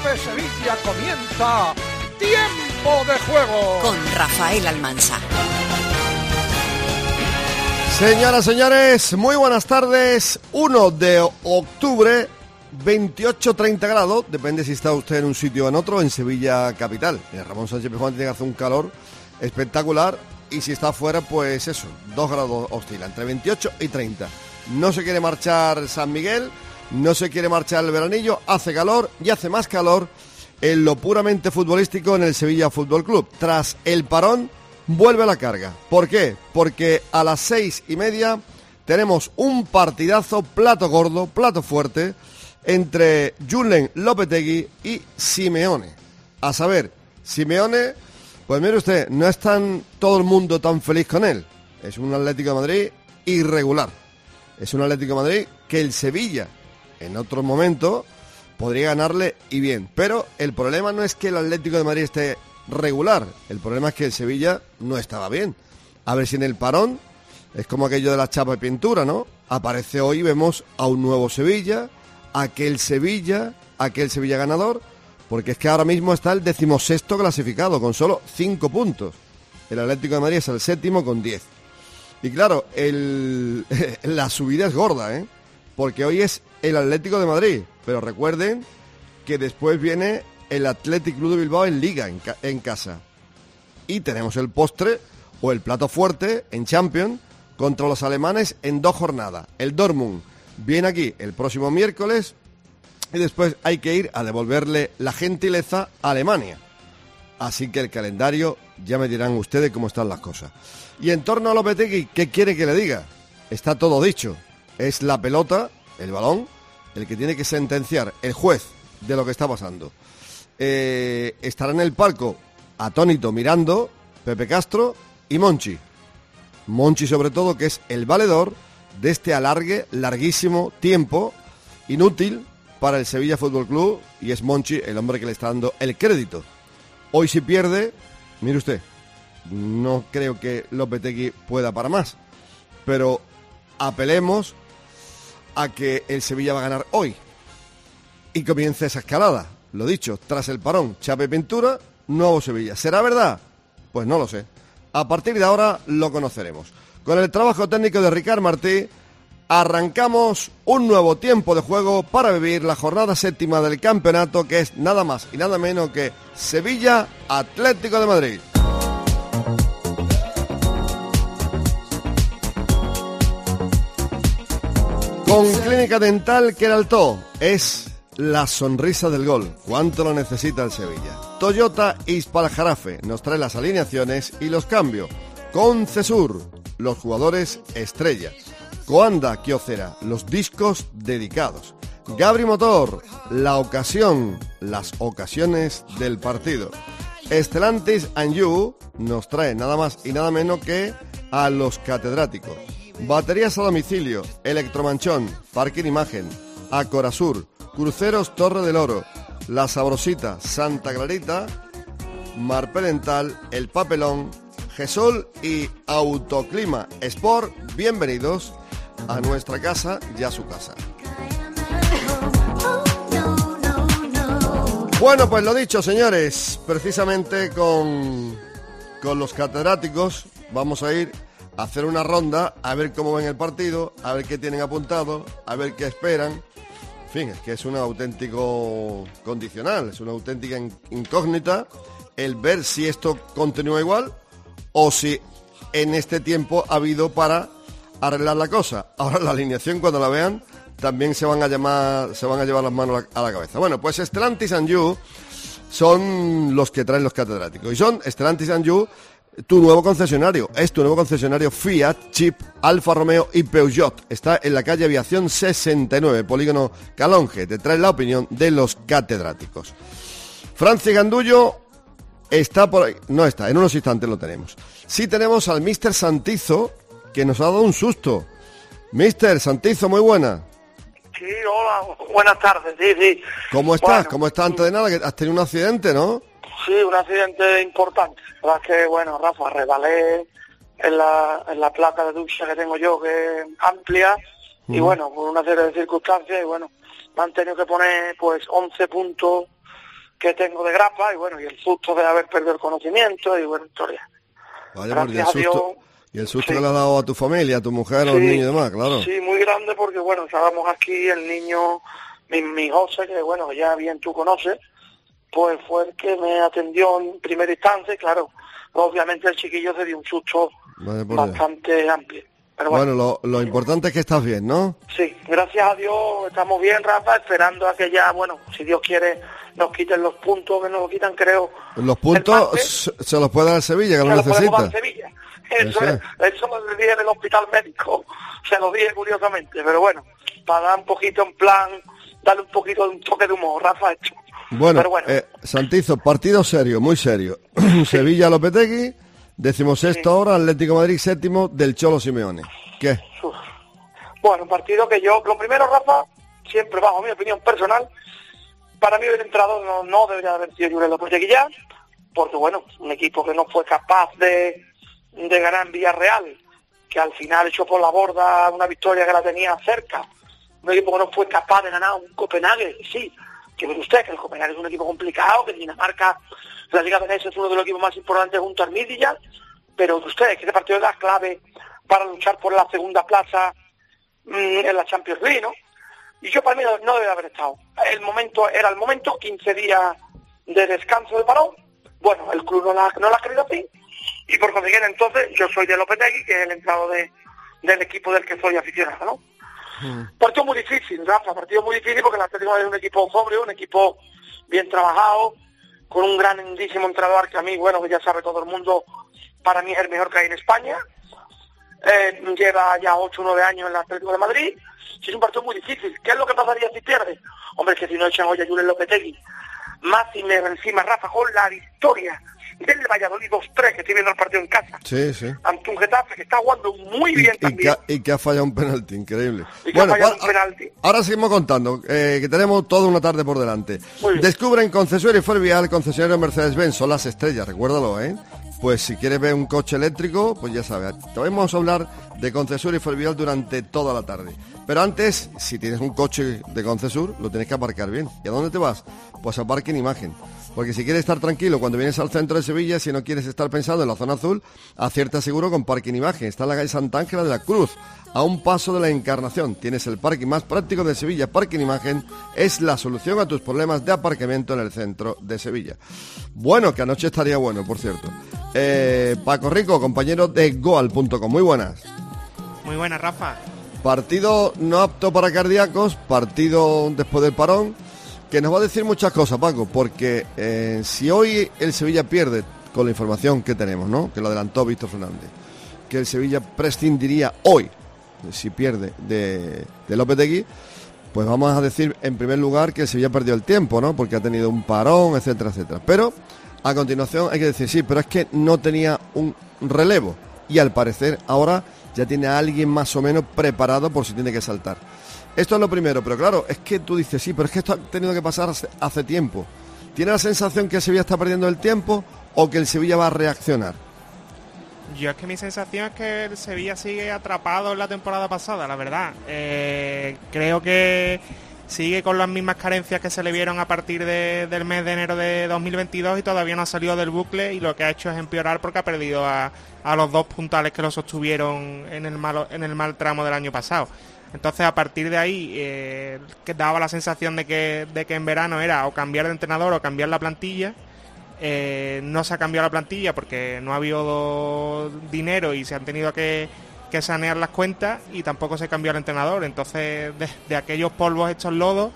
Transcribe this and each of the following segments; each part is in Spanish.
de Sevilla comienza Tiempo de Juego con Rafael Almansa. Señoras, señores, muy buenas tardes. 1 de octubre, 28-30 grados, depende si está usted en un sitio o en otro, en Sevilla capital. Ramón Sánchez Pizjuán tiene que hacer un calor espectacular y si está afuera, pues eso, 2 grados oscila, entre 28 y 30. No se quiere marchar San Miguel, no se quiere marchar el veranillo, hace calor y hace más calor en lo puramente futbolístico en el Sevilla Fútbol Club. Tras el parón, vuelve a la carga. ¿Por qué? Porque a las 6:30 tenemos un partidazo, plato gordo, plato fuerte, entre Julen Lopetegui y Simeone. A saber, Simeone, pues mire usted, no es todo el mundo tan feliz con él. Es un Atlético de Madrid irregular. Es un Atlético de Madrid que el Sevilla, en otro momento, podría ganarle y bien. Pero el problema no es que el Atlético de Madrid esté regular. El problema es que el Sevilla no estaba bien. A ver si en el parón, es como aquello de la chapa de pintura, ¿no? Aparece hoy y vemos a un nuevo Sevilla, aquel Sevilla ganador, porque es que ahora mismo está el 16º clasificado con solo 5 puntos. El Atlético de Madrid es el 7º con 10. Y claro, la subida es gorda, ¿eh? Porque hoy es el Atlético de Madrid, pero recuerden que después viene el Athletic Club de Bilbao en Liga, en casa. Y tenemos el postre o el plato fuerte en Champions contra los alemanes en 2 jornadas. El Dortmund viene aquí el próximo miércoles y después hay que ir a devolverle la gentileza a Alemania. Así que el calendario, ya me dirán ustedes cómo están las cosas. Y en torno a Lopetegui, ¿qué quiere que le diga? Está todo dicho. Es la pelota, el balón, el que tiene que sentenciar el juez de lo que está pasando. Estará en el palco atónito mirando Pepe Castro y Monchi. Monchi sobre todo, que es el valedor de este alargue larguísimo tiempo inútil para el Sevilla Fútbol Club, y es Monchi el hombre que le está dando el crédito. Hoy si pierde, mire usted, no creo que Lopetegui pueda para más, pero apelemos a que el Sevilla va a ganar hoy y comience esa escalada. Lo dicho, tras el parón, chapa y pintura, nuevo Sevilla. ¿Será verdad? Pues no lo sé. A partir de ahora lo conoceremos. Con el trabajo técnico de Ricard Martí, arrancamos un nuevo tiempo de juego para vivir la jornada 7ª del campeonato, que es nada más y nada menos que Sevilla Atlético de Madrid. Con Clínica Dental Queraltó, es la sonrisa del gol. ¿Cuánto lo necesita el Sevilla? Toyota Hispal-Jarafe nos trae las alineaciones y los cambios. Con Cesur, los jugadores estrella. Coanda Kyocera, los discos dedicados. Gabri Motor, las ocasiones del partido. Stellantis and You nos trae nada más y nada menos que a los catedráticos. Baterías a domicilio, Electromanchón, Parking Imagen, Acorasur, Cruceros Torre del Oro, La Sabrosita, Santa Clarita, Marpedental, El Papelón, Gesol y Autoclima Sport. Bienvenidos a nuestra casa y a su casa. Bueno, pues lo dicho, señores, precisamente con los catedráticos vamos a ir a hacer una ronda, a ver cómo ven el partido, a ver qué tienen apuntado, a ver qué esperan. En fin, es que es un auténtico condicional, es una auténtica incógnita el ver si esto continúa igual o si en este tiempo ha habido para arreglar la cosa. Ahora la alineación, cuando la vean, también se van a llevar las manos a la cabeza. Bueno, pues Stellantis and You son los que traen los catedráticos. Y son Stellantis and You, tu nuevo concesionario. Es tu nuevo concesionario Fiat, Jeep, Alfa Romeo y Peugeot. Está en la calle Aviación 69, Polígono Calonge. Te trae la opinión de los catedráticos. Francis Gandullo está por ahí. No está, en unos instantes lo tenemos. Sí tenemos al Mister Santizo, que nos ha dado un susto. Mister Santizo, muy buena. Sí, hola, buenas tardes, sí. ¿Cómo estás? Bueno, ¿Cómo estás antes de nada? Que has tenido un accidente, ¿no? Sí, un accidente importante. La verdad es que, bueno, Rafa, resbalé en la placa de ducha que tengo yo, que es amplia, y bueno, por una serie de circunstancias, y bueno, me han tenido que poner pues 11 puntos que tengo de grapa, y bueno, y el susto de haber perdido el conocimiento, y bueno, historia. Vaya, porque el susto, y el susto que le has dado a tu familia, a tu mujer, a los niños y demás, claro. Sí, muy grande, porque bueno, estábamos aquí, el niño, mi José, que bueno, ya bien tú conoces, pues fue el que me atendió en primera instancia, y claro, obviamente el chiquillo se dio un susto bastante amplio. Pero bueno, lo importante es que estás bien, ¿no? Sí, gracias a Dios estamos bien, Rafa, esperando a que ya, bueno, si Dios quiere, nos quiten los puntos, que nos lo quitan, creo. Los puntos se los puede dar Sevilla, que lo necesita. Sevilla. Eso lo dije en el hospital médico, se lo dije curiosamente, pero bueno, para dar un poquito en plan, darle un poquito de un toque de humor, Rafa, esto. Bueno, Santizo, partido serio, muy serio. Sí. Sevilla-Lopetegui, 16ª hora, Atlético Madrid 7º del Cholo Simeone. ¿Qué? Bueno, un partido que yo, lo primero, Rafa, siempre bajo mi opinión personal, para mí el entrenador no debería haber sido Julen Lopetegui ya, porque bueno, un equipo que no fue capaz de ganar en Villarreal, que al final echó por la borda una victoria que la tenía cerca, un equipo que no fue capaz de ganar un Copenhague, sí, que ve usted que el Copenhague es un equipo complicado, que Dinamarca, la Liga Danesa es uno de los equipos más importantes junto al Midtjylland, pero usted que este partido es la clave para luchar por la segunda plaza en la Champions League, ¿no? Y yo para mí no debe haber estado. Era el momento, 15 días de descanso de parón. Bueno, el club no la ha querido así. Y por consiguiente, entonces, yo soy de Lopetegui, que es el entrenador del equipo del que soy aficionado, ¿no? Partido muy difícil, Rafa, partido muy difícil porque el Atlético es un equipo sobrio, un equipo bien trabajado, con un grandísimo entrenador que a mí, bueno, que ya sabe todo el mundo, para mí es el mejor que hay en España. Lleva ya 8 o 9 años en el Atlético de Madrid. Sí, es un partido muy difícil. ¿Qué es lo que pasaría si pierde? Hombre, que si no echan hoy a Julen Lopetegui, más y me encima, Rafa, con la victoria del Valladolid 2-3, que estoy viendo el partido en casa. Sí, sí. Ante un Getafe que está jugando muy bien también. Y que ha fallado un penalti, increíble. Ahora seguimos contando, que tenemos toda una tarde por delante. Descubren concesionario Fervial, concesionario Mercedes-Benz, son las estrellas, recuérdalo, ¿eh? Pues si quieres ver un coche eléctrico, pues ya sabes, te vamos a hablar de Concesur y Fervial durante toda la tarde. Pero antes, si tienes un coche de Concesur, lo tienes que aparcar bien. ¿Y a dónde te vas? Pues a Parking Imagen. Porque si quieres estar tranquilo cuando vienes al centro de Sevilla, si no quieres estar pensando en la zona azul, acierta seguro con Parking Imagen. Está en la calle Santa Ángela de la Cruz, a un paso de la Encarnación. Tienes el parking más práctico de Sevilla. Parking Imagen es la solución a tus problemas de aparcamiento en el centro de Sevilla. Bueno, que anoche estaría bueno, por cierto. Paco Rico, compañero de Goal.com. Muy buenas. Muy buenas, Rafa. Partido no apto para cardíacos, partido después del parón, que nos va a decir muchas cosas, Paco, porque si hoy el Sevilla pierde, con la información que tenemos, ¿no?, que lo adelantó Víctor Fernández, que el Sevilla prescindiría hoy, si pierde, de Lopetegui, pues vamos a decir en primer lugar que el Sevilla perdió el tiempo, ¿no?, porque ha tenido un parón, etcétera, etcétera. Pero a continuación hay que decir, sí, pero es que no tenía un relevo y al parecer ahora ya tiene a alguien más o menos preparado por si tiene que saltar. Esto es lo primero, pero claro, es que tú dices, sí, pero es que esto ha tenido que pasar hace tiempo. ¿Tiene la sensación que el Sevilla está perdiendo el tiempo o que el Sevilla va a reaccionar? Yo es que mi sensación es que el Sevilla sigue atrapado en la temporada pasada, la verdad. Creo que sigue con las mismas carencias que se le vieron a partir del mes de enero de 2022 y todavía no ha salido del bucle, y lo que ha hecho es empeorar porque ha perdido a los dos puntales que lo sostuvieron en el mal tramo del año pasado. Entonces, a partir de ahí, que daba la sensación de que en verano era o cambiar de entrenador o cambiar la plantilla. No se ha cambiado la plantilla porque no ha habido dinero y se han tenido que sanear las cuentas, y tampoco se cambió el entrenador. Entonces, de aquellos polvos hechos lodos,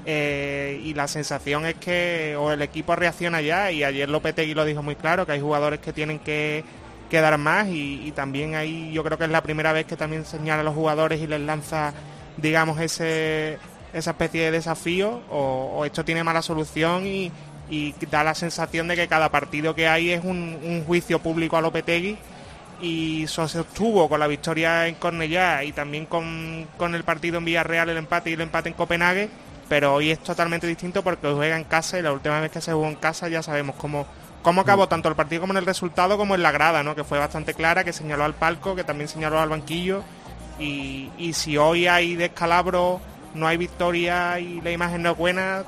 y la sensación es que o el equipo reacciona ya, y ayer Lopetegui lo dijo muy claro, que hay jugadores que tienen que dar más, y también ahí yo creo que es la primera vez que también señala a los jugadores y les lanza, digamos, esa especie de desafío, o esto tiene mala solución, y da la sensación de que cada partido que hay es un juicio público a Lopetegui, y eso se sostuvo con la victoria en Cornellá y también con el partido en Villarreal, el empate en Copenhague, pero hoy es totalmente distinto porque juega en casa, y la última vez que se jugó en casa ya sabemos cómo acabó tanto el partido como en el resultado, como en la grada, ¿no?, que fue bastante clara, que señaló al palco, que también señaló al banquillo, y si hoy hay descalabro, no hay victoria y la imagen no es buena,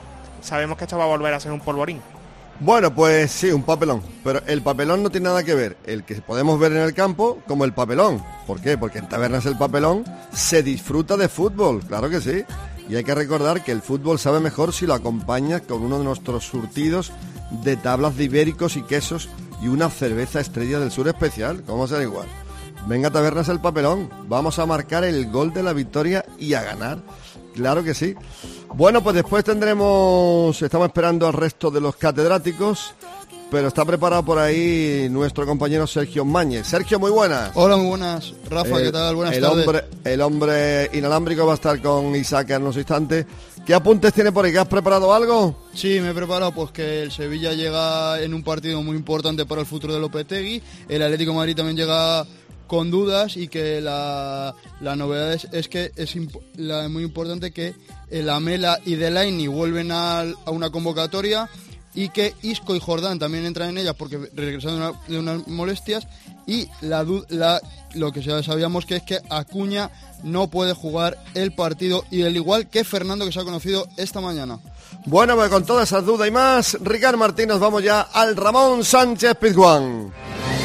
sabemos que esto va a volver a ser un polvorín. Bueno, pues sí, un papelón, pero el papelón no tiene nada que ver el que podemos ver en el campo como el papelón. ¿Por qué? Porque en Tabernas El Papelón se disfruta de fútbol, claro que sí. Y hay que recordar que el fútbol sabe mejor si lo acompañas con uno de nuestros surtidos de tablas de ibéricos y quesos y una cerveza Estrella del Sur especial. ¿Cómo será igual? Venga, Tabernas El Papelón, vamos a marcar el gol de la victoria y a ganar. Claro que sí. Bueno, pues después estamos esperando al resto de los catedráticos, pero está preparado por ahí nuestro compañero Sergio Mañez. Sergio, muy buenas. Hola, muy buenas. Rafa, ¿qué tal? Buenas tardes. El hombre inalámbrico va a estar con Isaac en unos instantes. ¿Qué apuntes tiene por ahí? ¿Que has preparado algo? Sí, me he preparado pues que el Sevilla llega en un partido muy importante para el futuro de Lopetegui. El Atlético de Madrid también llega con dudas y que la novedad es que es muy importante que Lamela y Delaney vuelven a una convocatoria y que Isco y Jordán también entran en ella porque regresan de unas molestias y lo que ya sabíamos que es que Acuña no puede jugar el partido y al igual que Fernando, que se ha conocido esta mañana. Bueno, pues con todas esas dudas y más, Ricard Martín, nos vamos ya al Ramón Sánchez Pizjuán.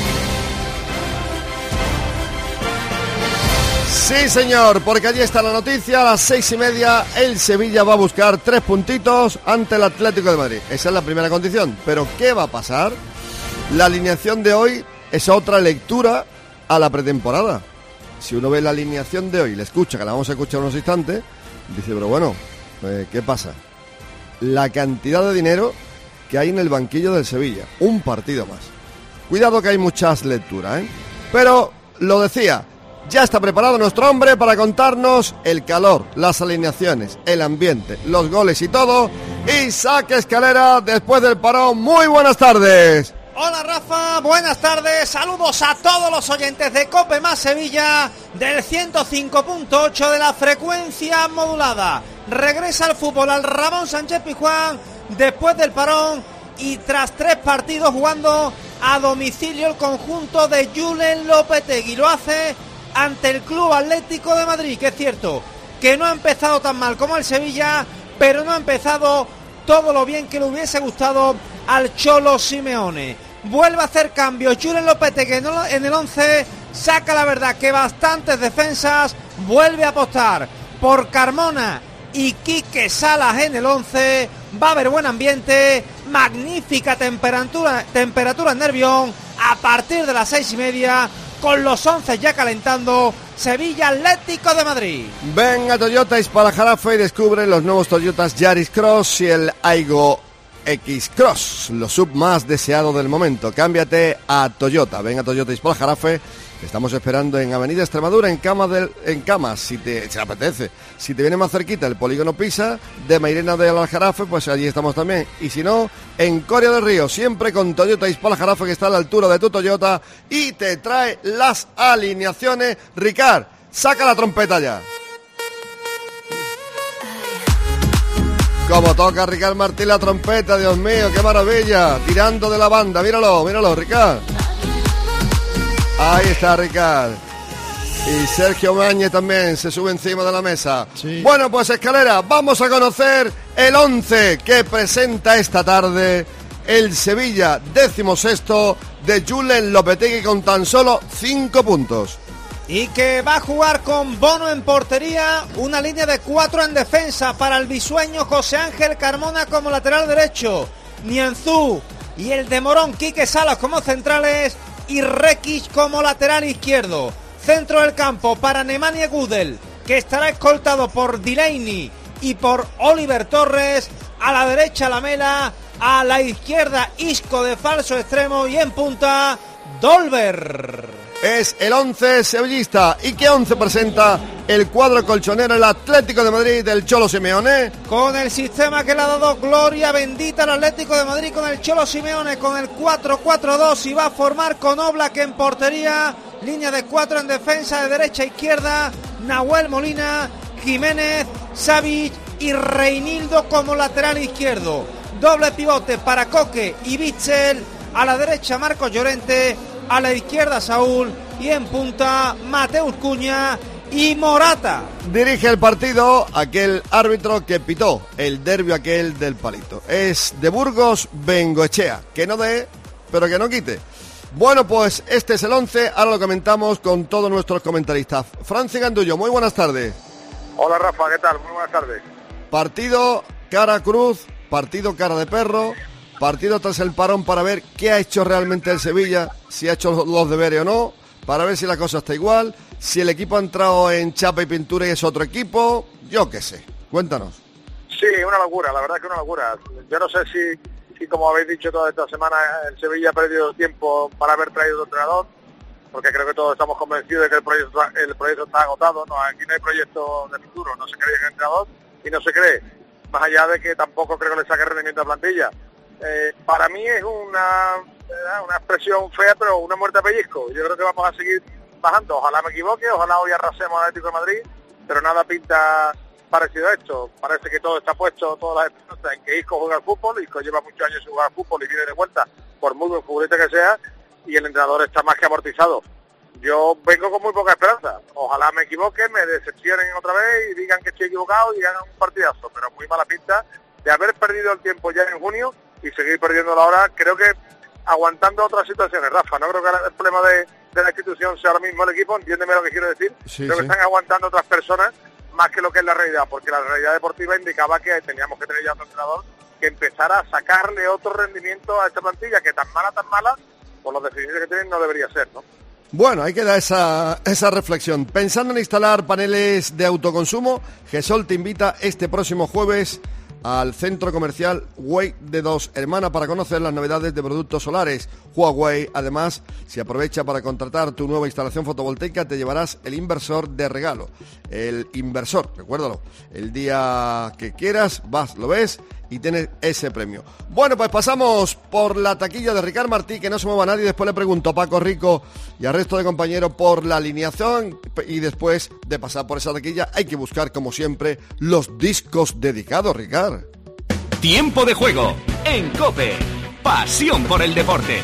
Sí, señor, porque allí está la noticia, a las 6:30 el Sevilla va a buscar 3 puntitos ante el Atlético de Madrid. Esa es la primera condición, pero ¿qué va a pasar? La alineación de hoy es otra lectura a la pretemporada. Si uno ve la alineación de hoy, le escucha, que la vamos a escuchar unos instantes, dice, pero bueno, ¿qué pasa? La cantidad de dinero que hay en el banquillo del Sevilla, un partido más. Cuidado que hay muchas lecturas, Pero, lo decía, ya está preparado nuestro hombre para contarnos el calor, las alineaciones, el ambiente, los goles y todo. Isaac Escalera, después del parón. Muy buenas tardes. Hola Rafa, buenas tardes, saludos a todos los oyentes de COPE más Sevilla del 105.8 de la frecuencia modulada. Regresa al fútbol al Ramón Sánchez Pizjuán después del parón y tras 3 partidos jugando a domicilio el conjunto de Julen Lopetegui. Lo hace ante el Club Atlético de Madrid, que es cierto que no ha empezado tan mal como el Sevilla, pero no ha empezado todo lo bien que le hubiese gustado al Cholo Simeone. Vuelve a hacer cambios Julen Lopetegui en el 11, saca la verdad que bastantes defensas, vuelve a apostar por Carmona y Quique Salas en el 11, va a haber buen ambiente, magnífica temperatura en Nervión, a partir de las 6:30, con los 11 ya calentando, Sevilla Atlético de Madrid. Ven a Toyota Ispalajarafe y descubre los nuevos Toyotas Yaris Cross y el Aygo X-Cross, los sub más deseados del momento. Cámbiate a Toyota. Ven a Toyota Ispalajarafe. Estamos esperando en Avenida Extremadura, en Camas, si te apetece. Si te viene más cerquita el Polígono Pisa, de Mairena de Aljarafe, pues allí estamos también. Y si no, en Coria del Río, siempre con Toyota Ispalajarafe, que está a la altura de tu Toyota y te trae las alineaciones. Ricard, saca la trompeta ya. Como toca Ricard Martín la trompeta, Dios mío, qué maravilla. Tirando de la banda, míralo, Ricard. Ahí está Ricard. Y Sergio Mañez también se sube encima de la mesa. Sí. Bueno, pues Escalera, vamos a conocer el 11 que presenta esta tarde el Sevilla, 16º de Julen Lopetegui con tan solo 5 puntos. Y que va a jugar con Bono en portería, una línea de 4 en defensa para el bisueño José Ángel Carmona como lateral derecho, Nianzú y el de Morón Quique Salas como centrales y Rekic como lateral izquierdo. Centro del campo para Nemanja Gudel, que estará escoltado por Delaney y por Oliver Torres. A la derecha Lamela, a la izquierda Isco de falso extremo y en punta Dolber. Es el 11 sevillista. ¿Y qué 11 presenta el cuadro colchonero, el Atlético de Madrid del Cholo Simeone? Con el sistema que le ha dado gloria bendita al Atlético de Madrid, con el Cholo Simeone, con el 4-4-2, y va a formar con Oblak en portería, línea de 4 en defensa de derecha a izquierda, Nahuel Molina, Jiménez, Savic y Reinildo como lateral izquierdo. Doble pivote para Coque y Bitzel, a la derecha Marcos Llorente, a la izquierda Saúl y en punta Mateus Cuña y Morata. Dirige el partido aquel árbitro que pitó el derbi aquel del Palito. Es de Burgos Bengoechea, que no dé, pero que no quite. Bueno, pues este es el 11, ahora lo comentamos con todos nuestros comentaristas. Francis Gandullo, muy buenas tardes. Hola Rafa, ¿qué tal? Muy buenas tardes. Partido cara cruz, partido cara de perro, partido tras el parón para ver qué ha hecho realmente el Sevilla, si ha hecho los deberes o no, para ver si la cosa está igual, si el equipo ha entrado en chapa y pintura y es otro equipo, yo qué sé, cuéntanos. Sí, una locura, la verdad que una locura. Yo no sé si como habéis dicho toda esta semana, el Sevilla ha perdido tiempo para haber traído otro entrenador, porque creo que todos estamos convencidos de que el proyecto está agotado. No, aquí no hay proyecto de futuro, no se cree en el entrenador y no se cree, más allá de que tampoco creo que le saque rendimiento a plantilla. Para mí es una expresión fea, pero una muerte a pellizco. Yo creo que vamos a seguir bajando, ojalá me equivoque, ojalá hoy arrasemos al Atlético de Madrid, pero nada pinta parecido a esto. Parece que todo está puesto, todas las esperanzas en que Isco juega al fútbol. Isco lleva muchos años sin jugar al fútbol y viene de vuelta, por muy buen futbolista que sea, y el entrenador está más que amortizado. Yo vengo con muy poca esperanza, ojalá me equivoque, me decepcionen otra vez y digan que estoy equivocado y hagan un partidazo, pero muy mala pinta de haber perdido el tiempo ya en junio y seguir perdiéndolo ahora, creo que aguantando otras situaciones, Rafa. No creo que el problema de la institución sea ahora mismo el equipo, entiéndeme lo que quiero decir. Sí, creo que están aguantando otras personas más que lo que es la realidad, porque la realidad deportiva indicaba que teníamos que tener ya otro entrenador que empezara a sacarle otro rendimiento a esta plantilla, que tan mala, por los decisiones que tienen no debería ser, ¿no? Bueno, ahí queda esa reflexión. Pensando en instalar paneles de autoconsumo, GESOL te invita este próximo jueves al centro comercial Huawei de Dos Hermanas para conocer las novedades de productos solares. Huawei, además, si aprovecha para contratar tu nueva instalación fotovoltaica, te llevarás el inversor de regalo. El inversor, recuérdalo, el día que quieras, vas, lo ves y tienes ese premio. Bueno, pues pasamos por la taquilla de Ricard Martí, que no se mueva nadie. Después le pregunto a Paco Rico y al resto de compañeros por la alineación, y después de pasar por esa taquilla hay que buscar, como siempre, los discos dedicados, Ricard. Tiempo de juego en COPE. Pasión por el deporte.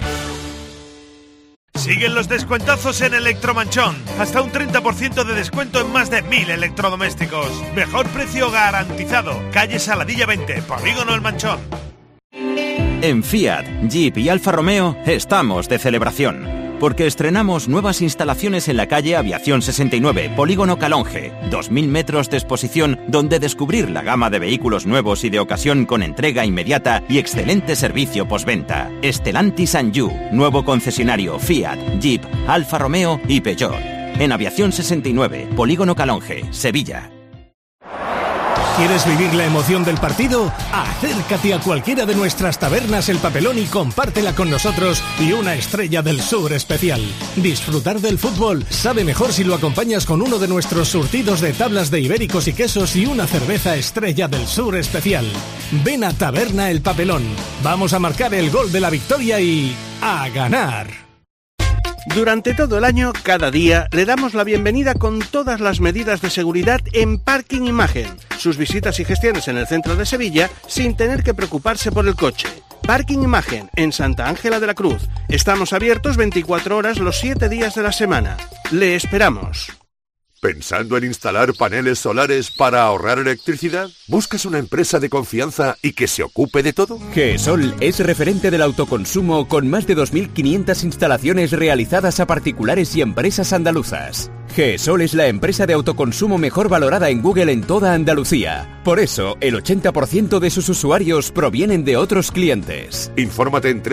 Siguen los descuentazos en Electromanchón. Hasta un 30% de descuento en más de 1000 electrodomésticos. Mejor precio garantizado. Calle Saladilla 20, Polígono El Manchón. En Fiat, Jeep y Alfa Romeo estamos de celebración. Porque estrenamos nuevas instalaciones en la calle Aviación 69, Polígono Calonge. 2000 metros de exposición donde descubrir la gama de vehículos nuevos y de ocasión con entrega inmediata y excelente servicio postventa. Stellantis Anjou, nuevo concesionario Fiat, Jeep, Alfa Romeo y Peugeot. En Aviación 69, Polígono Calonge, Sevilla. ¿Quieres vivir la emoción del partido? Acércate a cualquiera de nuestras tabernas El Papelón y compártela con nosotros y una Estrella del Sur especial. Disfrutar del fútbol sabe mejor si lo acompañas con uno de nuestros surtidos de tablas de ibéricos y quesos y una cerveza Estrella del Sur especial. Ven a Taberna El Papelón. Vamos a marcar el gol de la victoria y ¡a ganar! Durante todo el año, cada día, le damos la bienvenida con todas las medidas de seguridad en Parking Imagen. Sus visitas y gestiones en el centro de Sevilla sin tener que preocuparse por el coche. Parking Imagen, en Santa Ángela de la Cruz. Estamos abiertos 24 horas los 7 días de la semana. Le esperamos. ¿Pensando en instalar paneles solares para ahorrar electricidad? ¿Buscas una empresa de confianza y que se ocupe de todo? GESOL es referente del autoconsumo con más de 2.500 instalaciones realizadas a particulares y empresas andaluzas. GESOL es la empresa de autoconsumo mejor valorada en Google en toda Andalucía. Por eso, el 80% de sus usuarios provienen de otros clientes. Infórmate en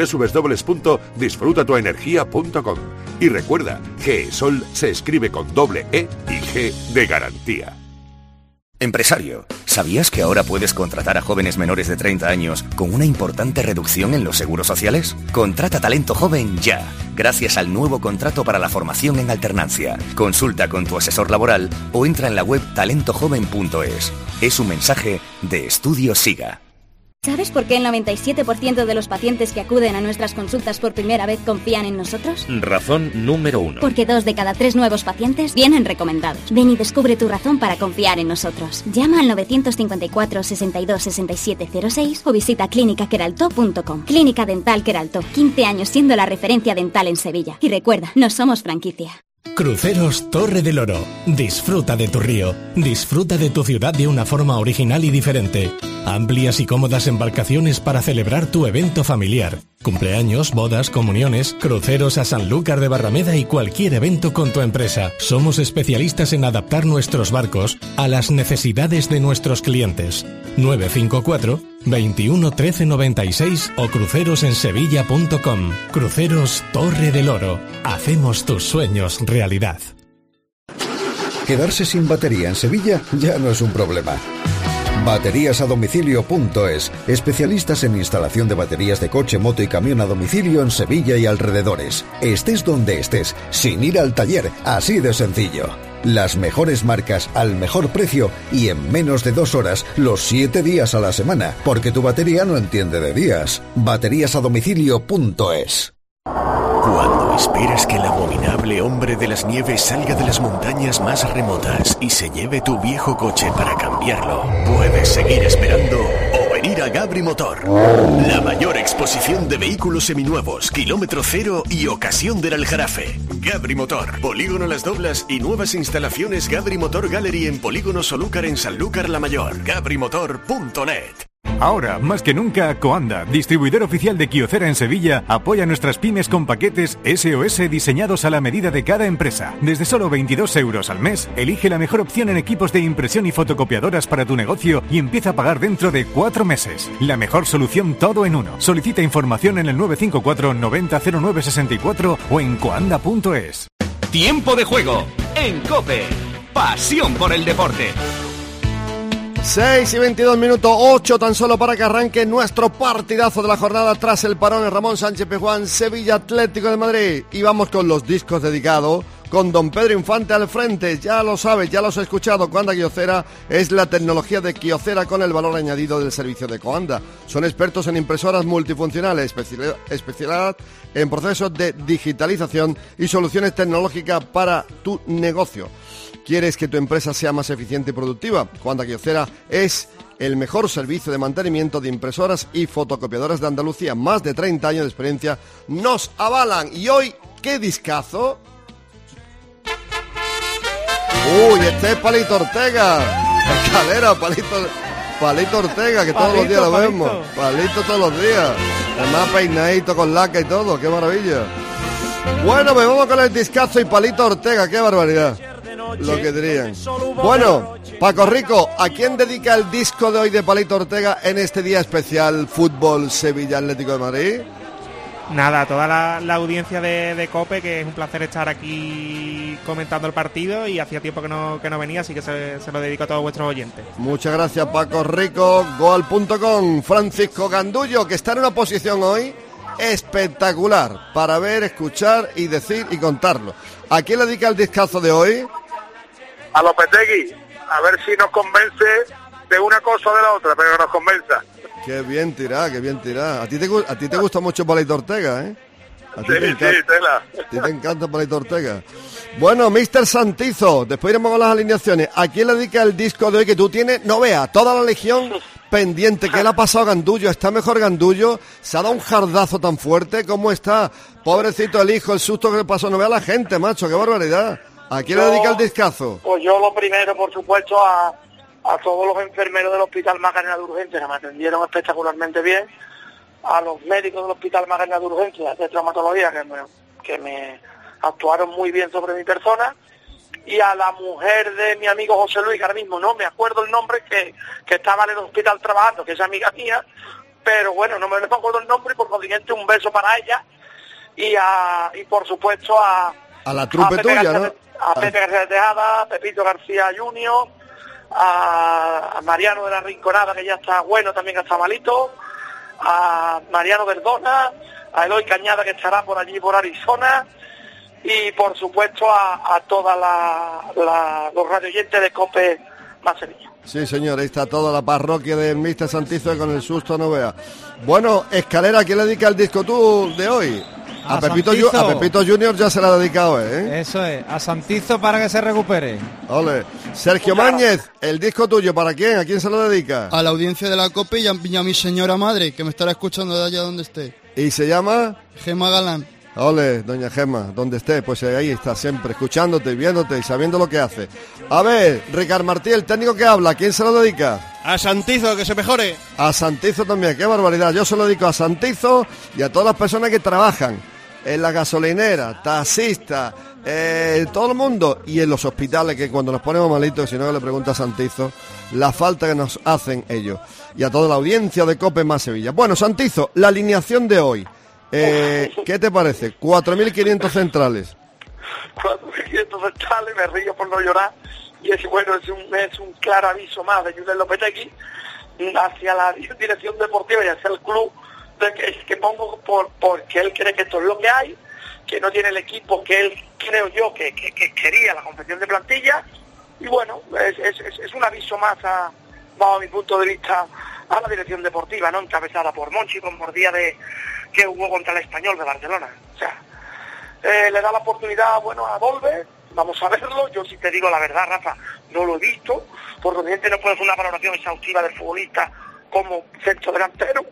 www.disfrutatuenergia.com. Y recuerda, GESOL se escribe con doble E y G de garantía. Empresario, ¿sabías que ahora puedes contratar a jóvenes menores de 30 años con una importante reducción en los seguros sociales? Contrata talento joven ya, gracias al nuevo contrato para la formación en alternancia. Consulta con tu asesor laboral o entra en la web talentojoven.es. Es un mensaje de Estudio SIGA. ¿Sabes por qué el 97% de los pacientes que acuden a nuestras consultas por primera vez confían en nosotros? Razón número 1. Porque 2 de cada 3 nuevos pacientes vienen recomendados. Ven y descubre tu razón para confiar en nosotros. Llama al 954 62 67 06 o visita clinicaqueraltó.com. Clínica Dental Queraltó, 15 años siendo la referencia dental en Sevilla. Y recuerda, no somos franquicia. Cruceros Torre del Oro. Disfruta de tu río. Disfruta de tu ciudad de una forma original y diferente. Amplias y cómodas embarcaciones para celebrar tu evento familiar. Cumpleaños, bodas, comuniones, cruceros a Sanlúcar de Barrameda y cualquier evento con tu empresa. Somos especialistas en adaptar nuestros barcos a las necesidades de nuestros clientes. 954 21 13 96 o crucerosensevilla.com. Cruceros Torre del Oro. Hacemos tus sueños realidad. Quedarse sin batería en Sevilla ya no es un problema. Bateríasadomicilio.es, especialistas en instalación de baterías de coche, moto y camión a domicilio en Sevilla y alrededores. Estés donde estés, sin ir al taller, así de sencillo. Las mejores marcas al mejor precio y en menos de 2 horas, los 7 días a la semana, porque tu batería no entiende de días. Bateríasadomicilio.es. Cuando esperas que el abominable hombre de las nieves salga de las montañas más remotas y se lleve tu viejo coche para cambiarlo, puedes seguir esperando o venir a Gabri Motor. La mayor exposición de vehículos seminuevos, kilómetro cero y ocasión del Aljarafe. Gabri Motor, Polígono Las Doblas y nuevas instalaciones Gabri Motor Gallery en Polígono Solúcar en Sanlúcar la Mayor. GabriMotor.net. Ahora, más que nunca, Coanda, distribuidor oficial de Kyocera en Sevilla, apoya a nuestras pymes con paquetes SOS diseñados a la medida de cada empresa. Desde solo 22 euros al mes, elige la mejor opción en equipos de impresión y fotocopiadoras para tu negocio y empieza a pagar dentro de 4 meses. La mejor solución todo en uno. Solicita información en el 954 90 09 64 o en coanda.es. Tiempo de juego en COPE. Pasión por el deporte. 6 y 22 minutos, 8 tan solo para que arranque nuestro partidazo de la jornada tras el parón en Ramón Sánchez Pizjuán, Sevilla Atlético de Madrid. Y vamos con los discos dedicados, con don Pedro Infante al frente. Ya lo sabes, ya los he escuchado. Coanda Kyocera es la tecnología de Kyocera con el valor añadido del servicio de Coanda. Son expertos en impresoras multifuncionales, especialidad en procesos de digitalización y soluciones tecnológicas para tu negocio. ¿Quieres que tu empresa sea más eficiente y productiva? Coanda Kyocera es el mejor servicio de mantenimiento de impresoras y fotocopiadoras de Andalucía. Más de 30 años de experiencia nos avalan. Y hoy, ¿qué discazo? ¡Uy, este es Palito Ortega! Escalera, Palito Ortega, que todos los días lo vemos. Palito todos los días. Además peinadito con laca y todo, qué maravilla. Bueno, pues vamos con el discazo y Palito Ortega, qué barbaridad. Lo que dirían. Bueno, Paco Rico, ¿a quién dedica el disco de hoy de Palito Ortega en este día especial Fútbol Sevilla Atlético de Madrid? Nada, toda la audiencia de COPE, que es un placer estar aquí comentando el partido y hacía tiempo que no venía, así que se lo dedico a todos vuestros oyentes. Muchas gracias, Paco Rico. Goal.com, Francisco Gandullo, que está en una posición hoy espectacular para ver, escuchar y decir y contarlo. ¿A quién le dedica el discazo de hoy? A Lopetegui, a ver si nos convence de una cosa o de la otra, pero que nos convenza. Qué bien tirá, qué bien tirá. A ti te gusta mucho Palito Ortega, ¿eh? Sí, tela. A ti te encanta Palito Ortega. Bueno, Mr. Santizo, después iremos con las alineaciones. ¿A quién le dedica el disco de hoy que tú tienes? No veas, toda la legión pendiente. ¿Qué le ha pasado a Gandullo? ¿Está mejor Gandullo? ¿Se ha dado un jardazo tan fuerte? ¿Cómo está? Pobrecito el hijo, el susto que le pasó. No vea la gente, macho, qué barbaridad. ¿A quién le dedica el discazo? Pues yo lo primero, por supuesto, a todos los enfermeros del Hospital Macarena de Urgencias, que me atendieron espectacularmente bien, a los médicos del Hospital Macarena de Urgencias de traumatología, que me actuaron muy bien sobre mi persona, y a la mujer de mi amigo José Luis, que ahora mismo no me acuerdo el nombre, que estaba en el hospital trabajando, que es amiga mía, pero bueno, no me acuerdo el nombre, y por consiguiente un beso para ella, y por supuesto a la trupe tuya, ¿no? A Pepe García de Tejada, a Pepito García Junior, a Mariano de la Rinconada, que ya está bueno, también que está malito, a Mariano Verdona, a Eloy Cañada, que estará por allí, por Arizona, y por supuesto a todos los radioyentes de COPE más Sevilla. Sí, señor, ahí está toda la parroquia del Mr. Santizo, con el susto no vea. Bueno, Escalera, ¿quién le dedica el disco tú de hoy? A Pepito Junior ya se la ha dedicado, ¿eh? Eso es, a Santizo para que se recupere. Ole. Sergio Máñez, el disco tuyo, ¿para quién? ¿A quién se lo dedica? A la audiencia de la COPE y a mi señora madre, que me estará escuchando de allá donde esté. ¿Y se llama? Gema Galán. Ole, doña Gemma, donde esté, pues ahí está, siempre escuchándote, viéndote y sabiendo lo que hace. A ver, Ricard Martí, el técnico que habla, ¿a quién se lo dedica? A Santizo, que se mejore. A Santizo también, qué barbaridad. Yo se lo dedico a Santizo y a todas las personas que trabajan en la gasolinera, taxistas, todo el mundo, y en los hospitales, que cuando nos ponemos malitos, si no, que le pregunta a Santizo la falta que nos hacen ellos, y a toda la audiencia de COPE más Sevilla. Bueno, Santizo, la alineación de hoy, ¿qué te parece? 4.500 centrales. 4.500 centrales, me río por no llorar, y es bueno, es un claro aviso más de Julen Lopetegui hacia la dirección deportiva y hacia el club, de que pongo porque él cree que esto es lo que hay, que no tiene el equipo que él, creo yo, que quería la confección de plantilla, y bueno, es un aviso más bajo mi punto de vista, a la dirección deportiva, ¿no? Encabezada por Monchi, con mordida que jugó contra el Español de Barcelona. O sea, le da la oportunidad, bueno, a Dolber, vamos a verlo. Yo sí te digo la verdad, Rafa, no lo he visto, por lo tanto no puedo hacer una valoración exhaustiva del futbolista como centro delantero.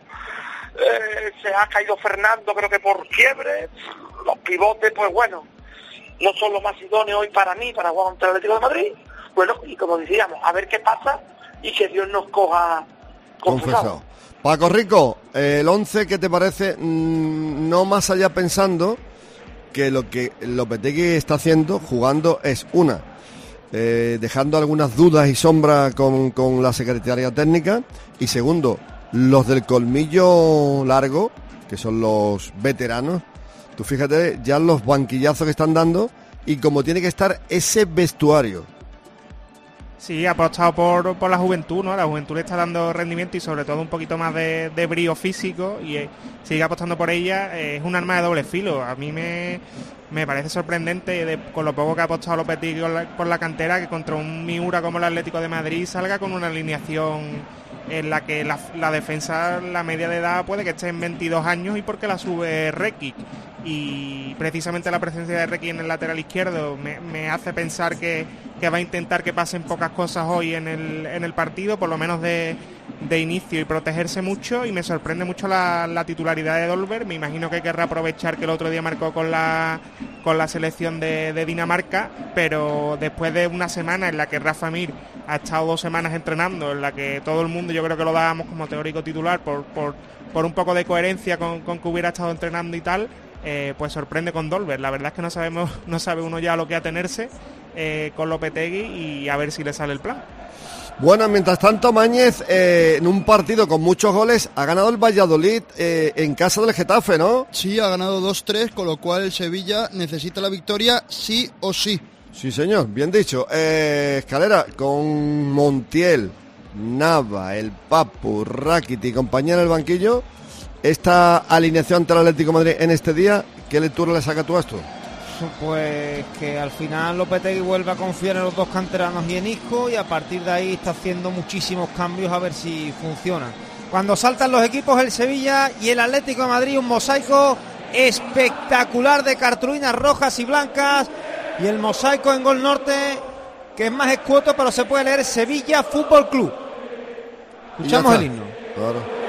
Se ha caído Fernando, creo que por quiebre. Los pivotes, pues bueno, no son los más idóneos hoy para mí, para jugar contra el Atlético de Madrid. Bueno, y como decíamos, a ver qué pasa y que Dios nos coja confesado. Paco Rico, el 11, ¿qué te parece? No más allá pensando que lo que Lopetegui está haciendo, jugando, es una, dejando algunas dudas y sombras con la Secretaría Técnica, y segundo, los del colmillo largo, que son los veteranos. Tú fíjate ya los banquillazos que están dando y cómo tiene que estar ese vestuario. Sí, ha apostado por la juventud, ¿no? La juventud le está dando rendimiento y sobre todo un poquito más de brío físico, y sigue apostando por ella. Es un arma de doble filo. A mí me parece sorprendente, con lo poco que ha apostado Lopetegui por la cantera, que contra un Miura como el Atlético de Madrid salga con una alineación en la que la defensa, la media de edad puede que esté en 22 años, y porque la sube Rekic, y precisamente la presencia de Rekic en el lateral izquierdo me hace pensar que va a intentar que pasen pocas cosas hoy en el partido, por lo menos de inicio, y protegerse mucho. Y me sorprende mucho la titularidad de Dolber. Me imagino que querrá aprovechar que el otro día marcó con la selección de Dinamarca, pero después de una semana en la que Rafa Mir ha estado 2 semanas entrenando, en la que todo el mundo, yo creo que lo dábamos como teórico titular por un poco de coherencia con que hubiera estado entrenando y tal, pues sorprende con Dolber. La verdad es que no sabe uno ya a lo que atenerse con Lopetegui, y a ver si le sale el plan. Bueno, mientras tanto, Mañez, en un partido con muchos goles, ha ganado el Valladolid en casa del Getafe, ¿no? Sí, ha ganado 2-3, con lo cual el Sevilla necesita la victoria sí o sí. Sí, señor, bien dicho. Escalera, con Montiel, Nava, el Papu, Rakiti y compañía en el banquillo, esta alineación ante el Atlético de Madrid en este día, ¿qué lectura le saca tú a esto? Pues que al final Lopetegui vuelve a confiar en los dos canteranos y en Isco, y a partir de ahí está haciendo muchísimos cambios a ver si funciona. Cuando saltan los equipos, el Sevilla y el Atlético de Madrid, un mosaico espectacular de cartulinas rojas y blancas, y el mosaico en Gol Norte, que es más escueto, pero se puede leer Sevilla Fútbol Club. Escuchamos el himno. Claro.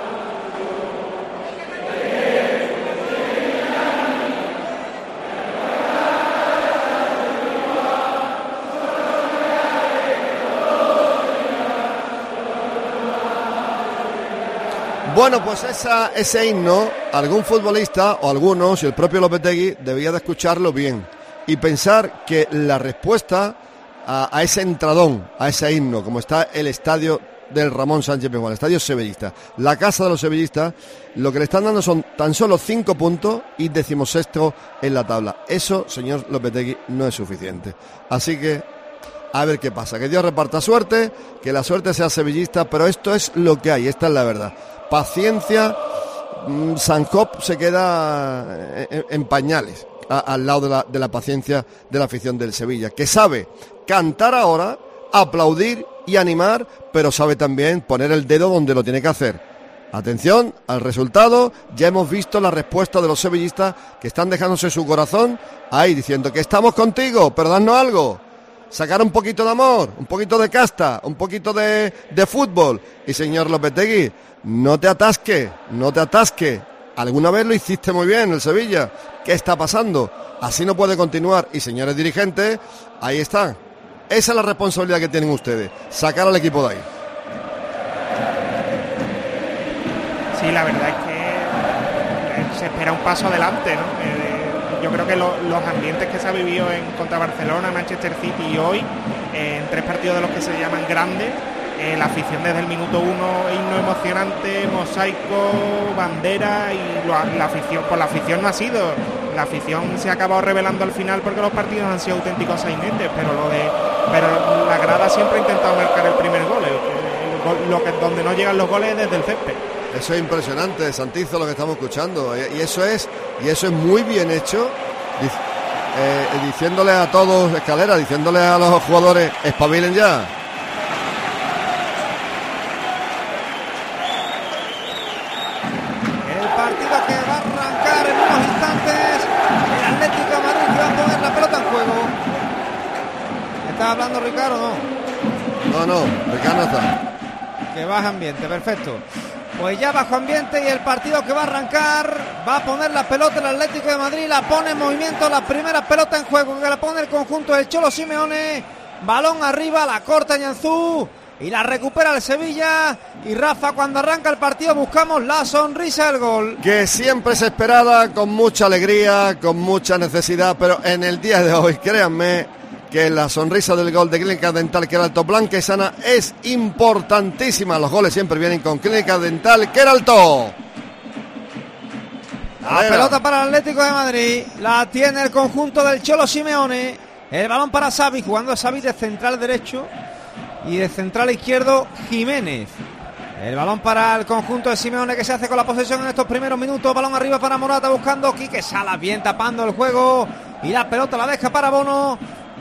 Bueno, pues ese himno, algún futbolista o algunos, y el propio Lopetegui, debía de escucharlo bien y pensar que la respuesta a ese entradón, a ese himno, como está el estadio del Ramón Sánchez Pizjuán, el estadio sevillista, la casa de los sevillistas, lo que le están dando son tan solo 5 puntos y 16º en la tabla. Eso, señor Lopetegui, no es suficiente. Así que a ver qué pasa, que Dios reparta suerte, que la suerte sea sevillista, pero esto es lo que hay, esta es la verdad. Paciencia, Sancop se queda en pañales al lado de la paciencia de la afición del Sevilla, que sabe cantar ahora, aplaudir y animar, pero sabe también poner el dedo donde lo tiene que hacer. Atención al resultado, ya hemos visto la respuesta de los sevillistas, que están dejándose su corazón ahí, diciendo que estamos contigo, pero danos algo. Sacar un poquito de amor, un poquito de casta, un poquito de fútbol. Y señor Lopetegui, no te atasque, alguna vez lo hiciste muy bien el Sevilla. ¿Qué está pasando? Así no puede continuar. Y señores dirigentes, ahí están. Esa es la responsabilidad que tienen ustedes, sacar al equipo de ahí. Sí, la verdad es que se espera un paso adelante, ¿no? Yo creo que los ambientes que se ha vivido contra Barcelona, Manchester City y hoy, en 3 partidos de los que se llaman grandes, la afición desde el minuto 1, himno emocionante, mosaico, bandera, y la afición no ha sido. La afición se ha acabado revelando al final porque los partidos han sido auténticos sainetes, pero la grada siempre ha intentado marcar el primer gol. Donde no llegan los goles desde el césped. Eso es impresionante, Santizo, lo que estamos escuchando, y eso es muy bien hecho, diciéndole a todos, Escalera, diciéndole a los jugadores, espabilen ya. El partido que va a arrancar en unos instantes, el Atlético de Madrid que va a poner la pelota en juego. ¿Está hablando Ricardo o no? No, Ricardo no está. Que baja ambiente, perfecto. Pues ya bajo ambiente y el partido que va a arrancar, va a poner la pelota el Atlético de Madrid, la pone en movimiento, la primera pelota en juego que la pone el conjunto del Cholo Simeone, balón arriba, la corta Ñanzú y la recupera el Sevilla. Y Rafa, cuando arranca el partido buscamos la sonrisa del gol. Que siempre es esperada, con mucha alegría, con mucha necesidad, pero en el día de hoy, créanme, que la sonrisa del gol de Clínica Dental Queralto Blanquesana es importantísima. Los goles siempre vienen con Clínica Dental Queralto. La pelota para el Atlético de Madrid, la tiene el conjunto del Cholo Simeone. El balón para Xavi, jugando a Xavi de central derecho y de central izquierdo Jiménez. El balón para el conjunto de Simeone, que se hace con la posesión en estos primeros minutos. Balón arriba para Morata, buscando Quique Salas, bien tapando el juego, y la pelota la deja para Bono.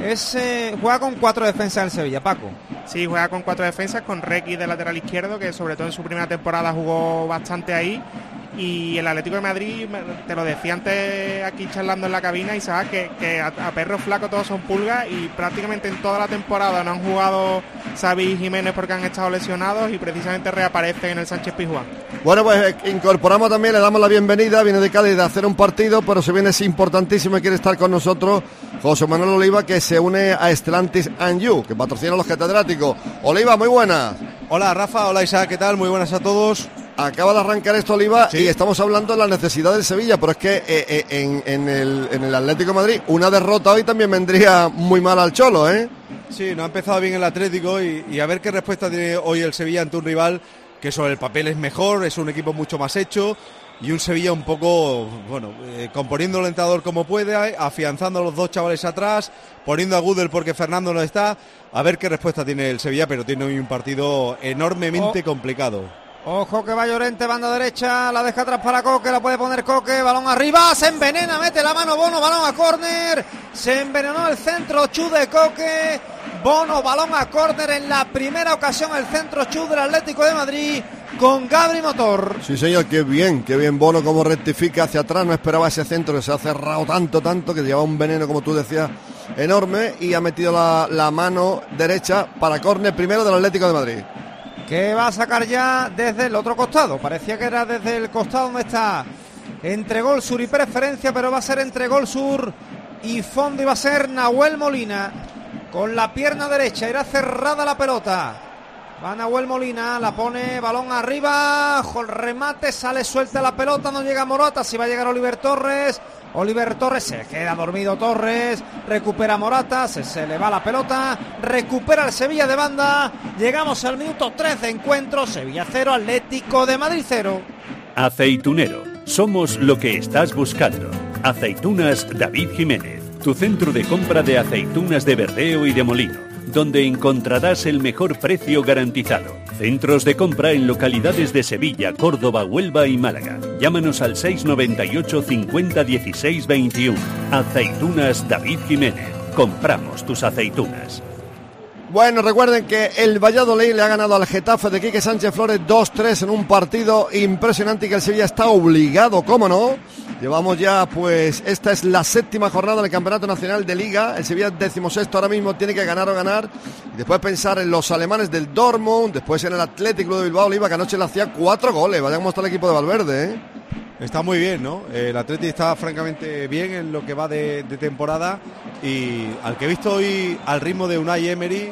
Juega con 4 defensas el Sevilla, Paco. Sí, juega con 4 defensas, con Requi de lateral izquierdo, que sobre todo en su primera temporada jugó bastante ahí. Y el Atlético de Madrid, te lo decía antes aquí charlando en la cabina, y sabes que a perro flaco todos son pulgas, y prácticamente en toda la temporada no han jugado Xavi y Jiménez porque han estado lesionados, y precisamente reaparecen en el Sánchez Pizjuán. Bueno, pues incorporamos también, le damos la bienvenida, viene de Cádiz de hacer un partido, pero se viene, es importantísimo y quiere estar con nosotros José Manuel Oliva, que se une a Stellantis and You, que patrocina a los catedráticos. Oliva, muy buenas. Hola Rafa, hola Isaac, ¿qué tal? Muy buenas a todos. Acaba de arrancar esto, Oliva, sí. Y estamos hablando de la necesidad del Sevilla, pero es que en el Atlético de Madrid una derrota hoy también vendría muy mal al Cholo, ¿eh? Sí, no ha empezado bien el Atlético y a ver qué respuesta tiene hoy el Sevilla ante un rival que sobre el papel es mejor, es un equipo mucho más hecho, y un Sevilla un poco, componiendo el entrenador como puede, afianzando a los 2 chavales atrás, poniendo a Gudel porque Fernando no está. A ver qué respuesta tiene el Sevilla, pero tiene hoy un partido enormemente complicado. Ojo que va Llorente, banda derecha, la deja atrás para Coque, la puede poner Coque, balón arriba, se envenena, mete la mano Bono, balón a córner, se envenenó el centro chut de Coque, Bono, balón a córner, en la primera ocasión el centro chut del Atlético de Madrid con Gabri Motor. Sí señor, qué bien Bono como rectifica hacia atrás, no esperaba ese centro que se ha cerrado tanto que llevaba un veneno, como tú decías, enorme, y ha metido la mano derecha para córner primero del Atlético de Madrid. Que va a sacar ya desde el otro costado. Parecía que era desde el costado donde está entre gol sur y preferencia, pero va a ser entre gol sur y fondo, y va a ser Nahuel Molina con la pierna derecha. Irá cerrada la pelota. Va Nahuel Molina, la pone, balón arriba, el remate, sale suelta la pelota, no llega Morata, si va a llegar Oliver Torres. Oliver Torres, se queda dormido Torres, recupera Morata, se le va la pelota, recupera el Sevilla de banda. Llegamos al minuto 3 de encuentro, Sevilla 0, Atlético de Madrid 0. Aceitunero, somos lo que estás buscando. Aceitunas David Jiménez, tu centro de compra de aceitunas de verdeo y de molino, donde encontrarás el mejor precio garantizado. Centros de compra en localidades de Sevilla, Córdoba, Huelva y Málaga. Llámanos al 698 50 16 21. Aceitunas David Jiménez. Compramos tus aceitunas. Bueno, recuerden que el Valladolid le ha ganado al Getafe de Quique Sánchez Flores 2-3 en un partido impresionante, y que el Sevilla está obligado, cómo no. Llevamos ya, pues, esta es la 7ª jornada del Campeonato Nacional de Liga. El Sevilla 16º ahora mismo, tiene que ganar o ganar. Y después pensar en los alemanes del Dortmund, después en el Athletic Club de Bilbao, Oliva, que anoche le hacía 4 goles. Vaya cómo está el equipo de Valverde, ¿eh? Está muy bien, ¿no? El Atleti está francamente bien en lo que va de temporada, y al que he visto hoy al ritmo de Unai Emery,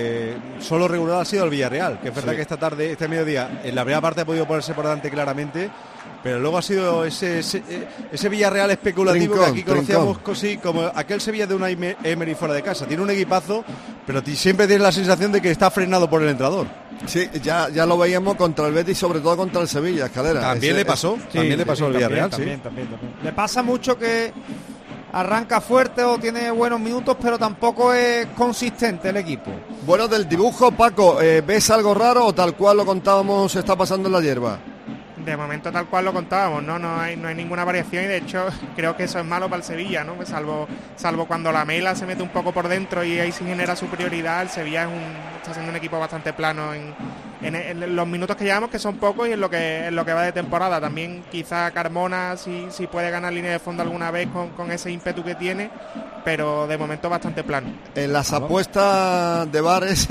solo regular ha sido el Villarreal, que es verdad que esta tarde, este mediodía, en la primera parte ha podido ponerse por delante claramente, pero luego ha sido ese Villarreal especulativo que aquí conocíamos como aquel Sevilla de Unai Emery fuera de casa. Tiene un equipazo, pero siempre tiene la sensación de que está frenado por el entrenador. Sí, ya lo veíamos contra el Betis, sobre todo contra el Sevilla, Escalera. También le pasó al Villarreal. También. Le pasa mucho que arranca fuerte o tiene buenos minutos, pero tampoco es consistente el equipo. Bueno, del dibujo, Paco, ¿ves algo raro o tal cual lo contábamos está pasando en la hierba? De momento tal cual lo contábamos, no hay ninguna variación, y de hecho creo que eso es malo para el Sevilla, ¿no? Salvo cuando la Mela se mete un poco por dentro y ahí sí genera superioridad. El Sevilla está siendo un equipo bastante plano en los minutos que llevamos, que son pocos, y en lo que va de temporada. También quizá Carmona si puede ganar línea de fondo alguna vez con ese ímpetu que tiene, pero de momento bastante plano. En las apuestas de bares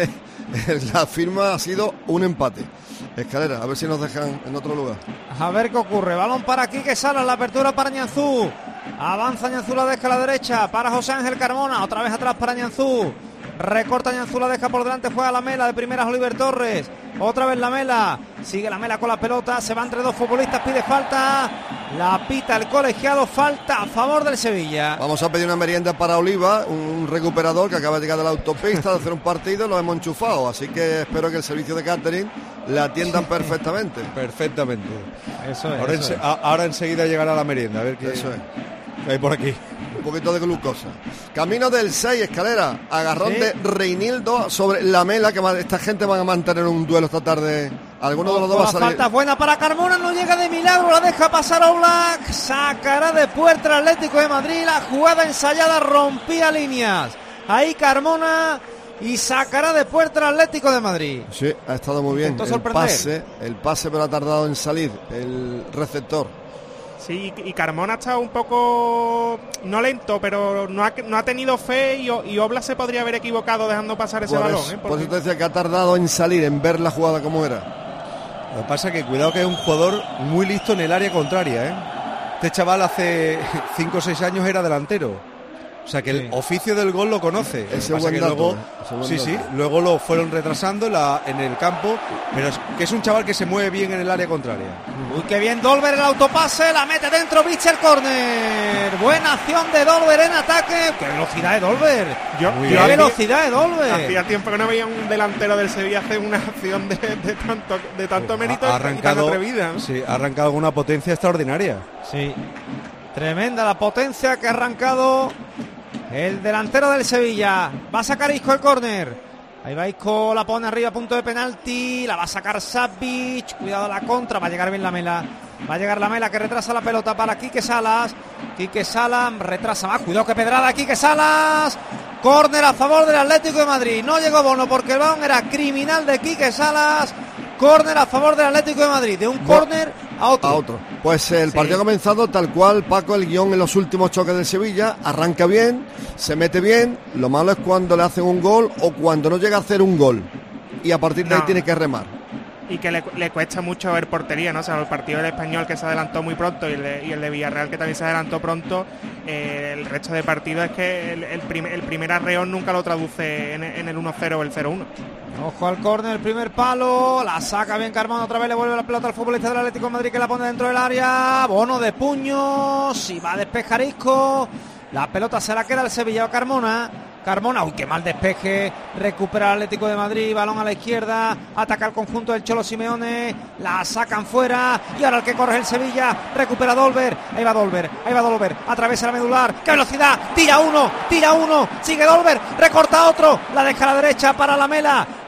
la firma ha sido un empate. Escalera, a ver si nos dejan en otro lugar. A ver qué ocurre. Balón para Quique Salas, la apertura para Ñanzú. Avanza Ñanzú, la deja a la derecha para José Ángel Carmona. Otra vez atrás para Ñanzú. Recorta Ñanzú, la deja por delante, juega la Mela, de primeras Oliver Torres. Otra vez la Mela, sigue la Mela con la pelota, se va entre dos futbolistas, pide falta. La pita el colegiado, falta a favor del Sevilla. Vamos a pedir una merienda para Oliva, un recuperador que acaba de llegar de la autopista de hacer un partido, lo hemos enchufado, así que espero que el servicio de catering la atiendan perfectamente. Perfectamente. Eso es. Ahora enseguida llegará la merienda, a ver qué hay por aquí. Un poquito de glucosa. Camino del 6, Escalera. Agarrón de Reinildo sobre la Mela, que esta gente van a mantener un duelo esta tarde. Alguno de los dos va a salir. Falta buena para Carmona, no llega de milagro, la deja pasar a Oblak. Sacará de puerta el Atlético de Madrid. La jugada ensayada rompía líneas. Ahí Carmona, y sacará de puerta el Atlético de Madrid. Sí, ha estado muy bien. El pase, pero ha tardado en salir el receptor. Sí, y Carmona ha estado un poco, no lento, pero no ha tenido fe, y Oblak se podría haber equivocado dejando pasar ese balón. Por eso te decía que ha tardado en salir, en ver la jugada como era. Lo que pasa es que cuidado, que es un jugador muy listo en el área contraria, Este chaval hace 5 o 6 años era delantero. O sea que el oficio del gol lo conoce. Ese buen dato. Luego lo fueron retrasando en el campo, pero que es un chaval que se mueve bien en el área contraria. Uy, qué bien Dolber, el autopase, la mete dentro, Bichel, córner. Buena acción de Dolber en ataque. ¡Qué velocidad de Dolber! ¡Qué velocidad de Dolber! Hacía tiempo que no veía un delantero del Sevilla hacer una acción de tanto mérito y tan atrevida, ¿no? Sí, ha arrancado con una potencia extraordinaria. Sí, tremenda la potencia que ha arrancado el delantero del Sevilla. Va a sacar Isco el córner. Ahí va Isco, la pone arriba, punto de penalti. La va a sacar Savic. Cuidado la contra, va a llegar bien la Mela. Va a llegar la Mela, que retrasa la pelota para Quique Salas. Quique Salas retrasa más. Cuidado, que pedrada, Quique Salas. Córner a favor del Atlético de Madrid. No llegó Bono porque el balón era criminal de Quique Salas. Córner a favor del Atlético de Madrid. De un córner a otro. Pues el partido ha comenzado tal cual, Paco, el guión en los últimos choques del Sevilla. Arranca bien, se mete bien. Lo malo es cuando le hacen un gol o cuando no llega a hacer un gol. Y a partir de ahí tiene que remar. Y que le cuesta mucho ver portería, ¿no? O sea, el partido del Español, que se adelantó muy pronto, y el de Villarreal, que también se adelantó pronto. El resto de partidos es que el primer arreón nunca lo traduce en el 1-0 o el 0-1. Ojo al córner, el primer palo, la saca bien Carmona, otra vez le vuelve la pelota al futbolista del Atlético de Madrid, que la pone dentro del área. Bono de puños, y va a despejar Isco. La pelota se la queda el Sevilla, Carmona, uy, qué mal despeje. Recupera el Atlético de Madrid, balón a la izquierda, ataca el conjunto del Cholo Simeone, la sacan fuera, y ahora el que corre es el Sevilla. Recupera Dolber, ahí va Dolber, atraviesa la medular, qué velocidad, tira uno, sigue Dolber, recorta otro, la deja a la derecha para la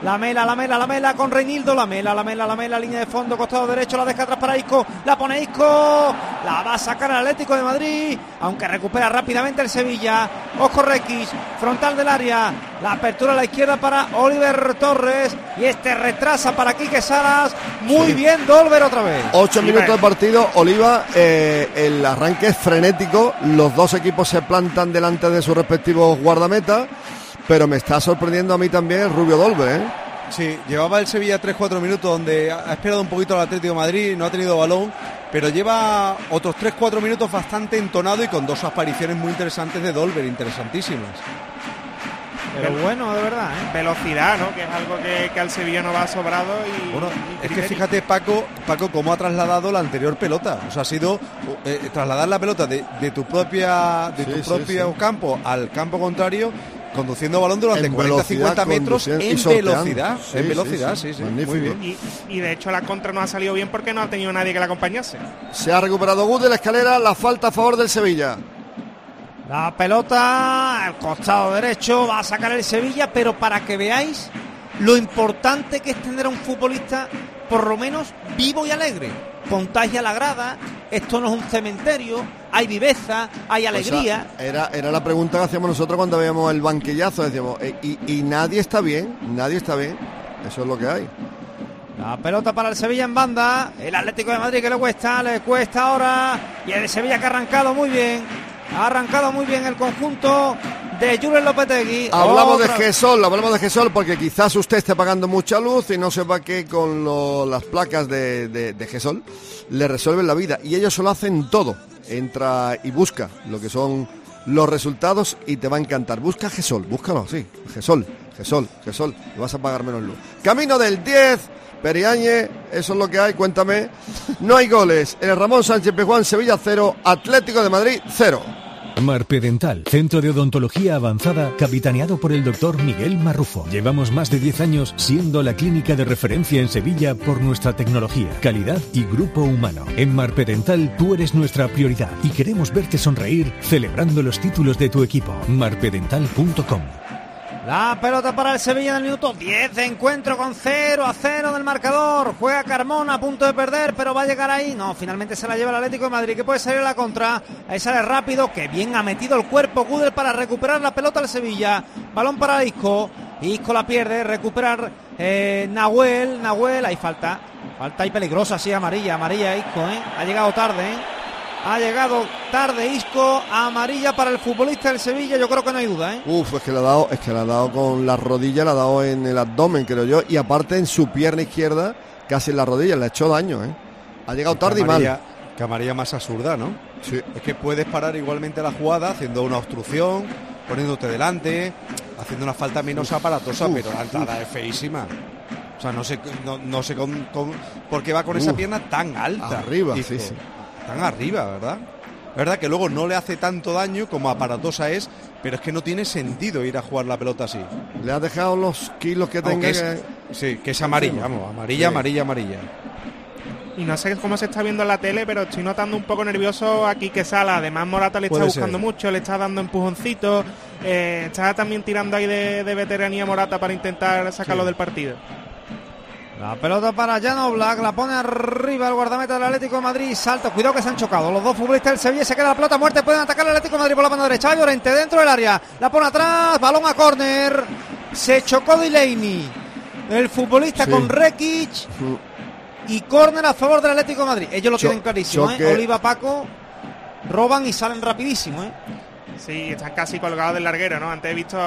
Mela con Reinildo, la Mela, línea de fondo, costado derecho, la deja atrás para Isco, la pone Isco, la va a sacar el Atlético de Madrid, aunque recupera rápidamente el Sevilla. Ojo Requis, frontal del área, la apertura a la izquierda para Oliver Torres, y este retrasa para Quique Salas. Muy bien Dolber otra vez. 8 minutos de partido, Oliva, el arranque es frenético, los dos equipos se plantan delante de sus respectivos guardametas, pero me está sorprendiendo a mí también el rubio Dolber, Sí, llevaba el Sevilla 3-4 minutos donde ha esperado un poquito al Atlético de Madrid, no ha tenido balón, pero lleva otros 3-4 minutos bastante entonado y con 2 apariciones muy interesantes de Dolber, interesantísimas. Pero bueno, de verdad, velocidad, ¿no? Que es algo que al Sevilla no va sobrado y... Bueno, es que fíjate, Paco, cómo ha trasladado la anterior pelota. O sea, ha sido trasladar la pelota de tu propio campo al campo contrario, conduciendo balón durante 40-50 metros en velocidad. En velocidad, sí, muy bien. Y de hecho la contra no ha salido bien porque no ha tenido nadie que la acompañase. Se ha recuperado Gus de la escalera, la falta a favor del Sevilla. La pelota al costado derecho, va a sacar el Sevilla, pero para que veáis lo importante que es tener a un futbolista por lo menos vivo y alegre. Contagia la grada, esto no es un cementerio, hay viveza, hay alegría. O sea, era la pregunta que hacíamos nosotros cuando veíamos el banquillazo, decíamos, y nadie está bien, eso es lo que hay. La pelota para el Sevilla en banda, el Atlético de Madrid que le cuesta ahora, y el Sevilla que ha arrancado muy bien. Ha arrancado muy bien el conjunto de Julen Lopetegui. Hablamos de Gesol porque quizás usted esté pagando mucha luz y no sepa que con las placas de Gesol le resuelven la vida. Y ellos solo hacen todo. Entra y busca lo que son los resultados y te va a encantar. Busca Gesol, búscalo así. Gesol, y vas a pagar menos luz. Camino del 10. Periáñez, eso es lo que hay, cuéntame. No hay goles. El Ramón Sánchez Pizjuán, Sevilla 0, Atlético de Madrid 0. Marpedental, centro de odontología avanzada, capitaneado por el doctor Miguel Marrufo. Llevamos más de 10 años siendo la clínica de referencia en Sevilla por nuestra tecnología, calidad y grupo humano. En Marpedental tú eres nuestra prioridad y queremos verte sonreír celebrando los títulos de tu equipo. Marpedental.com. La pelota para el Sevilla en el minuto 10 de encuentro con 0-0 del marcador. Juega Carmona a punto de perder, pero va a llegar ahí. No, finalmente se la lleva el Atlético de Madrid, que puede salir a la contra. Ahí sale rápido, que bien ha metido el cuerpo Gudel para recuperar la pelota al Sevilla. Balón para Isco. Isco la pierde, recuperar Nahuel, hay falta ahí peligrosa, sí, amarilla Isco, ha llegado tarde Isco, amarilla para el futbolista del Sevilla, yo creo que no hay duda, es que le ha dado con la rodilla, le ha dado en el abdomen, creo yo, y aparte en su pierna izquierda, casi en la rodilla, le ha hecho daño, Ha llegado tarde y mal. Que amarilla más absurda, ¿no? Sí. Es que puedes parar igualmente la jugada haciendo una obstrucción, poniéndote delante, haciendo una falta menos aparatosa, pero la entrada es feísima. O sea, no sé por qué va con esa pierna tan alta. Arriba, Isco. sí. Tan arriba, ¿verdad? Es verdad que luego no le hace tanto daño como aparatosa es, pero es que no tiene sentido ir a jugar la pelota así. Le ha dejado los kilos que tenga. Sí, que es amarilla, amarilla. Y no sé cómo se está viendo en la tele, pero estoy notando un poco nervioso aquí que Sala. Además Morata le está buscando mucho, le está dando empujoncitos, está también tirando ahí de veteranía Morata para intentar sacarlo del partido. La pelota para Jan Oblak, la pone arriba el guardameta del Atlético de Madrid, salta, cuidado que se han chocado los dos futbolistas del Sevilla, se queda la pelota muerta, pueden atacar al Atlético de Madrid por la banda derecha, Llorente dentro del área, la pone atrás, balón a córner, se chocó Delaney, el futbolista con Rekic, y córner a favor del Atlético de Madrid, ellos lo tienen clarísimo, Oliva, Paco, roban y salen rapidísimo, Sí, están casi colgados del larguero, ¿no? Antes he visto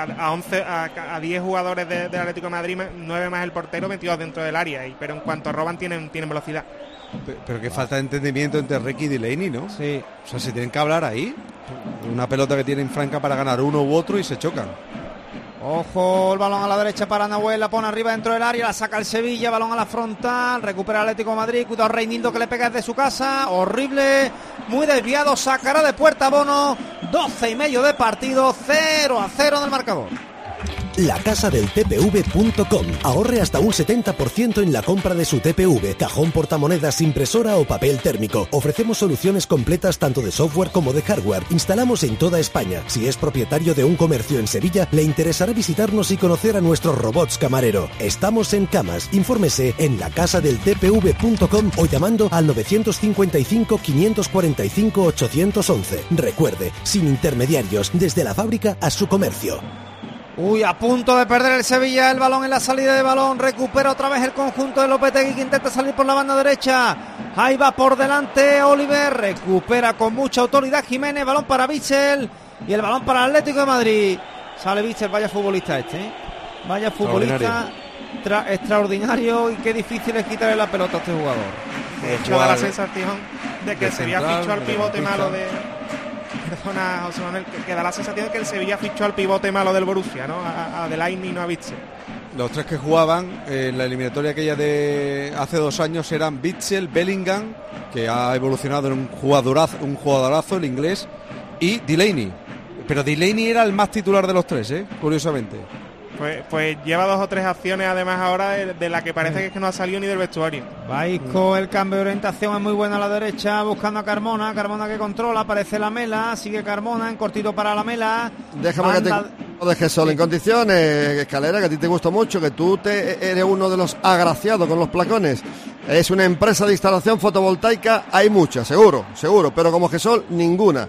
a 10 jugadores del Atlético de Madrid, 9 más el portero metidos dentro del área, pero en cuanto roban tienen velocidad. Pero que falta de entendimiento entre Rekic y Delaney, ¿no? Sí. O sea, se tienen que hablar ahí. Una pelota que tienen franca para ganar uno u otro y se chocan. Ojo, el balón a la derecha para Nahuel, la pone arriba dentro del área, la saca el Sevilla, balón a la frontal, recupera el Atlético de Madrid, cuidado Reinildo que le pega desde su casa, horrible, muy desviado, sacará de puerta Bono, 12:30 de partido, 0-0 en el marcador. lacasadeltpv.com. Ahorre hasta un 70% en la compra de su TPV, cajón portamonedas, impresora o papel térmico. Ofrecemos soluciones completas tanto de software como de hardware. Instalamos en toda España. Si es propietario de un comercio en Sevilla, le interesará visitarnos y conocer a nuestros robots camarero. Estamos en Camas. Infórmese en lacasadeltpv.com o llamando al 955 545 811. Recuerde, sin intermediarios, desde la fábrica a su comercio. Uy, a punto de perder el Sevilla el balón en la salida de balón, recupera otra vez el conjunto de Lopetegui que intenta salir por la banda derecha, ahí va por delante Oliver, recupera con mucha autoridad Jiménez, balón para Bitzel y el balón para el Atlético de Madrid, sale Bitzel, vaya futbolista vaya futbolista, extraordinario y qué difícil es quitarle la pelota a este jugador. De hecho, da la sensación de que el Sevilla fichó al pivote malo de... Perdona, José Manuel, que da la sensación de que el Sevilla fichó al pivote malo del Borussia, ¿no? A Delaney y no a Witsel. Los tres que jugaban en la eliminatoria aquella de hace 2 años eran Witsel, Bellingham, que ha evolucionado en un jugadorazo, el inglés, y Delaney. Pero Delaney era el más titular de los tres, curiosamente. Pues lleva 2 o 3 acciones además ahora de la que parece que no ha salido ni del vestuario. Baisco, el cambio de orientación es muy bueno a la derecha, buscando a Carmona que controla, aparece Lamela, sigue Carmona, en cortito para Lamela. Déjame que te dejes solo en condiciones, Escalera, que a ti te gusta mucho, que tú eres uno de los agraciados con los placones. Es una empresa de instalación fotovoltaica, hay muchas, seguro, pero como GESOL, ninguna.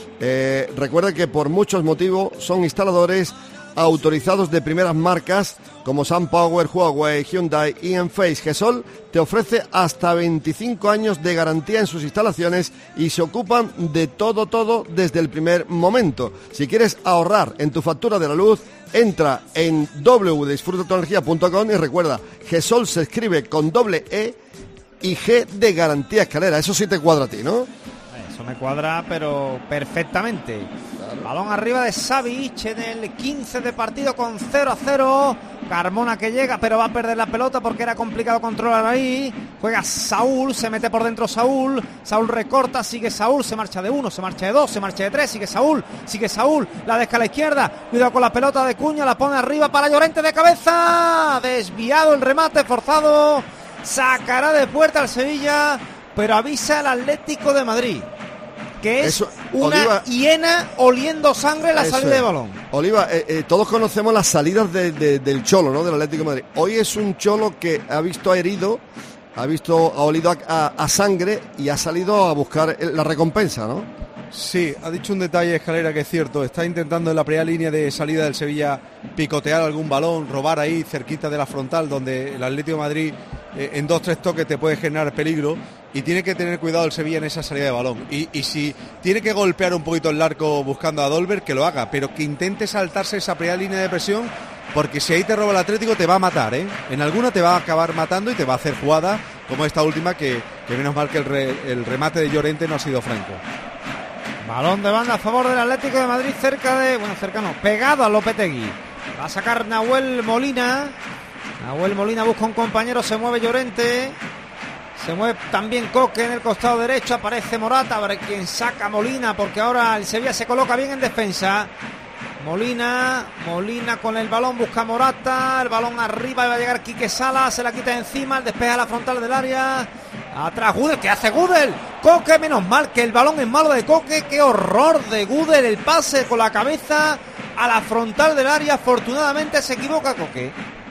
Recuerda que por muchos motivos son instaladores autorizados de primeras marcas como SunPower, Huawei, Hyundai y Enphase. GESOL te ofrece hasta 25 años de garantía en sus instalaciones y se ocupan de todo desde el primer momento. Si quieres ahorrar en tu factura de la luz, entra en www.disfrutatuenergia.com y recuerda, GESOL se escribe con doble E y G de garantía, Escalera. Eso sí te cuadra a ti, ¿no? Eso me cuadra, pero perfectamente. Claro. Balón arriba de Savic en el 15 de partido con 0-0. Carmona que llega, pero va a perder la pelota porque era complicado controlar ahí. Juega Saúl, se mete por dentro Saúl. Saúl recorta, sigue Saúl, se marcha de 1, se marcha de 2, se marcha de 3, sigue Saúl, la deja a la izquierda. Cuidado con la pelota de Cuña, la pone arriba para Llorente de cabeza. Desviado el remate, forzado. Sacará de puerta al Sevilla, pero avisa al Atlético de Madrid que es una hiena oliendo sangre en la salida de balón. Oliva, todos conocemos las salidas del Cholo, ¿no? Del Atlético de Madrid. Hoy es un Cholo que ha visto herido, ha olido a sangre y ha salido a buscar la recompensa, ¿no? Sí, ha dicho un detalle, Escalera, que es cierto. Está intentando en la primera línea de salida del Sevilla picotear algún balón, robar ahí cerquita de la frontal, donde el Atlético de Madrid en 2-3 toques te puede generar peligro, y tiene que tener cuidado el Sevilla en esa salida de balón. Y si tiene que golpear un poquito el arco buscando a Dolberg, que lo haga, pero que intente saltarse esa primera línea de presión, porque si ahí te roba el Atlético te va a matar, ¿eh? En alguna te va a acabar matando y te va a hacer jugada como esta última, que menos mal que el remate de Llorente no ha sido franco. Balón de banda a favor del Atlético de Madrid, pegado a Lopetegui. Va a sacar Nahuel Molina. Nahuel Molina busca un compañero, se mueve Llorente. Se mueve también Coque en el costado derecho, aparece Morata, a ver quién saca Molina, porque ahora el Sevilla se coloca bien en defensa. Molina con el balón, busca Morata, el balón arriba, y va a llegar Quique Sala, se la quita encima, el despeja a la frontal del área. Atrás Gudel, ¿qué hace Gudel? Coque, menos mal que el balón es malo de Coque, qué horror de Gudel, el pase con la cabeza a la frontal del área, afortunadamente se equivoca Coque.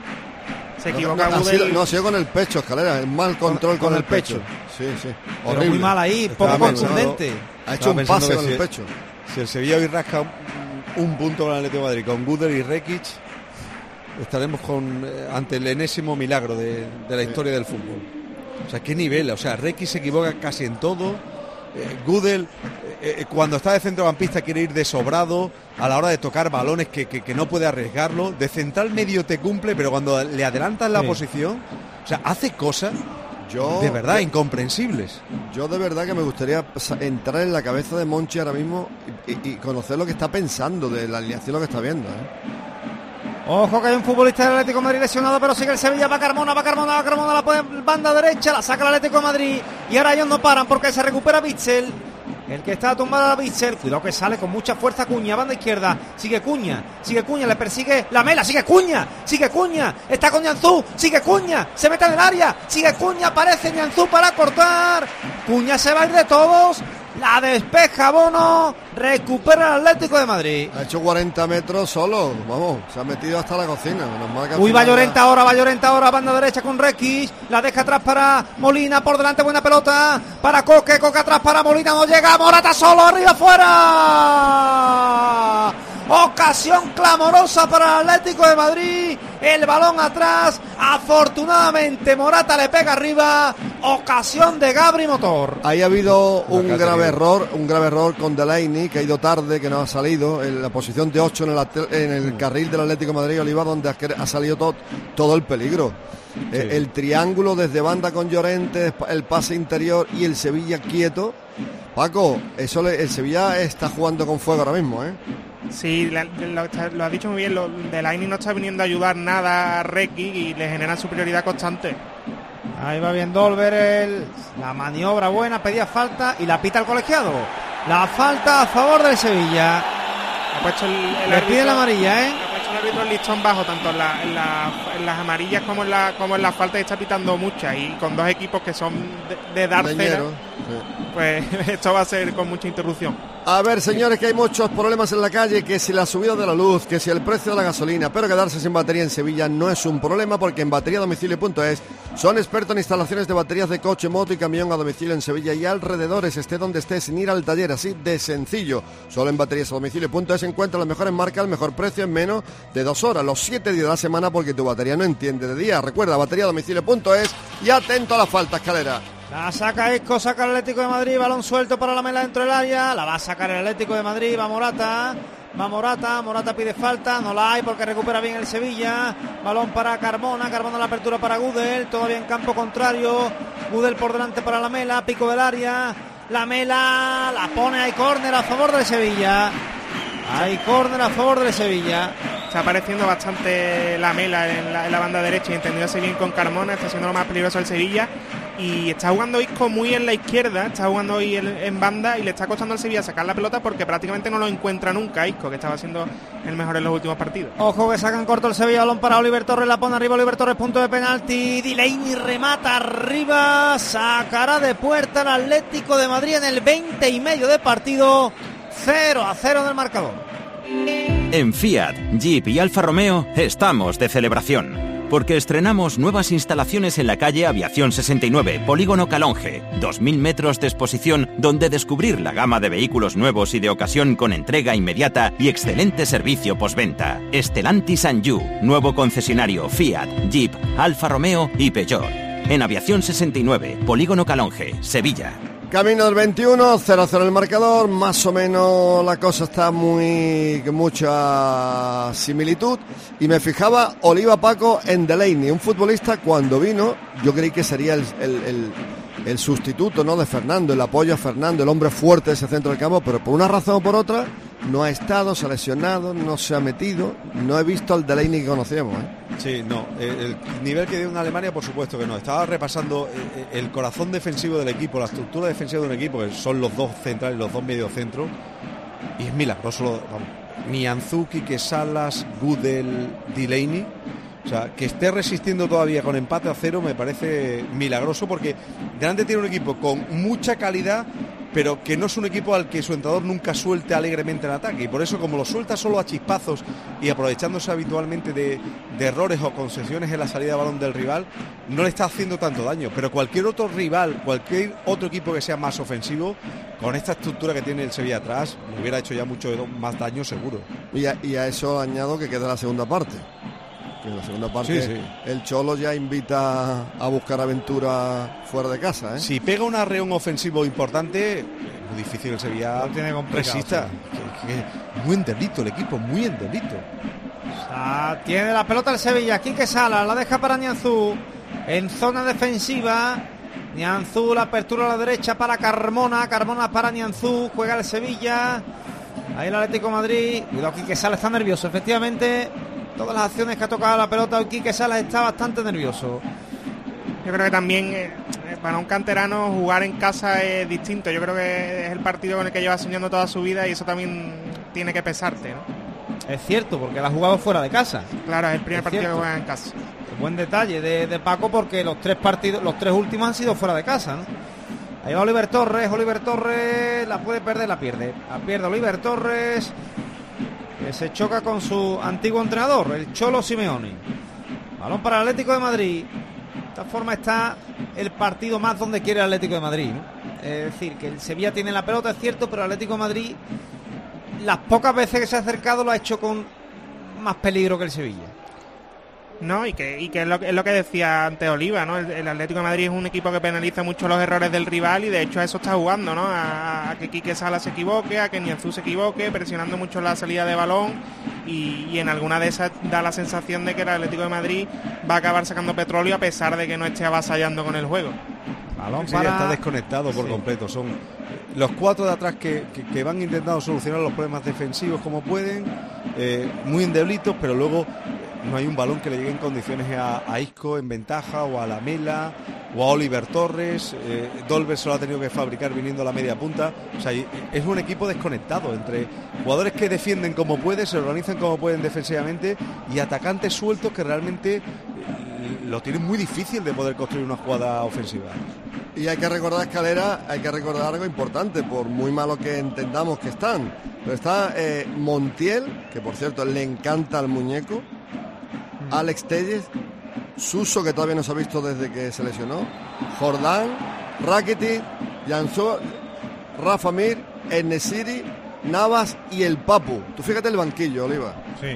Se equivoca Gudel. No, ha sido con el pecho, Escalera, el mal control con el pecho. Sí. Pero muy mal ahí, poco contundente. Ha hecho un pase con el pecho. Si el Sevilla hoy rasca un punto con el Atlético de Madrid, con Gudel y Rekic, estaremos ante el enésimo milagro de la historia del fútbol. O sea, qué nivel, Rekic se equivoca casi en todo. Gudel, cuando está de centrocampista, quiere ir de sobrado a la hora de tocar balones que no puede arriesgarlo. De central medio te cumple, pero cuando le adelantas la posición, hace cosas de verdad incomprensibles. Yo de verdad que me gustaría entrar en la cabeza de Monchi ahora mismo y conocer lo que está pensando de la alineación, lo que está viendo, Ojo que hay un futbolista del Atlético de Madrid lesionado, pero sigue el Sevilla, va Carmona, la pone en banda derecha, la saca el Atlético de Madrid, y ahora ellos no paran porque se recupera Witsel, el que está tumbado a Witsel. Cuidado que sale con mucha fuerza Cuña, banda izquierda, sigue Cuña, le persigue Lamela, sigue Cuña, está con Nianzú, sigue Cuña, se mete en el área, sigue Cuña, aparece Nianzú para cortar, Cuña se va a ir de todos. La despeja Bono, recupera el Atlético de Madrid. Ha hecho 40 metros solo, se ha metido hasta la cocina. Va Llorente ahora, banda derecha con Rekic, la deja atrás para Molina, por delante buena pelota para Coque atrás para Molina, no llega, Morata solo, arriba, fuera. Ocasión clamorosa para el Atlético de Madrid, el balón atrás, afortunadamente Morata le pega arriba, ocasión de Gabri Motor. Ahí ha habido un grave error con Delaney, que ha ido tarde, que no ha salido en la posición de 8 en el carril del Atlético de Madrid, Oliva, donde ha salido todo el peligro. Sí. El triángulo desde banda con Llorente, el pase interior y el Sevilla quieto. Paco, el Sevilla está jugando con fuego ahora mismo, ¿eh? Sí, lo has dicho muy bien, Delaney no está viniendo a ayudar nada a Requi y le genera superioridad constante. Ahí va bien Dolber, la maniobra buena, pedía falta y la pita el colegiado. La falta a favor del Sevilla. Ha puesto le pide la amarilla, ¿eh? Ha puesto el árbitro el listón bajo, tanto en las amarillas como en las faltas, y está pitando muchas. Y con dos equipos que son de dar cera, pues esto va a ser con mucha interrupción. A ver, señores, que hay muchos problemas en la calle, que si la subida de la luz, que si el precio de la gasolina, pero quedarse sin batería en Sevilla no es un problema, porque en bateriadomicilio.es son expertos en instalaciones de baterías de coche, moto y camión a domicilio en Sevilla y alrededores, esté donde esté, sin ir al taller, así de sencillo. Solo en bateriasadomicilio.es encuentra las mejores marcas, el mejor precio en menos de 2 horas, los 7 días de la semana, porque tu batería no entiende de día. Recuerda, bateriadomicilio.es y atento a las faltas, Calera. La saca Isco, saca el Atlético de Madrid, balón suelto para Lamela dentro del área, la va a sacar el Atlético de Madrid, va Morata pide falta, no la hay porque recupera bien el Sevilla, balón para Carmona la apertura para Gudel, todavía en campo contrario, Gudel por delante para Lamela, pico del área, Lamela la pone, hay córner a favor del Sevilla. Está apareciendo bastante Lamela en la banda derecha y entendiéndose bien con Carmona, está siendo lo más peligroso del Sevilla. Y está jugando Isco muy en la izquierda, está jugando hoy en banda y le está costando al Sevilla sacar la pelota porque prácticamente no lo encuentra nunca Isco, que estaba siendo el mejor en los últimos partidos. Ojo que sacan corto el Sevilla, balón para Oliver Torres, la pone arriba Oliver Torres, punto de penalti, Delaney remata arriba, sacará de puerta el Atlético de Madrid en el 20 y medio de partido, 0-0 del marcador. En Fiat, Jeep y Alfa Romeo estamos de celebración. Porque estrenamos nuevas instalaciones en la calle Aviación 69, Polígono Calonge. 2.000 metros de exposición donde descubrir la gama de vehículos nuevos y de ocasión con entrega inmediata y excelente servicio postventa. Stellantis Anjou, nuevo concesionario Fiat, Jeep, Alfa Romeo y Peugeot. En Aviación 69, Polígono Calonge, Sevilla. Camino del 21, 0-0 el marcador, más o menos la cosa está mucha similitud. Y me fijaba, Oliva, Paco, en Delaney, un futbolista cuando vino, yo creí que sería el sustituto, ¿no?, de Fernando, el apoyo a Fernando, el hombre fuerte de ese centro del campo, pero por una razón o por otra no ha estado, se ha lesionado, no se ha metido, no he visto al Delaney que conocíamos, ¿eh? Sí, no, el nivel que dio en Alemania, por supuesto que no. Estaba repasando el corazón defensivo del equipo, la estructura defensiva de un equipo, que son los dos centrales, los dos mediocentros, y es milagroso, Nianzú, Quique Salas, Gudel, Delaney. O sea, que esté resistiendo todavía con empate a 0 me parece milagroso, porque delante tiene un equipo con mucha calidad, pero que no es un equipo al que su entrenador nunca suelte alegremente el ataque, y por eso, como lo suelta solo a chispazos y aprovechándose habitualmente de errores o concesiones en la salida de balón del rival, no le está haciendo tanto daño. Pero cualquier otro rival, cualquier otro equipo que sea más ofensivo, con esta estructura que tiene el Sevilla atrás, le hubiera hecho ya mucho más daño seguro. Y a eso añado que queda la segunda parte. En la segunda parte sí. El Cholo ya invita a buscar aventura fuera de casa, ¿eh? Si pega un arreón ofensivo importante, es muy difícil el Sevilla lo tiene resista. Muy endeudito el equipo, muy endeudito. Tiene la pelota el Sevilla, Quique Salas la deja para Nianzú en zona defensiva. Nianzú, la apertura a la derecha para Carmona para Nianzú, juega el Sevilla. Ahí el Atlético de Madrid. Cuidado, Quique Salas está nervioso, efectivamente. Todas las acciones que ha tocado la pelota, hoy Quique Salas está bastante nervioso. Yo creo que también para un canterano jugar en casa es distinto. Yo creo que es el partido con el que lleva soñando toda su vida y eso también tiene que pesarte, ¿no? Es cierto, porque la ha jugado fuera de casa. Claro, es el primer partido que juega en casa. Buen detalle de Paco, porque los tres últimos han sido fuera de casa, ¿no? Ahí va Oliver Torres, la puede perder, la pierde Oliver Torres, que se choca con su antiguo entrenador, el Cholo Simeone. Balón para el Atlético de Madrid. De esta forma está el partido más donde quiere el Atlético de Madrid, ¿no? Es decir, que el Sevilla tiene la pelota, es cierto, pero el Atlético de Madrid, las pocas veces que se ha acercado, lo ha hecho con más peligro que el Sevilla. No, y que es lo que decía antes Oliva, ¿no? El Atlético de Madrid es un equipo que penaliza mucho los errores del rival y de hecho a eso está jugando, ¿no? A que Quique Salas se equivoque, a que Nianzú se equivoque, presionando mucho la salida de balón y en alguna de esas da la sensación de que el Atlético de Madrid va a acabar sacando petróleo a pesar de que no esté avasallando con el juego. Balón para... está desconectado por completo. Son los 4 de atrás que van intentando solucionar los problemas defensivos como pueden, muy endeblitos, pero luego no hay un balón que le llegue en condiciones a Isco en ventaja, o a Lamela, o a Oliver Torres. Dolber se lo ha tenido que fabricar viniendo a la media punta. O sea, es un equipo desconectado entre jugadores que defienden como pueden, se organizan como pueden defensivamente, y atacantes sueltos que realmente lo tienen muy difícil de poder construir una jugada ofensiva. Y hay que recordar, Escalera, hay que recordar algo importante, por muy malo que entendamos que están. Pero está Montiel, que por cierto le encanta al muñeco, Alex Telles, Suso, que todavía no se ha visto desde que se lesionó, Jordán, Rakitic, Janzó, Rafa Mir, En-Nesyri, Navas y el Papu. Tú fíjate el banquillo, Oliva.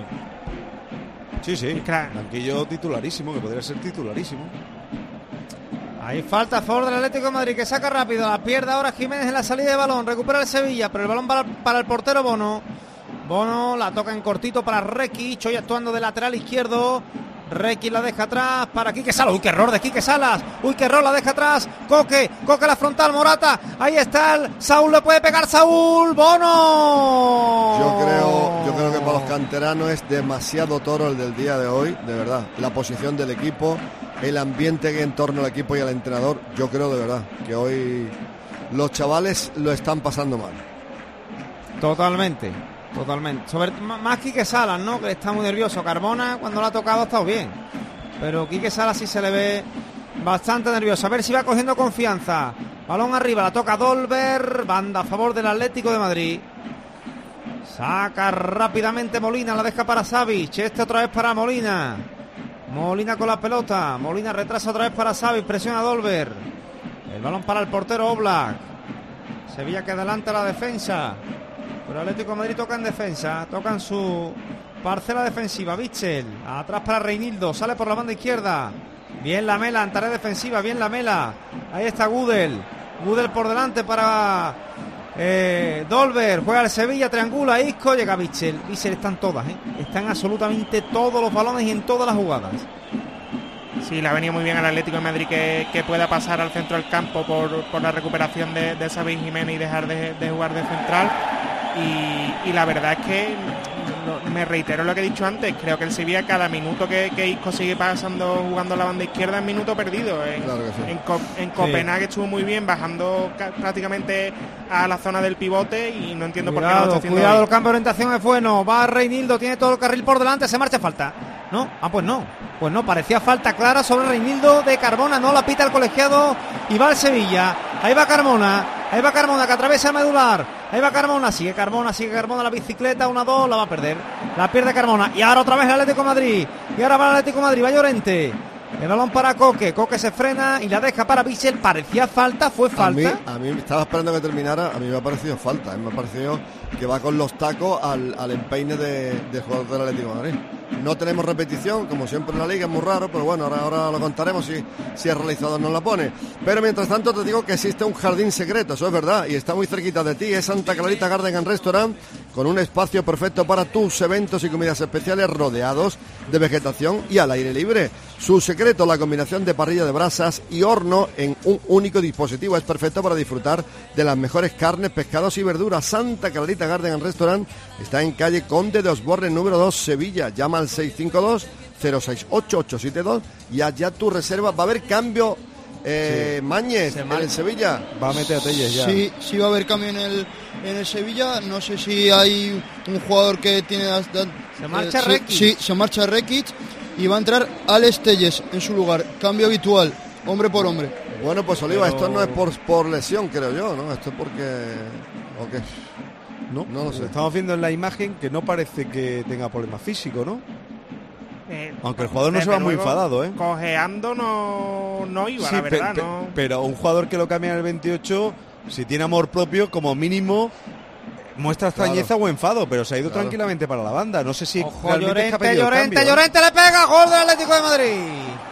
Sí, claro. Banquillo titularísimo, que podría ser titularísimo. Hay falta a favor del Atlético de Madrid, que saca rápido, la pierde ahora Jiménez en la salida de balón, recupera el Sevilla, pero el balón para el portero Bono. Bono la toca en cortito para Rekic, hoy actuando de lateral izquierdo. Rekic la deja atrás para Quique Salas. Uy, qué error de Quique Salas. Uy, qué error, la deja atrás. Coque la frontal, Morata. Ahí está el Saúl, le puede pegar Saúl. Bono. Yo creo que para los canteranos es demasiado toro el del día de hoy, de verdad. La posición del equipo, el ambiente que hay en torno al equipo y al entrenador. Yo creo de verdad que hoy los chavales lo están pasando mal. Totalmente. Sobre más Quique Salas, ¿no? Que está muy nervioso. Carbona, cuando lo ha tocado, ha estado bien. Pero Quique Salas sí se le ve bastante nervioso. A ver si va cogiendo confianza. Balón arriba, la toca Dolber. Banda a favor del Atlético de Madrid. Saca rápidamente Molina, la deja para Savic. Otra vez para Molina. Molina con la pelota. Molina retrasa otra vez para Savic. Presiona a Dolber. El balón para el portero Oblak. Sevilla que adelanta la defensa. Pero Atlético de Madrid toca en defensa, toca en su parcela defensiva. Bichel, atrás para Reinildo, sale por la banda izquierda. Bien Lamela en tarea defensiva, bien Lamela. Ahí está Gudel por delante para Dolber, juega el Sevilla, triangula Isco, llega Bichel. Están todas, están absolutamente todos los balones y en todas las jugadas. Sí, le ha venido muy bien al Atlético de Madrid que pueda pasar al centro del campo por la recuperación de Xavi Jiménez y dejar de jugar de central. Y la verdad es que me reitero lo que he dicho antes, creo que el Sevilla cada minuto que Isco sigue pasando jugando a la banda izquierda es minuto perdido. En Copenhague estuvo muy bien, bajando prácticamente a la zona del pivote y no entiendo por qué no lo está haciendo. Cuidado, el cambio de orientación es bueno, va Reinildo, tiene todo el carril por delante, se marcha falta. ¿No? Pues no, parecía falta clara sobre Reinildo de Carmona, no la pita el colegiado y va el Sevilla. Ahí va Carmona que atraviesa el medular. Ahí va Carmona, sigue Carmona la bicicleta, 1-2, la va a perder. La pierde Carmona y ahora otra vez el Atlético de Madrid. Y ahora va el Atlético de Madrid, va Llorente. El balón para Coque se frena y la deja para Bichel. Parecía falta, fue falta. A mí estaba esperando que terminara, a mí me ha parecido falta. Me ha parecido que va con los tacos al empeine de jugador del Atlético de Madrid. No tenemos repetición, como siempre en la liga, es muy raro, pero bueno, ahora lo contaremos si el realizador nos la pone. Pero mientras tanto te digo que existe un jardín secreto, eso es verdad, y está muy cerquita de ti, es Santa Clarita Garden and Restaurant, con un espacio perfecto para tus eventos y comidas especiales rodeados de vegetación y al aire libre. Su secreto, la combinación de parrilla de brasas y horno en un único dispositivo, es perfecto para disfrutar de las mejores carnes, pescados y verduras. Santa Clarita Garden and Restaurant está en calle Conde de Osborne, número 2, Sevilla. Llama al 652-068-872 y allá tu reserva. Va a haber cambio, Mañez, en el Sevilla. Va a meter a Telles ya. Sí, va a haber cambio en el Sevilla. No sé si hay un jugador que tiene... Se marcha Rekic. Sí, se marcha Rekic y va a entrar Alex Telles en su lugar. Cambio habitual, hombre por hombre. Bueno, pues Oliva, esto no es por lesión, creo yo, ¿no? Esto es porque... ¿O qué? No lo sé. Estamos viendo en la imagen que no parece que tenga problemas físicos, ¿no? Aunque el jugador no se va muy enfadado, ¿eh? Cojeando no iba, sí, la verdad, pero un jugador que lo cambia en el 28, si tiene amor propio, como mínimo muestra extrañeza o enfado, pero se ha ido tranquilamente para la banda. No sé si Llorente le pega, gol del Atlético de Madrid.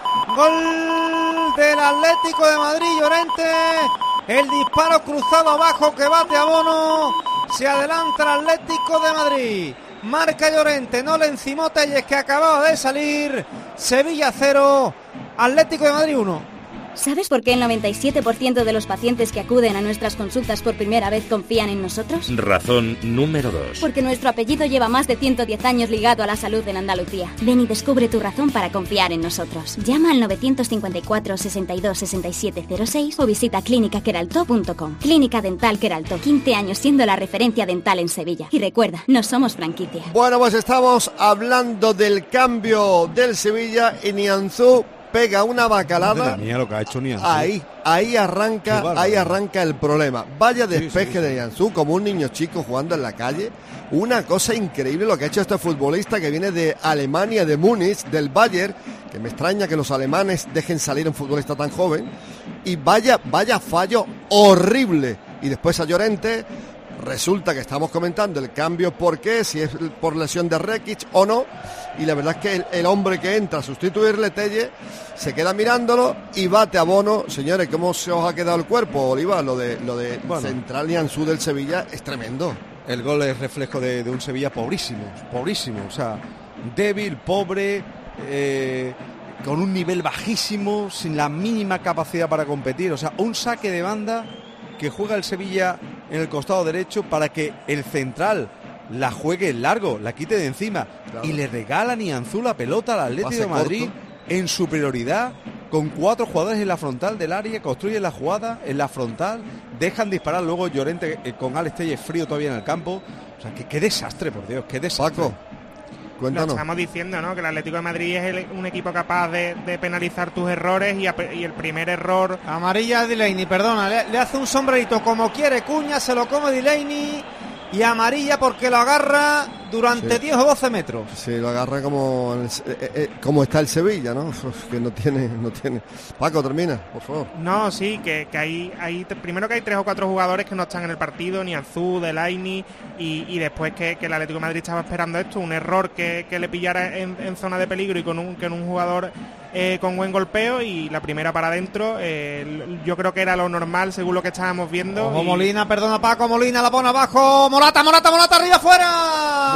Gol del Atlético de Madrid, Llorente. El disparo cruzado abajo que bate a Bono. Se adelanta el Atlético de Madrid. Marca Llorente, no le encimó Telles, que acababa de salir. Sevilla 0, Atlético de Madrid 1. ¿Sabes por qué el 97% de los pacientes que acuden a nuestras consultas por primera vez confían en nosotros? Razón número 2. Porque nuestro apellido lleva más de 110 años ligado a la salud en Andalucía. Ven y descubre tu razón para confiar en nosotros. Llama al 954 62 67 06 o visita clínicaqueraltó.com. Clínica Dental Queraltó, 15 años siendo la referencia dental en Sevilla. Y recuerda, no somos franquicia. Bueno, pues estamos hablando del cambio del Sevilla y Nianzú pega una bacalada. Lo que ha hecho Nianzú. Ahí arranca el problema. Vaya despeje de Nianzú, como un niño chico jugando en la calle. Una cosa increíble lo que ha hecho este futbolista que viene de Alemania, de Múnich, del Bayern, que me extraña que los alemanes dejen salir un futbolista tan joven. Y vaya fallo horrible. Y después a Llorente. Resulta que estamos comentando el cambio, por qué, si es por lesión de Rekic o no, y la verdad es que el hombre que entra a sustituirle, Telle, se queda mirándolo y bate a Bono. Señores, ¿cómo se os ha quedado el cuerpo, Oliva? Lo de Central Nianzú del Sevilla es tremendo. El gol es reflejo de un Sevilla pobrísimo, o sea, débil, pobre, con un nivel bajísimo, sin la mínima capacidad para competir, o sea, un saque de banda que juega el Sevilla en el costado derecho para que el central la juegue largo, la quite de encima, y le regala Nianzú la pelota al Atlético de Madrid en superioridad, con 4 jugadores en la frontal del área, construyen la jugada en la frontal, dejan disparar luego Llorente con Alex Telles frío todavía en el campo. O sea, qué desastre, por Dios, qué desastre. Paco, cuéntanos. Lo estamos diciendo, ¿no? Que el Atlético de Madrid es un equipo capaz de penalizar tus errores y el primer error... Amarilla a Delaney, perdona, le hace un sombrerito como quiere Cuña, se lo come Delaney y amarilla porque lo agarra durante 10 o 12 metros. Sí, lo agarra como está el Sevilla, ¿no? Que no tiene. Paco, termina, por favor. No, sí, que hay primero que hay 3 o 4 jugadores que no están en el partido, Nianzú, Delaney, y después que el Atlético de Madrid estaba esperando esto, un error que le pillara en zona de peligro y con un jugador con buen golpeo, y la primera para adentro, yo creo que era lo normal según lo que estábamos viendo. Ojo, Molina, perdona Paco, Molina la pone abajo, Morata, arriba, afuera.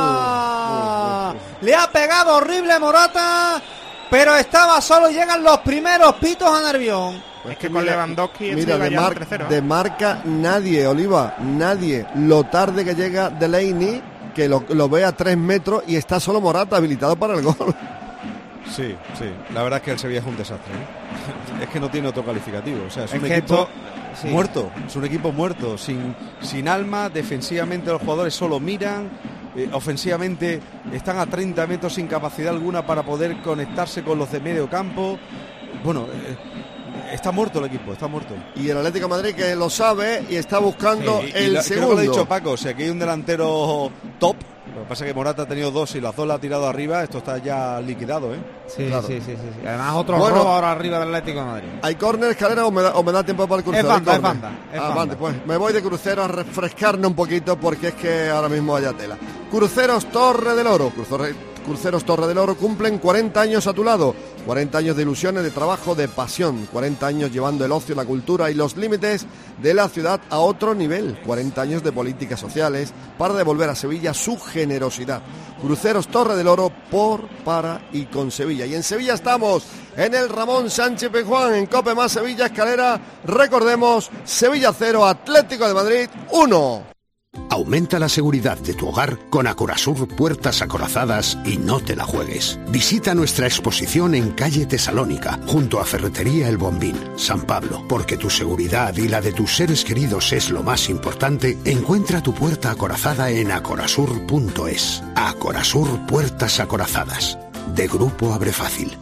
Le ha pegado horrible Morata, pero estaba solo y llegan los primeros pitos a Nervión. Pues es que con Lewandowski mira, de marca nadie, Oliva, nadie. Lo tarde que llega Delaney, que lo ve a 3 metros y está solo Morata habilitado para el gol. Sí, la verdad es que el Sevilla es un desastre, ¿eh? Es que no tiene otro calificativo, o sea, es un equipo muerto, es un equipo muerto, sin alma. Defensivamente los jugadores solo miran, ofensivamente están a 30 metros sin capacidad alguna para poder conectarse con los de medio campo. Bueno, está muerto el equipo, está muerto. Y el Atlético de Madrid, que lo sabe y está buscando el segundo. Creo que lo ha dicho Paco, o sea, que hay un delantero top. Lo que pasa es que Morata ha tenido 2 y las 2 la ha tirado arriba. Esto está ya liquidado, ¿eh? Sí, claro. Sí. Además otro robo ahora arriba del Atlético de Madrid. ¿Hay córner, Escalera, o me da tiempo para el crucero? Es banda. Vale, pues me voy de crucero a refrescarme un poquito porque es que ahora mismo haya tela. Cruceros Torre del Oro. Cruceros Torre del Oro cumplen 40 años a tu lado. 40 años de ilusiones, de trabajo, de pasión. 40 años llevando el ocio, la cultura y los límites de la ciudad a otro nivel. 40 años de políticas sociales para devolver a Sevilla su generosidad. Cruceros Torre del Oro por, para y con Sevilla. Y en Sevilla estamos en el Ramón Sánchez Pizjuán, en Cope Más Sevilla Escalera. Recordemos, Sevilla 0, Atlético de Madrid 1. Aumenta la seguridad de tu hogar con Acorasur Puertas Acorazadas y no te la juegues. Visita nuestra exposición en calle Tesalónica, junto a Ferretería El Bombín, San Pablo. Porque tu seguridad y la de tus seres queridos es lo más importante, encuentra tu puerta acorazada en acorasur.es. Acorasur Puertas Acorazadas, de Grupo Abre Fácil.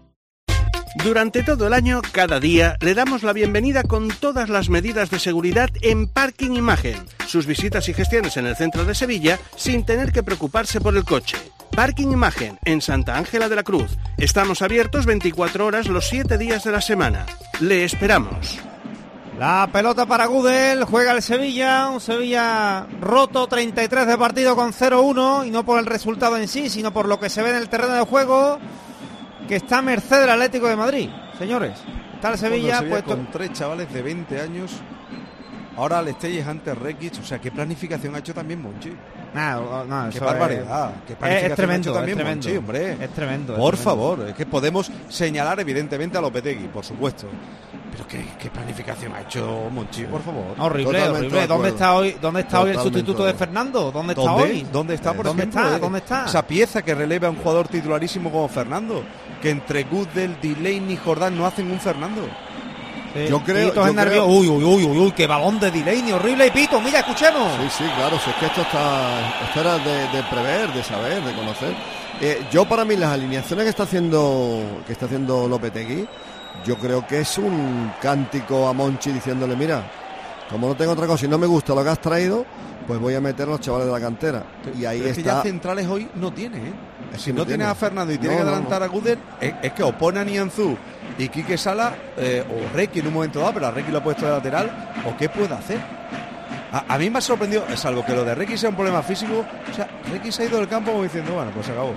Durante todo el año, cada día, le damos la bienvenida con todas las medidas de seguridad en Parking Imagen. Sus visitas y gestiones en el centro de Sevilla sin tener que preocuparse por el coche. Parking Imagen, en Santa Ángela de la Cruz. Estamos abiertos 24 horas los 7 días de la semana. Le esperamos. La pelota para Gudel, juega el Sevilla, un Sevilla roto, 33 de partido con 0-1, y no por el resultado en sí, sino por lo que se ve en el terreno de juego, que está a merced del Atlético de Madrid, señores. Está el Sevilla, puesto con 3 chavales de 20 años. Ahora Alestelles antes Rekic, o sea, qué planificación ha hecho también Monchi. No, qué barbaridad, qué planificación es tremendo, ha hecho también es tremendo, Monchi, hombre. Es tremendo. Por favor, es que podemos señalar evidentemente a Lopetegui, por supuesto. Pero qué planificación ha hecho Monchi, por favor. Horrible. ¿Dónde está hoy el sustituto de Fernando? ¿Dónde está hoy? ¿Dónde está, por ¿Dónde ejemplo? ¿Dónde está? Esa pieza que releva a un jugador titularísimo como Fernando, que entre Gudel, Delaney y Jordán no hacen un Fernando. Sí. Yo creo. Uy, qué balón de Delaney, horrible, y Pito, mira, escuchemos. Sí, claro, si es que esto era de prever, de saber, de conocer. Yo, para mí, las alineaciones que está haciendo Lopetegui, yo creo que es un cántico a Monchi diciéndole, mira, como no tengo otra cosa y no me gusta lo que has traído, pues voy a meter a los chavales de la cantera. Y ahí está. Es que ya centrales hoy no tiene, Si no tienes a Fernando y tiene que adelantar a Gudel, es que o pone a Nianzú y Quique Sala, o Requi en un momento dado, pero a Requi lo ha puesto de lateral, o qué puede hacer. A mí me ha sorprendido, salvo que lo de Requi sea un problema físico, o sea, Requi se ha ido del campo como diciendo, bueno, pues se acabó.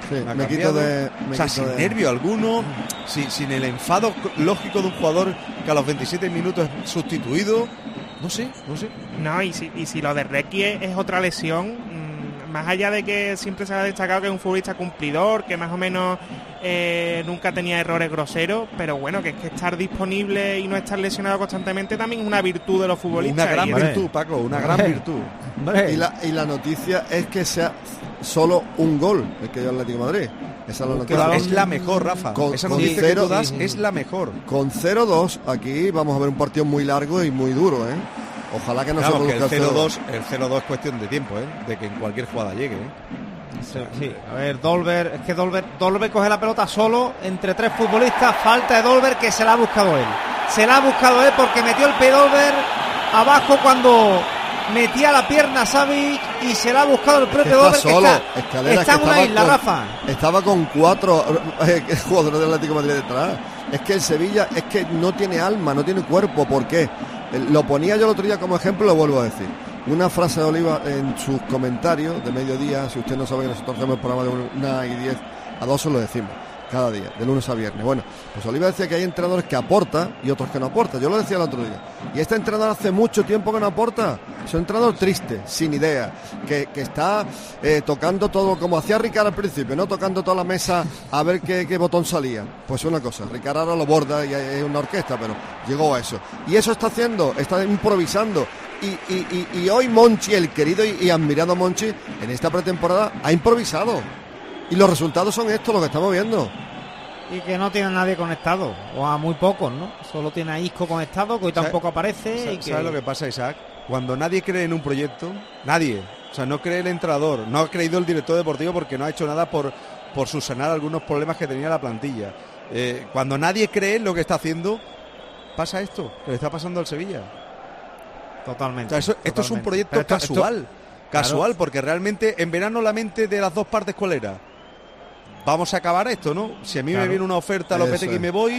Sí, sin nervio alguno, sin el enfado lógico de un jugador que a los 27 minutos es sustituido. No sé. No, y si lo de Requi es otra lesión, más allá de que siempre se ha destacado que es un futbolista cumplidor, que más o menos nunca tenía errores groseros, pero bueno, que es que estar disponible y no estar lesionado constantemente también es una virtud de los futbolistas. Una gran virtud, Paco, una gran virtud. Y la noticia es que sea solo un gol el que dio el Atlético de Madrid. Esa es la noticia. Es la mejor, Rafa. Esa noticia que tú das es la mejor. Con 0-2 aquí vamos a ver un partido muy largo y muy duro, Ojalá que no se produzca el 0-2. El 0-2 es cuestión de tiempo, de que en cualquier jugada llegue, Sí, a ver, Dolber, es que Dolber coge la pelota solo entre 3 futbolistas, falta de Dolber, que se la ha buscado él. Porque metió el pie Dolber abajo cuando metía la pierna Savic y se la ha buscado el propio Dolber, que está en una isla, Rafa. Estaba con 4 jugadores del Atlético de Madrid detrás. Es que el Sevilla es que no tiene alma, no tiene cuerpo. ¿Por qué? Lo ponía yo el otro día como ejemplo, lo vuelvo a decir. Una frase de Oliva en sus comentarios de mediodía. Si usted no sabe que nosotros hacemos el programa de 1:10 a 12, lo decimos cada día, de lunes a viernes. Bueno, pues Oliva decía que hay entrenadores que aportan y otros que no aportan. Yo lo decía el otro día. Y este entrenador hace mucho tiempo que no aporta. Es un entrenador triste, sin idea, que está tocando todo, como hacía Ricard al principio, no tocando toda la mesa a ver qué botón salía. Pues una cosa, Ricard ahora lo borda y es una orquesta, pero llegó a eso. Y eso está haciendo, está improvisando. Y hoy Monchi, el querido y admirado Monchi, en esta pretemporada ha improvisado. Y los resultados son estos, lo que estamos viendo. Y que no tiene a nadie conectado, o a muy pocos, ¿no? Solo tiene a Isco conectado, que hoy tampoco aparece. ¿Sabes lo que pasa, Isaac? Cuando nadie cree en un proyecto, nadie, o sea, no cree el entrenador, no ha creído el director deportivo porque no ha hecho nada por subsanar algunos problemas que tenía la plantilla. Cuando nadie cree en lo que está haciendo, pasa esto, que le está pasando al Sevilla. Totalmente. O sea, esto es un proyecto casual, claro. Porque realmente en verano la mente de las dos partes, ¿cuál era? Vamos a acabar esto, ¿no? Si a mí me viene una oferta a Lopetegui y me voy,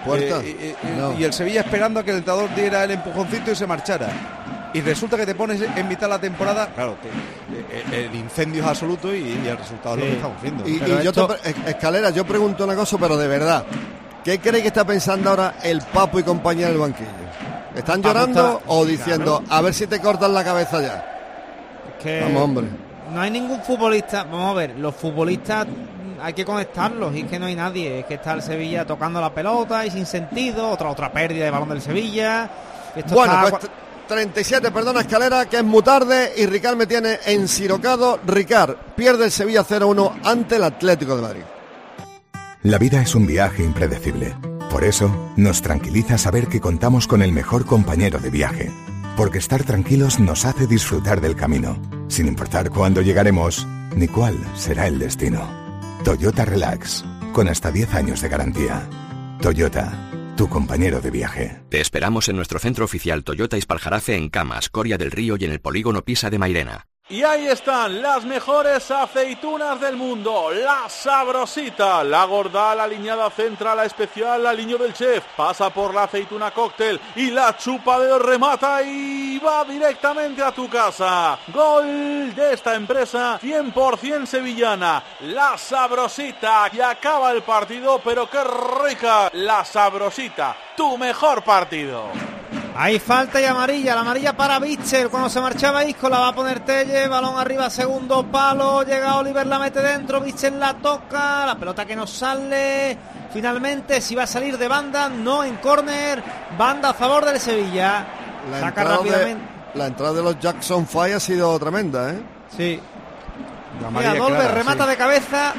y el Sevilla esperando a que el entrenador diera el empujoncito y se marchara. Y resulta que te pones en mitad de la temporada, claro, el incendio es absoluto y el resultado es lo que estamos viendo. Escalera, yo pregunto una cosa, pero de verdad, ¿qué cree que está pensando ahora el Papo y compañía del banquillo? ¿Están llorando o diciendo, a ver si te cortan la cabeza ya? Vamos, hombre. No hay ningún futbolista, vamos a ver, los futbolistas hay que conectarlos y es que no hay nadie. Es que está el Sevilla tocando la pelota y sin sentido, otra pérdida de balón del Sevilla. Pues 37, perdona Escalera, que es muy tarde y Ricard me tiene ensirocado. Ricard, pierde el Sevilla 0-1 ante el Atlético de Madrid. La vida es un viaje impredecible. Por eso, nos tranquiliza saber que contamos con el mejor compañero de viaje. Porque estar tranquilos nos hace disfrutar del camino, sin importar cuándo llegaremos ni cuál será el destino. Toyota Relax, con hasta 10 años de garantía. Toyota, tu compañero de viaje. Te esperamos en nuestro centro oficial Toyota Ispaljarafe en Camas, Coria del Río y en el polígono Pisa de Mairena. Y ahí están las mejores aceitunas del mundo, la Sabrosita, la gorda, la aliñada central, la especial, la aliño del chef, pasa por la aceituna cóctel y la chupa de remata y va directamente a tu casa. Gol de esta empresa 100% sevillana, la Sabrosita, y acaba el partido, pero qué rica, la Sabrosita, tu mejor partido. Hay falta y amarilla, la amarilla para Bitzel cuando se marchaba Isco, la va a poner Telle, balón arriba, segundo palo, llega Oliver, la mete dentro, Bitzel la toca, la pelota que no sale, finalmente si va a salir de banda, no en córner, banda a favor del Sevilla, saca rápidamente. La entrada de los Jackson 5 ha sido tremenda, ¿eh? Sí. Mira, Dolber remata de cabeza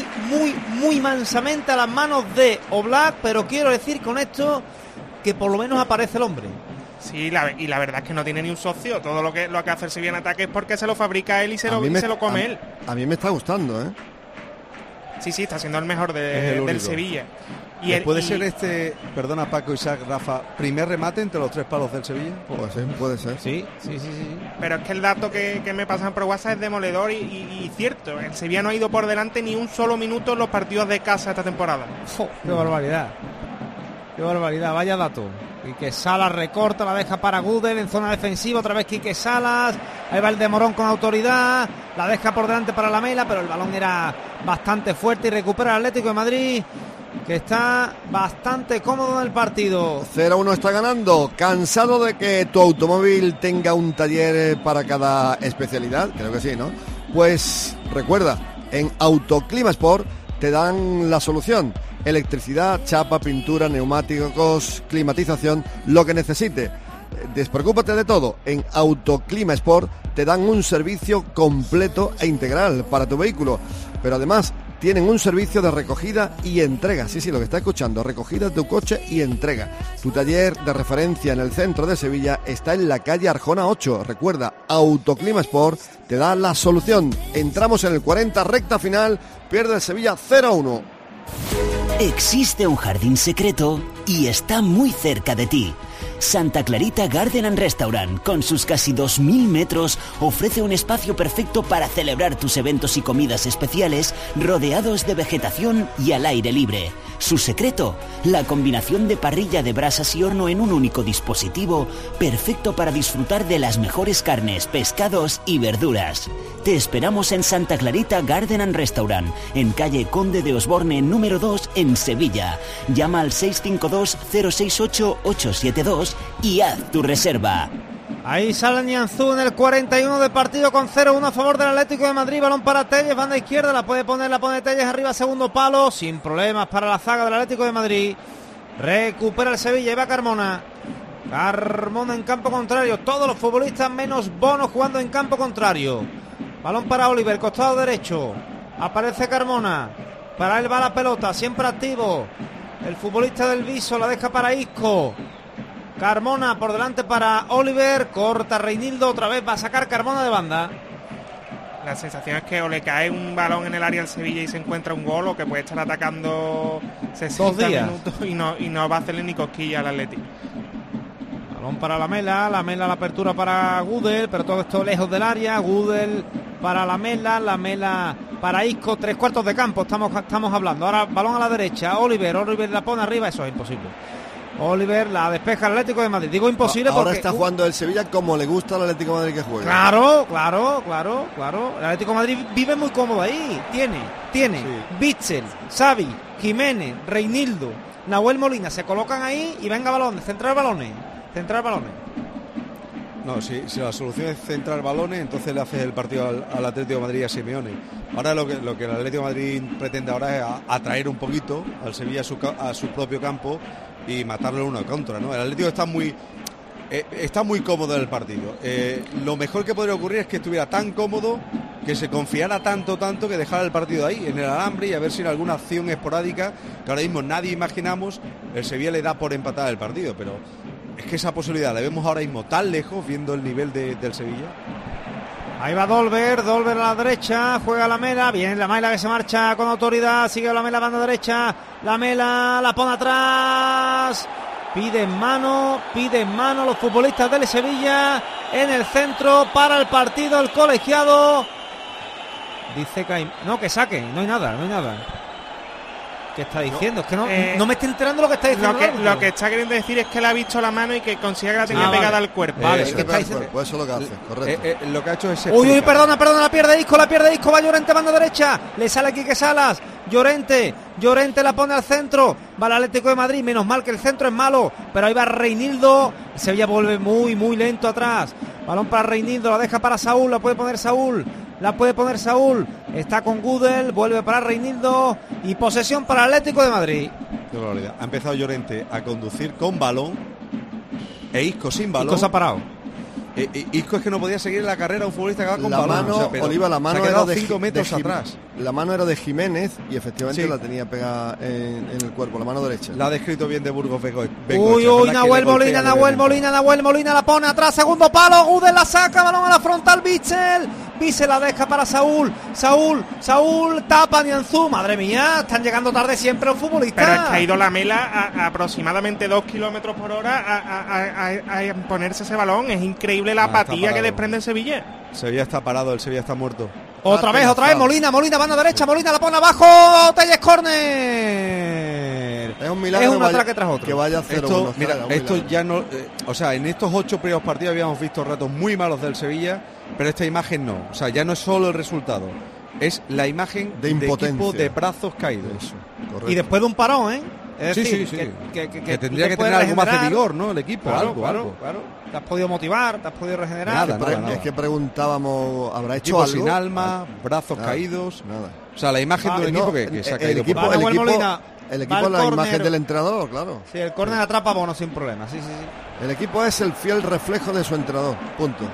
muy mansamente a las manos de Oblak, pero quiero decir con esto que por lo menos aparece el hombre. Sí, y la verdad es que no tiene ni un socio. Todo lo que hace el Sevilla en ataque es porque se lo fabrica él y se lo come él. A mí me está gustando, ¿eh? Sí, está siendo el mejor del Sevilla. ¿Puede ser perdona Paco, Isaac, Rafa, primer remate entre los 3 palos del Sevilla? Puede ser. Sí. Pero es que el dato que me pasan por WhatsApp es demoledor y cierto. El Sevilla no ha ido por delante ni un solo minuto en los partidos de casa esta temporada. ¡Qué barbaridad! ¡Qué barbaridad! Vaya dato. Quique Salas recorta, la deja para Gudel en zona defensiva, otra vez Quique Salas, ahí va el de Morón con autoridad, la deja por delante para Lamela, pero el balón era bastante fuerte y recupera el Atlético de Madrid, que está bastante cómodo en el partido. 0-1 está ganando. ¿Cansado de que tu automóvil tenga un taller para cada especialidad? Creo que sí, ¿no? Pues recuerda, en Autoclima Sport te dan la solución. Electricidad, chapa, pintura, neumáticos, climatización, lo que necesite. Despreocúpate de todo. En Autoclima Sport te dan un servicio completo e integral para tu vehículo. Pero además tienen un servicio de recogida y entrega. Sí, lo que está escuchando, recogida de tu coche y entrega. Tu taller de referencia en el centro de Sevilla está en la calle Arjona 8. Recuerda, Autoclima Sport te da la solución. Entramos en el 40, recta final, pierde el Sevilla 0-1. Existe un jardín secreto y está muy cerca de ti. Santa Clarita Garden and Restaurant, con sus casi 2.000 metros, ofrece un espacio perfecto para celebrar tus eventos y comidas especiales, rodeados de vegetación y al aire libre. Su secreto, la combinación de parrilla de brasas y horno en un único dispositivo, perfecto para disfrutar de las mejores carnes, pescados y verduras. Te esperamos en Santa Clarita Garden and Restaurant, en calle Conde de Osborne número 2 en Sevilla. Llama al 652-068-872 y haz tu reserva. Ahí sale Nianzú en el 41 de partido con 0-1 a favor del Atlético de Madrid. Balón para Telles, banda izquierda, la pone Telles arriba, segundo palo, sin problemas para la zaga del Atlético de Madrid. Recupera el Sevilla y va Carmona en campo contrario. Todos los futbolistas menos Bono jugando en campo contrario. Balón para Oliver, costado derecho. Aparece Carmona. Para él va la pelota, siempre activo. El futbolista del Viso la deja para Isco. Carmona por delante para Oliver. Corta Reinildo, otra vez va a sacar Carmona de banda. La sensación es que o le cae un balón en el área al Sevilla y se encuentra un gol, o que puede estar atacando 60 minutos y no va a hacerle ni cosquilla al Atlético. Balón para Lamela, la apertura para Gudel, pero todo esto lejos del área. Gudel para Lamela para Isco, 3/4 de campo estamos hablando. Ahora balón a la derecha, Oliver la pone arriba, eso es imposible. Oliver la despeja el Atlético de Madrid. Digo imposible ahora porque está jugando el Sevilla como le gusta al Atlético de Madrid que juegue. Claro. El Atlético de Madrid vive muy cómodo ahí. Tiene sí. Bitzel, Xavi, Jiménez, Reinildo, Nahuel Molina se colocan ahí y venga balones, centrar balones. No, si la solución es centrar balones, entonces le haces el partido al Atlético de Madrid y a Simeone. Ahora lo que el Atlético de Madrid pretende ahora es atraer un poquito al Sevilla a su propio campo y matarlo uno contra, ¿no? El Atlético está muy cómodo en el partido. Lo mejor que podría ocurrir es que estuviera tan cómodo, que se confiara tanto que dejara el partido ahí, en el alambre, y a ver si en alguna acción esporádica, que ahora mismo nadie imaginamos, el Sevilla le da por empatar el partido, pero es que esa posibilidad la vemos ahora mismo tan lejos, viendo el nivel del Sevilla. Ahí va Dolber a la derecha, juega Lamela, viene Lamela que se marcha con autoridad, sigue Lamela banda derecha, Lamela la pone atrás, Piden mano los futbolistas del Sevilla en el centro para el partido, el colegiado. Dice que que saque, no hay nada. ¿Qué está diciendo? Es que no me estoy enterando lo que está diciendo. Lo que está queriendo decir es que le ha visto la mano y que consigue que la tenía pegada al cuerpo. Vale, ¿qué está diciendo? Pues eso es lo que hace, correcto. Lo que ha hecho es... Uy, perdona, la pierde Isco, va Llorente, mano derecha, le sale Quique Salas, Llorente la pone al centro, va el Atlético de Madrid, menos mal que el centro es malo, pero ahí va Reinildo, Sevilla vuelve muy, muy lento atrás, balón para Reinildo, la deja para Saúl, la puede poner Saúl, está con Gudel, vuelve para Reinildo y posesión para el Atlético de Madrid. Qué barbaridad. Ha empezado Llorente a conducir con balón e Isco sin balón. Isco se ha parado. Isco es que no podía seguir en la carrera un futbolista que va con la balón. Mano, Oliva, la mano era de 5 metros atrás. La mano era de Jiménez y efectivamente la tenía pegada en el cuerpo, la mano derecha. La ha descrito bien de Burgos Bengoechea. Uy, Nahuel Molina, la pone atrás, segundo palo, Gudel la saca, balón a la frontal, Bissell la deja para Saúl, tapa Nianzú, madre mía, están llegando tarde siempre los futbolistas. Pero es que ha ido la Mela a aproximadamente 2 kilómetros por hora a ponerse ese balón, es increíble la apatía que desprende el Sevilla. Sevilla está parado, el Sevilla está muerto. Otra vez, Molina, mano derecha, Molina la pone abajo, Telles córner. Es un milagro, es un atraque tras otro. Que vaya a 0-1. Mira, esto ya no... en estos 8 primeros partidos habíamos visto ratos muy malos del Sevilla, pero esta imagen no. O sea, ya no es solo el resultado, es la imagen de equipo de brazos caídos. Y después de un parón, Es decir, sí. Que tendría que tener algo más de vigor, ¿no? El equipo, claro. Te has podido motivar, te has podido regenerar. Nada. Es que preguntábamos, ¿habrá hecho equipo algo? Sin alma, brazos caídos. Nada. O sea, la imagen del equipo que se ha caído. El equipo es la imagen del entrenador, claro. Sí, el córner atrapa a Bono sin problema. Sí. El equipo es el fiel reflejo de su entrenador, punto.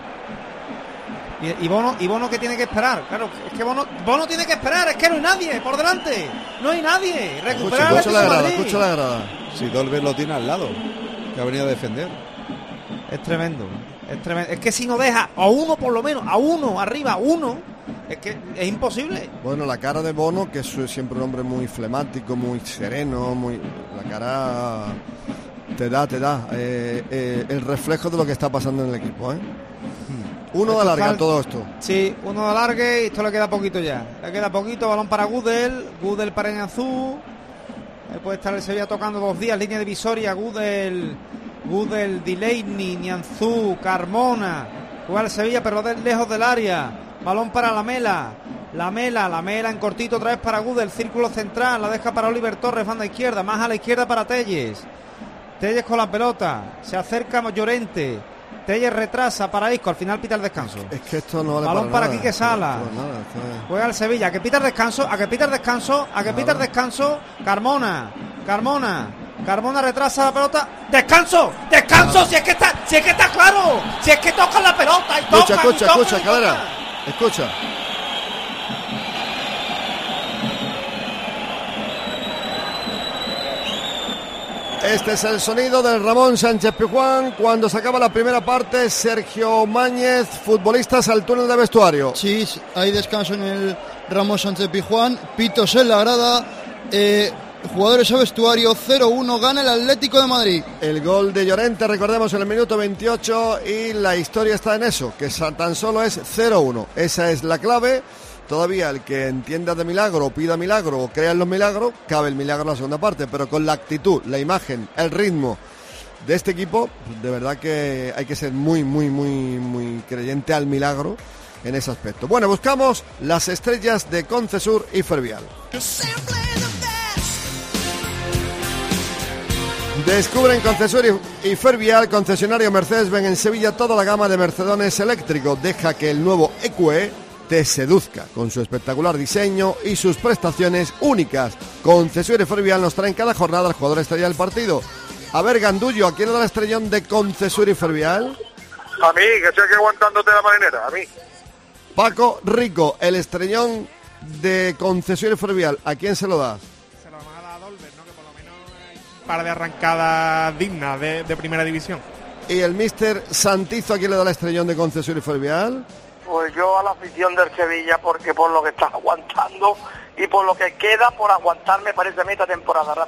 Y Bono que tiene que esperar, claro, es que Bono tiene que esperar, es que no hay nadie por delante, no hay nadie, recuperar escucha la grada. Si Dolber lo tiene al lado, que ha venido a defender. Es tremendo, es que si no deja a uno por lo menos, a uno, arriba, es que es imposible. Bueno, la cara de Bono, que es siempre un hombre muy flemático, muy sereno, la cara te da el reflejo de lo que está pasando en el equipo, Uno de alarga todo esto. Sí, uno de alargue y esto le queda poquito ya. Le queda poquito, balón para Gudel para Nianzú. Puede estar el Sevilla tocando 2 días, línea divisoria, Gudel, Delaney, Nianzú, Carmona. Juega el Sevilla pero lejos del área. Balón para La Mela en cortito otra vez para Gudel, círculo central, la deja para Oliver Torres, banda izquierda, más a la izquierda para Telles con la pelota, se acerca Llorente. Telles retrasa para Isco, al final pita el descanso. Es que esto no vale balón para Quique Salas. Juega el Sevilla, a que pita el descanso, Carmona retrasa la pelota. ¡Descanso! Si es que está claro, si es que tocan la pelota y Escucha, Calera. Escucha. Este es el sonido del Ramón Sánchez Pizjuán cuando se acaba la primera parte. Sergio Máñez, futbolistas al túnel de vestuario. Sí, hay descanso en el Ramón Sánchez Pizjuán, pitos en la grada, jugadores a vestuario, 0-1, gana el Atlético de Madrid. El gol de Llorente, recordemos, en el minuto 28 y la historia está en eso, que tan solo es 0-1. Esa es la clave. Todavía el que entienda de milagro, o pida milagro, o crea en los milagros, cabe el milagro en la segunda parte, pero con la actitud, la imagen, el ritmo de este equipo, de verdad que hay que ser muy creyente al milagro en ese aspecto. Bueno, buscamos las estrellas de Concesur y Fervial. Descubre en Concesur y Fervial, concesionario Mercedes-Benz en Sevilla, toda la gama de Mercedones eléctricos. Deja que el nuevo EQE te seduzca con su espectacular diseño y sus prestaciones únicas. Concesur y Fervial nos traen cada jornada al jugador estrella del partido. A ver, Gandullo, ¿a quién le da el estrellón de Concesur y Fervial? A mí, que estoy aquí aguantándote la marinera, a mí. Paco Rico, el estrellón de Concesur y Fervial, ¿a quién se lo das? Se lo vamos a dar a Dolber, ¿no? Que por lo menos hay un par de arrancadas dignas de primera división. ¿Y el míster Santizo, a quién le da el estrellón de Concesur y Fervial? Pues yo a la afición del Sevilla, porque por lo que está aguantando y por lo que queda por aguantar me parece meta temporada, Rafa.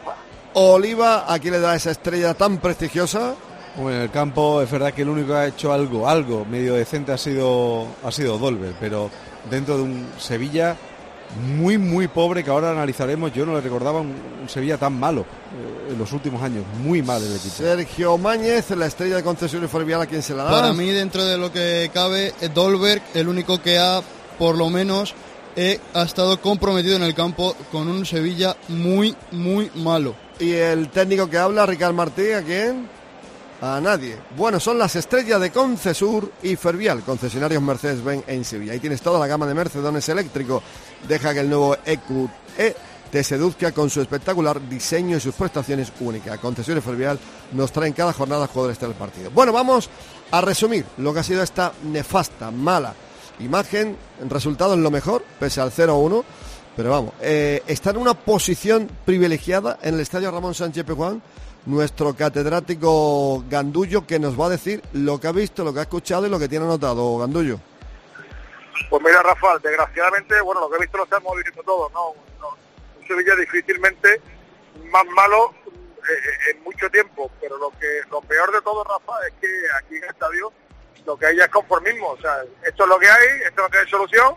Oliva, ¿a quién le da esa estrella tan prestigiosa? Bueno, en el campo es verdad que el único que ha hecho algo medio decente ha sido Dolber, pero dentro de un Sevilla muy pobre, que ahora analizaremos. Yo no le recordaba un Sevilla tan malo en los últimos años, muy mal el equipo. Sergio Máñez, la estrella de Concesiones Ferrovial, ¿a quién se la da? Para mí, dentro de lo que cabe, Dolberg, el único que ha, por lo menos, ha estado comprometido en el campo con un Sevilla muy malo. ¿Y el técnico que habla, Ricard Martí, a quién? A nadie. Bueno, son las estrellas de Concesur y Fervial, concesionarios Mercedes-Benz en Sevilla. Ahí tienes toda la gama de Mercedones eléctrico. Deja que el nuevo EQE te seduzca con su espectacular diseño y sus prestaciones únicas. Concesiones Fervial nos traen cada jornada jugadores del partido. Bueno, vamos a resumir lo que ha sido esta nefasta, mala imagen. Resultado en lo mejor, pese al 0-1. Pero vamos, está en una posición privilegiada en el estadio Ramón Sánchez Pizjuán nuestro catedrático Gandullo, que nos va a decir lo que ha visto, lo que ha escuchado y lo que tiene anotado. Gandullo. Pues mira, Rafael, desgraciadamente, bueno, lo que he visto lo estamos viviendo todos, ¿no? Un Sevilla difícilmente más malo en mucho tiempo, pero lo peor de todo, Rafa, es que aquí en el estadio lo que hay ya es conformismo. O sea, esto es lo que hay, esto no tiene solución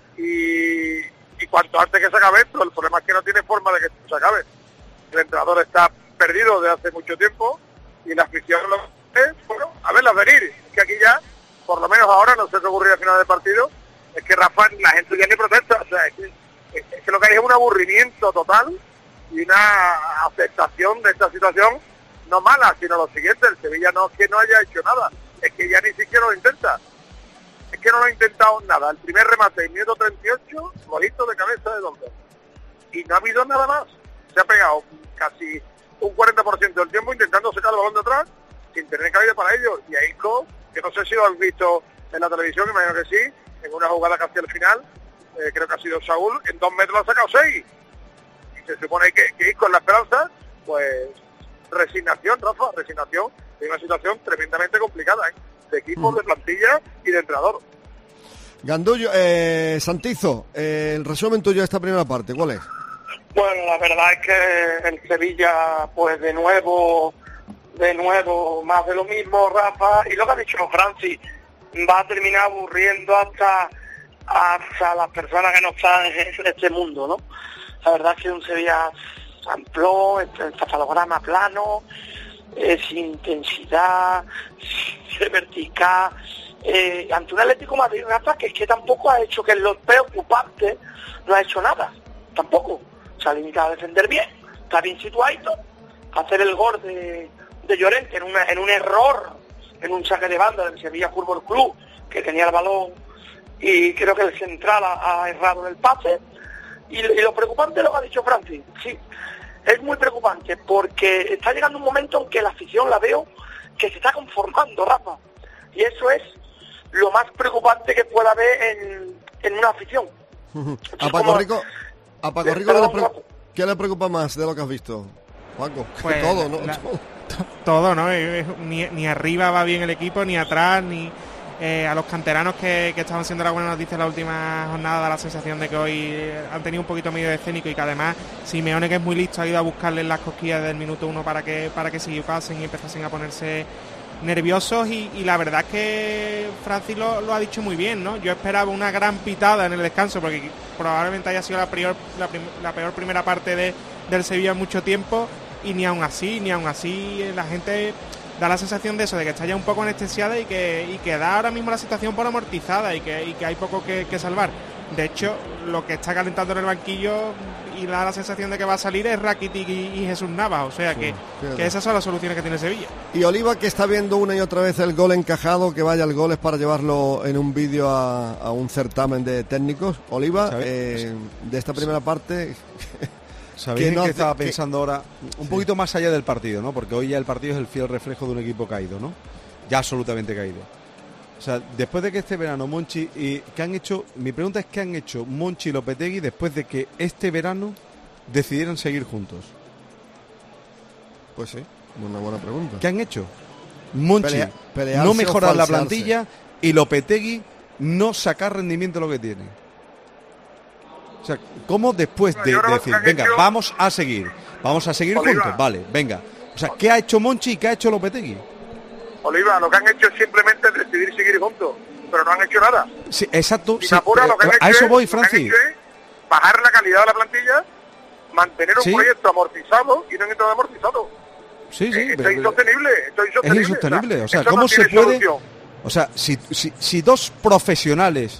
y cuanto antes que se acabe esto. El problema es que no tiene forma de que se acabe. El entrenador está perdido desde hace mucho tiempo y la afición bueno, a verlas venir. Es que aquí ya, por lo menos ahora, no sé qué ocurrirá al final del partido, es que Rafa, la gente ya ni protesta. O sea, es que lo que hay es un aburrimiento total y una aceptación de esta situación, no mala, sino lo siguiente: el Sevilla no es que no haya hecho nada, es que ya ni siquiera lo intenta. Es que no lo ha intentado nada. El primer remate, el minuto 38, golito de cabeza de Dolber. Y no ha habido nada más. Se ha pegado casi un 40% del tiempo intentando sacar el balón de atrás sin tener cabida para ello. Y a Isco, que no sé si lo has visto en la televisión, imagino que sí, en una jugada casi al final, creo que ha sido Saúl, en 2 metros ha sacado 6. Y se supone que Isco en la esperanza, pues resignación, Rafa, resignación en una situación tremendamente complicada, de equipo, de plantilla y de entrenador. Gandullo, Santizo, el resumen tuyo de esta primera parte, ¿cuál es? Bueno, la verdad es que el Sevilla, pues de nuevo, más de lo mismo, Rafa, y lo que ha dicho Francis, va a terminar aburriendo hasta las personas que no están en este mundo, ¿no? La verdad es que un Sevilla amplio, encefalograma plano, sin intensidad, sin vertical, ante un Atlético Madrid, Rafa, que es que tampoco ha hecho, que en los preocupantes no ha hecho nada, tampoco. Se ha limitado a defender bien, está bien situado, a hacer el gol de Llorente en un error, en un saque de banda del Sevilla Fútbol Club, que tenía el balón y creo que el central ha errado en el pase. Y lo preocupante es lo que ha dicho Francis, sí, es muy preocupante, porque está llegando un momento en que la afición la veo que se está conformando, Rafa, y eso es lo más preocupante que pueda haber en una afición. A Paco Rico, ¿qué le preocupa más de lo que has visto, Paco? Pues todo, ¿no? Todo, ¿no? Ni arriba va bien el equipo, ni atrás, ni a los canteranos que estaban siendo la buena noticia en la última jornada, da la sensación de que hoy han tenido un poquito medio de escénico, y que además Simeone, que es muy listo, ha ido a buscarles las cosquillas del minuto 1 para que se equivocasen y empezasen a ponerse nerviosos, y la verdad es que Francis lo ha dicho muy bien, ¿no? Yo esperaba una gran pitada en el descanso, porque probablemente haya sido la peor primera parte del Sevilla en mucho tiempo, y ni aún así la gente da la sensación de eso, de que está ya un poco anestesiada y que da ahora mismo la situación por amortizada y que hay poco que salvar. De hecho, lo que está calentando en el banquillo y da la sensación de que va a salir es Rakitic y Jesús Navas, o sea que esas son las soluciones que tiene Sevilla. Y Oliva, que está viendo una y otra vez el gol encajado, que vaya el gol es para llevarlo en un vídeo a un certamen de técnicos. Oliva, de esta primera parte... ¿Sabéis en qué estaba pensando ahora? Un poquito más allá del partido, ¿no? Porque hoy ya el partido es el fiel reflejo de un equipo caído, ¿no? Ya absolutamente caído. O sea, después de que este verano Monchi mi pregunta es ¿qué han hecho Monchi y Lopetegui después de que este verano decidieran seguir juntos? Pues sí, una buena pregunta. ¿Qué han hecho? Monchi no mejorar la plantilla y Lopetegui no sacar rendimiento de lo que tiene. O sea, ¿cómo después de decir, venga, vamos a seguir, vamos a seguir Oliva. juntos, vale, venga. O sea, ¿qué ha hecho Monchi y qué ha hecho Lopetegui? Oliva, lo que han hecho es simplemente decidir seguir juntos, pero no han hecho nada. Sí, exacto, Si sí, me apura, lo que han a hecho eso es- voy, lo que han Francis. hecho es bajar la calidad de la plantilla, mantener un Sí. proyecto amortizado y no han entrado amortizado. Sí, sí, Esto es insostenible, es insostenible. O sea, eso ¿cómo no se tiene puede...? solución. O sea, si dos profesionales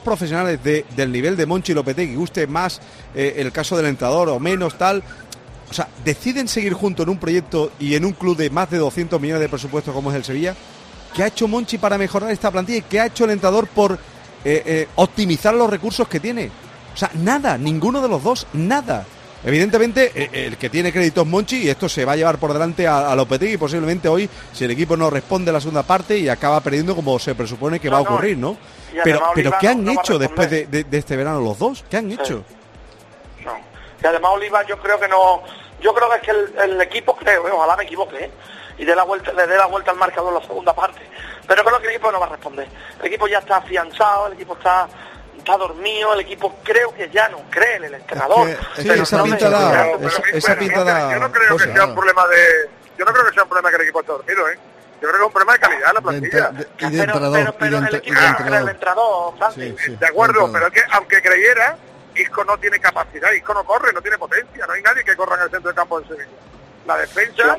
del nivel de Monchi y Lopetegui, guste más el caso del entrenador o menos tal, o sea, deciden seguir juntos en un proyecto y en un club de más de 200 millones de presupuesto como es el Sevilla, ¿qué ha hecho Monchi para mejorar esta plantilla y qué ha hecho el entrenador por optimizar los recursos que tiene? O sea, nada, ninguno de los dos, nada. Evidentemente, el que tiene crédito es Monchi y esto se va a llevar por delante a Lopetegui posiblemente hoy si el equipo no responde a la segunda parte y acaba perdiendo como se presupone que va a ocurrir, ¿no? Y Pero además Oliva ¿qué han no va a hecho después responder. de este verano los dos? ¿Qué han hecho? No. Y además Oliva yo creo que no, yo creo que es que el equipo ojalá me equivoque, y le dé la vuelta al marcador en la segunda parte, pero creo que el equipo no va a responder. El equipo ya está afianzado, el equipo está dormido, el equipo creo que ya no cree en el entrenador. Sí, esa pinta da... Esa pinta da... Yo no creo que sea un problema de, yo no creo que sea un problema que el equipo esté dormido, Yo creo que es un problema de calidad de la plantilla. Pero el equipo no cree en el entrenador, Francis. De acuerdo, pero es que aunque creyera, Isco no tiene capacidad, Isco no corre, no tiene potencia, no hay nadie que corra en el centro del campo de Sevilla. La defensa,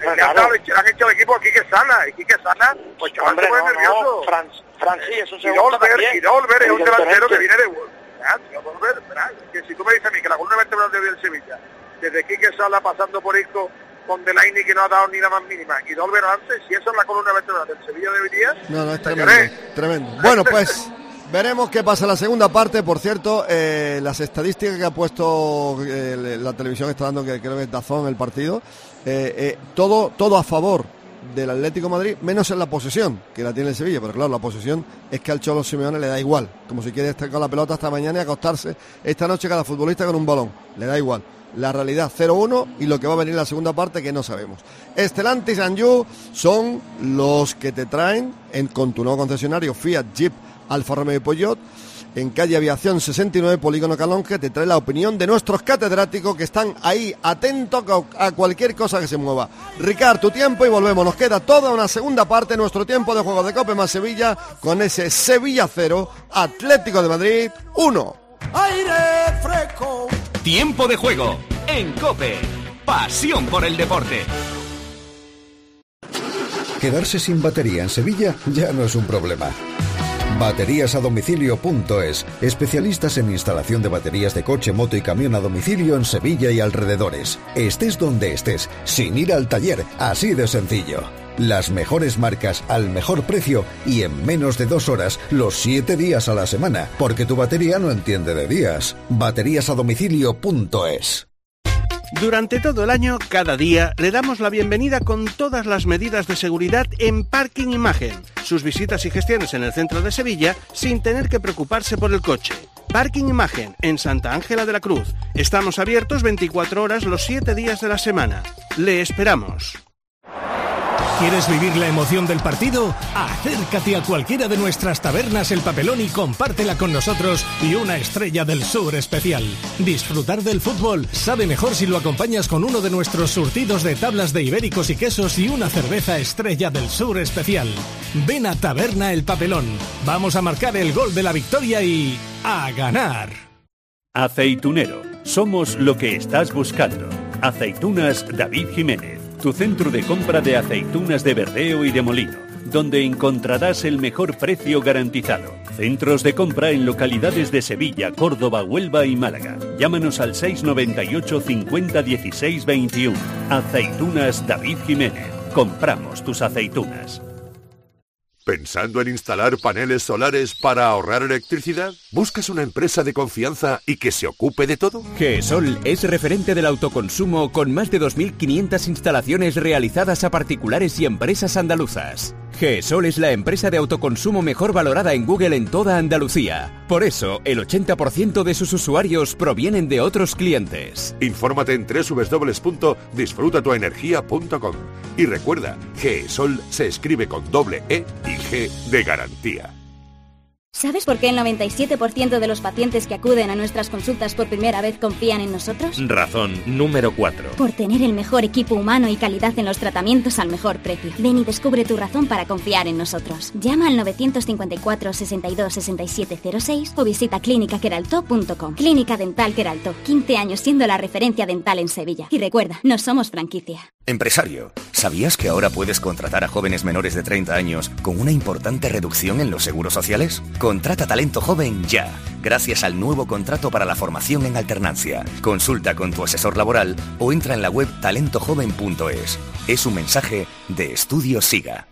han hecho el equipo aquí que sana, pues chaval, Hombre, se pone no, nervioso. Francis, es un Y segundo también. Dolber es un delantero Evidentemente. que viene de... Dolber, que si tú me dices a mí que la columna vertebral del Sevilla, desde Quique Sala pasando por Isco, con Delaney que no ha dado ni la más mínima, y Dolber antes, si esa es la columna vertebral del Sevilla debería... No, es tremendo. Bueno, pues veremos qué pasa en la segunda parte. Por cierto, las estadísticas que ha puesto la televisión está dando, que creo que es DAZN el partido, todo a favor del Atlético de Madrid, menos en la posesión, que la tiene el Sevilla, pero claro, la posesión es que al Cholo Simeone le da igual, como si quiere estar con la pelota hasta mañana y acostarse esta noche cada futbolista con un balón, le da igual. La realidad 0-1 y lo que va a venir en la segunda parte que no sabemos. Stellantis and You son los que te traen con tu nuevo concesionario Fiat, Jeep, Alfa Romeo y Peugeot, en calle Aviación 69, Polígono Calonge, te trae la opinión de nuestros catedráticos que están ahí atentos a cualquier cosa que se mueva. Ricard, tu tiempo y volvemos. Nos queda toda una segunda parte, nuestro tiempo de juego de Cope más Sevilla, con ese Sevilla 0, Atlético de Madrid 1. Aire fresco. Tiempo de juego en COPE. Pasión por el deporte. Quedarse sin batería en Sevilla ya no es un problema. Bateríasadomicilio.es, especialistas en instalación de baterías de coche, moto y camión a domicilio en Sevilla y alrededores. Estés donde estés, sin ir al taller, así de sencillo. Las mejores marcas al mejor precio y en menos de 2 horas, los 7 días a la semana, porque tu batería no entiende de días. Bateríasadomicilio.es. Durante todo el año, cada día, le damos la bienvenida con todas las medidas de seguridad en Parking Imagen. Sus visitas y gestiones en el centro de Sevilla sin tener que preocuparse por el coche. Parking Imagen, en Santa Ángela de la Cruz. Estamos abiertos 24 horas los 7 días de la semana. Le esperamos. ¿Quieres vivir la emoción del partido? Acércate a cualquiera de nuestras tabernas El Papelón y compártela con nosotros y una Estrella del Sur especial. Disfrutar del fútbol sabe mejor si lo acompañas con uno de nuestros surtidos de tablas de ibéricos y quesos y una cerveza Estrella del Sur especial. Ven a Taberna El Papelón. Vamos a marcar el gol de la victoria y ¡a ganar! Aceitunero. Somos lo que estás buscando. Aceitunas David Jiménez. Tu centro de compra de aceitunas de verdeo y de molino, donde encontrarás el mejor precio garantizado. Centros de compra en localidades de Sevilla, Córdoba, Huelva y Málaga. Llámanos al 698 50 16 21. Aceitunas David Jiménez. Compramos tus aceitunas. ¿Pensando en instalar paneles solares para ahorrar electricidad? ¿Buscas una empresa de confianza y que se ocupe de todo? GESOL es referente del autoconsumo con más de 2.500 instalaciones realizadas a particulares y empresas andaluzas. GESOL es la empresa de autoconsumo mejor valorada en Google en toda Andalucía. Por eso, el 80% de sus usuarios provienen de otros clientes. Infórmate en www.disfrutatuenergia.com. Y recuerda, GESOL se escribe con doble E y G de garantía. ¿Sabes por qué el 97% de los pacientes que acuden a nuestras consultas por primera vez confían en nosotros? Razón número 4. Por tener el mejor equipo humano y calidad en los tratamientos al mejor precio. Ven y descubre tu razón para confiar en nosotros. Llama al 954 62 67 06 o visita clínicaqueraltó.com. Clínica Dental Queraltó, 15 años siendo la referencia dental en Sevilla. Y recuerda, no somos franquicia. Empresario, ¿sabías que ahora puedes contratar a jóvenes menores de 30 años con una importante reducción en los seguros sociales? Contrata talento joven ya, gracias al nuevo contrato para la formación en alternancia. Consulta con tu asesor laboral o entra en la web talentojoven.es. Es un mensaje de Estudio Siga.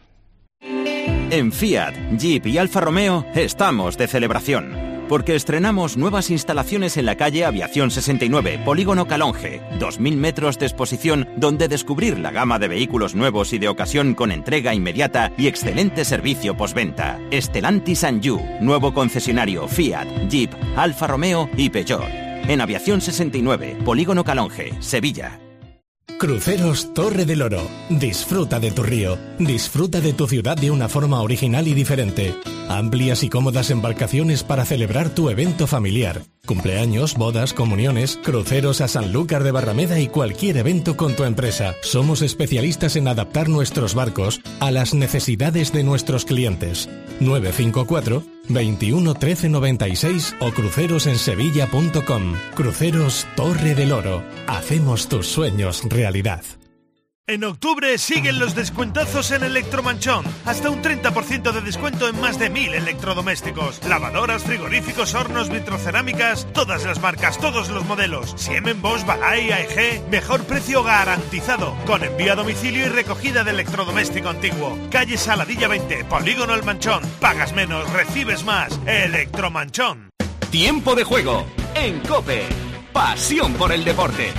En Fiat, Jeep y Alfa Romeo estamos de celebración. Porque estrenamos nuevas instalaciones en la calle Aviación 69, Polígono Calonge. 2.000 metros de exposición donde descubrir la gama de vehículos nuevos y de ocasión con entrega inmediata y excelente servicio postventa. Stellantis Anjou, nuevo concesionario Fiat, Jeep, Alfa Romeo y Peugeot. En Aviación 69, Polígono Calonge, Sevilla. Cruceros Torre del Oro. Disfruta de tu río. Disfruta de tu ciudad de una forma original y diferente. Amplias y cómodas embarcaciones para celebrar tu evento familiar. Cumpleaños, bodas, comuniones, cruceros a Sanlúcar de Barrameda y cualquier evento con tu empresa. Somos especialistas en adaptar nuestros barcos a las necesidades de nuestros clientes. 954 21 13 96 o crucerosensevilla.com. Cruceros Torre del Oro. Hacemos tus sueños realidad. En octubre siguen los descuentazos en Electromanchón. Hasta un 30% de descuento en más de 1000 electrodomésticos. Lavadoras, frigoríficos, hornos, vitrocerámicas, todas las marcas, todos los modelos. Siemens, Bosch, Balay, AEG. Mejor precio garantizado. Con envío a domicilio y recogida de electrodoméstico antiguo. Calle Saladilla 20, Polígono El Manchón. Pagas menos, recibes más. Electromanchón. Tiempo de juego en COPE. Pasión por el deporte.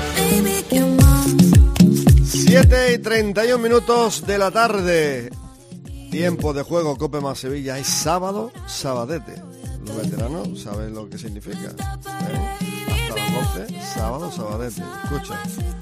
7:31 de la tarde. Tiempo de juego COPE más Sevilla. Es sábado, sabadete. Los veteranos saben lo que significa. Hasta las 12, sábado, sabadete. Escucha.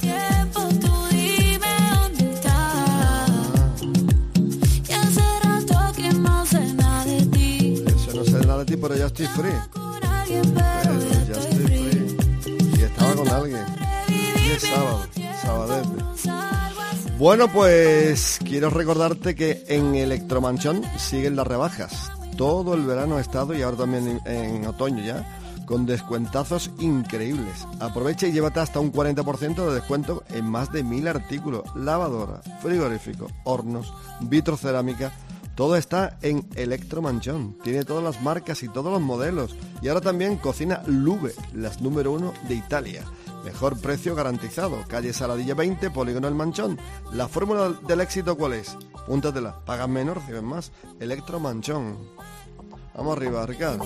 Eso no sé nada de ti, pero ya estoy free. Ya estoy free. Y estaba con alguien. Y es sábado, sabadete. Bueno, pues quiero recordarte que en Electromanchón siguen las rebajas. Todo el verano ha estado y ahora también en otoño ya, con descuentazos increíbles. Aprovecha y llévate hasta un 40% de descuento en más de 1000 artículos. Lavadora, frigorífico, hornos, vitrocerámica. Todo está en Electromanchón. Tiene todas las marcas y todos los modelos. Y ahora también cocina Lube, las número 1 de Italia. Mejor precio garantizado. Calle Saladilla 20, Polígono El Manchón. La fórmula del éxito, ¿cuál es? Púntatela. Pagas menos, recibes más. Electromanchón. Vamos arriba, Ricardo.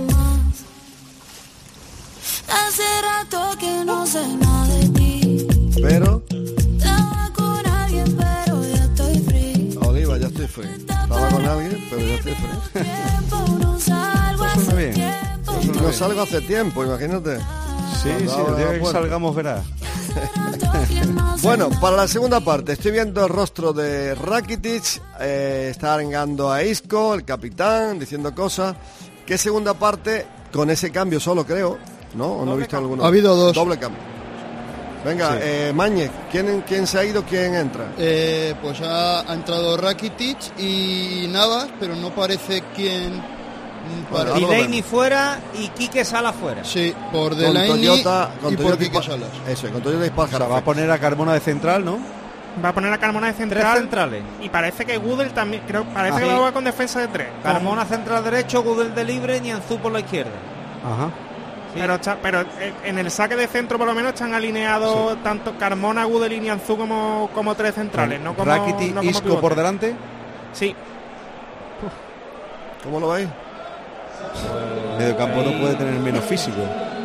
Hace rato que no sé nada de ti. Pero Estaba con alguien, pero ya estoy free. Oliva, ya estoy free. Estaba con alguien, pero ya estoy free. No salgo Eso suena bien. tiempo. No salgo hace tiempo, imagínate. Sí, el día que salgamos verás. Bueno, para la segunda parte, estoy viendo el rostro de Rakitic, está arengando a Isco, el capitán, diciendo cosas. ¿Qué segunda parte? Con ese cambio solo, creo, ¿no? ¿O no he visto alguno? Ha habido dos. Doble cambio. Venga, Sí. Mañez, ¿quién se ha ido, quién entra? Pues ha entrado Rakitic y Navas, pero no parece quién. Delaney fuera y Quique Sala fuera. Sí, por Con Delaney Toyota, y por Quique Spa- Salas. Eso, con Toyota y Spaljar. O sea, va a poner a Carmona de central, ¿no? Va a poner a Carmona de central. 3 centrales. Y parece que Gudel también, parece Ah, que sí. lo va con defensa de 3. Carmona central derecho, Gudel de libre, Nianzú por la izquierda. Ajá. Pero en el saque de centro por lo menos están alineados tanto Carmona, Gudel y Nianzú como 3 centrales, no como Rakitic, no como Isco pivote. por delante. Sí. ¿Cómo lo veis? Medio campo no puede tener menos físico.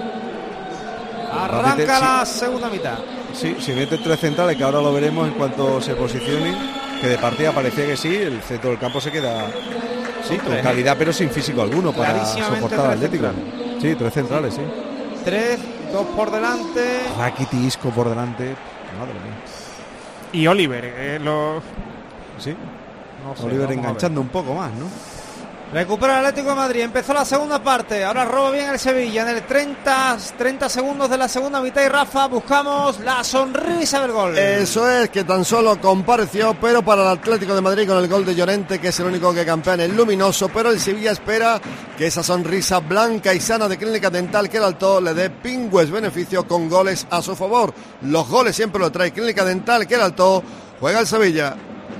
Arranca la segunda mitad. Sí, si mete 3 centrales, que ahora lo veremos en cuanto se posicionen, que de partida parecía que sí, el centro del campo se queda con calidad pero sin físico alguno para Clarísimamente soportar al 3 Atlético. Sí, 3 centrales, sí. 3, 2 por delante. Rakitic, Isco por delante. Madre mía. Y Oliver, Sí. No sé, Oliver vamos a enganchando un poco más, ¿no? Recupera el Atlético de Madrid, empezó la segunda parte, ahora roba bien el Sevilla en el 30 segundos de la segunda mitad y Rafa, buscamos la sonrisa del gol. Eso es, que tan solo compareció, pero para el Atlético de Madrid con el gol de Llorente, que es el único que campea en el luminoso, pero el Sevilla espera que esa sonrisa blanca y sana de Clínica Dental Queraltó le dé pingües beneficio con goles a su favor. Los goles siempre lo trae Clínica Dental Queraltó, juega el Sevilla.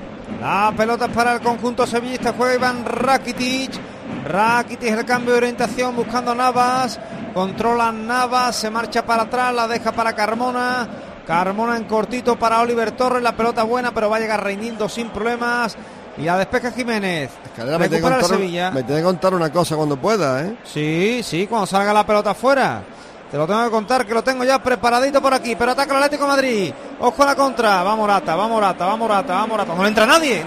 La pelota es para el conjunto sevillista, juega Iván Rakitic, el cambio de orientación buscando a Navas, controla Navas, se marcha para atrás, la deja para Carmona en cortito para Oliver Torres, la pelota buena pero va a llegar Reinildo sin problemas y la despeja Jiménez. Recupera el Sevilla. Me tiene que contar una cosa cuando pueda, ¿eh? Sí, cuando salga la pelota afuera. Te lo tengo que contar, que lo tengo ya preparadito por aquí, pero ataca el Atlético de Madrid. Ojo a la contra, va Morata. No le entra nadie.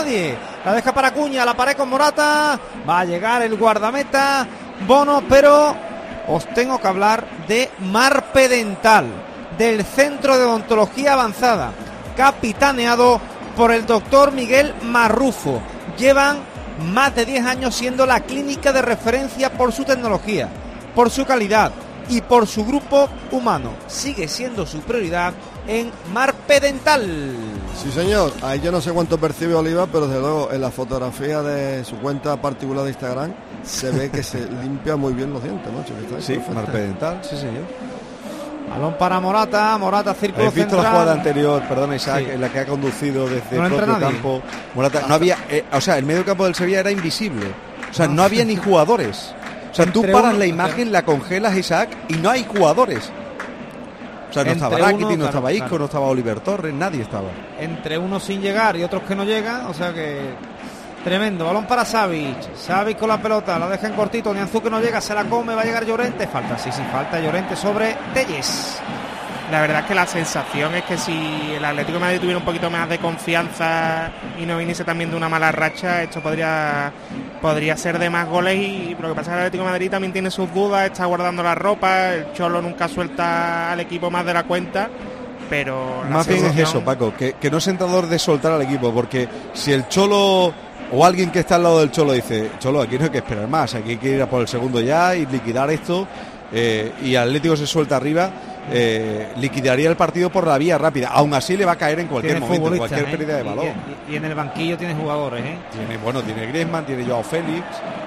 La deja para Acuña, la pared con Morata. Va a llegar el guardameta Bono, pero os tengo que hablar de Marpe Dental, del Centro de Odontología Avanzada, capitaneado por el doctor Miguel Marrufo. Llevan más de 10 años siendo la clínica de referencia por su tecnología, por su calidad y por su grupo humano. Sigue siendo su prioridad en Marpe Dental. Sí, señor. Ahí yo no sé cuánto percibe Oliva, pero desde luego en la fotografía de su cuenta particular de Instagram se ve que se limpia muy bien los dientes, macho. Sí, Marpe Dental, sí, señor. Balón para Morata, círculo central. ¿Habéis visto la jugada anterior, perdona Isaac, en la que ha conducido desde el propio campo? Morata, no había, el medio campo del Sevilla era invisible. O sea, no había ni jugadores. O sea, tú paras la imagen, la congelas, Isaac, y no hay jugadores. O sea, no estaba Rakitic, no estaba Isco, no estaba Oliver Torres, nadie estaba. Entre unos sin llegar y otros que no llegan, o sea que tremendo. Balón para Savic con la pelota, la deja en cortito, Nianzú que no llega, se la come, va a llegar Llorente. Falta Llorente sobre Telles. La verdad es que la sensación es que si el Atlético de Madrid tuviera un poquito más de confianza y no viniese también de una mala racha, esto podría ser de más goles. Y lo que pasa es que el Atlético de Madrid también tiene sus dudas, está guardando la ropa, el Cholo nunca suelta al equipo más de la cuenta, pero más bien es eso, Paco, que no es sentador de soltar al equipo, porque si el Cholo o alguien que está al lado del Cholo dice, Cholo, aquí no hay que esperar más, aquí hay que ir a por el segundo ya y liquidar esto, y Atlético se suelta arriba, liquidaría el partido por la vía rápida. Aún así le va a caer en cualquier momento, en cualquier pérdida de balón. Y en el banquillo tiene jugadores, tiene Griezmann, tiene Joao Félix.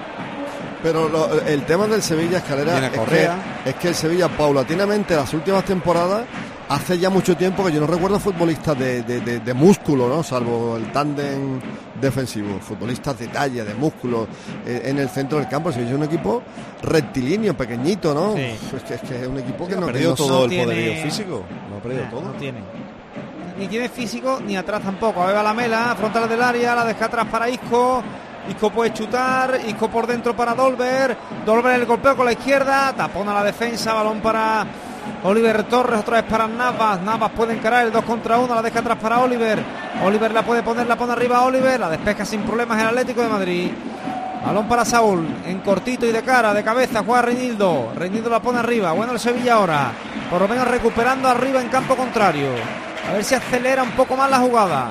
Pero el tema del Sevilla, Escalera, es que el Sevilla paulatinamente las últimas temporadas, hace ya mucho tiempo que yo no recuerdo futbolistas de músculo, ¿no? Salvo el tándem defensivo, futbolistas de talla, de músculo en el centro del campo. Es un equipo rectilíneo, pequeñito, ¿no? Sí. Es que es un equipo que no ha perdido todo el poderío físico. No ha perdido todo. No tiene. Ni tiene físico, ni atrás tampoco. A ver, la Mela, frontal del área, la deja atrás para Isco. Isco puede chutar, Isco por dentro para Dolber el golpeo con la izquierda, tapona la defensa, balón para Oliver Torres, otra vez para Navas puede encarar el 2 contra 1, la deja atrás para Oliver la puede poner, la pone arriba a Oliver, la despeja sin problemas el Atlético de Madrid. Balón para Saúl, en cortito y de cara, de cabeza, juega Reinildo la pone arriba, bueno el Sevilla ahora, por lo menos recuperando arriba en campo contrario, a ver si acelera un poco más la jugada.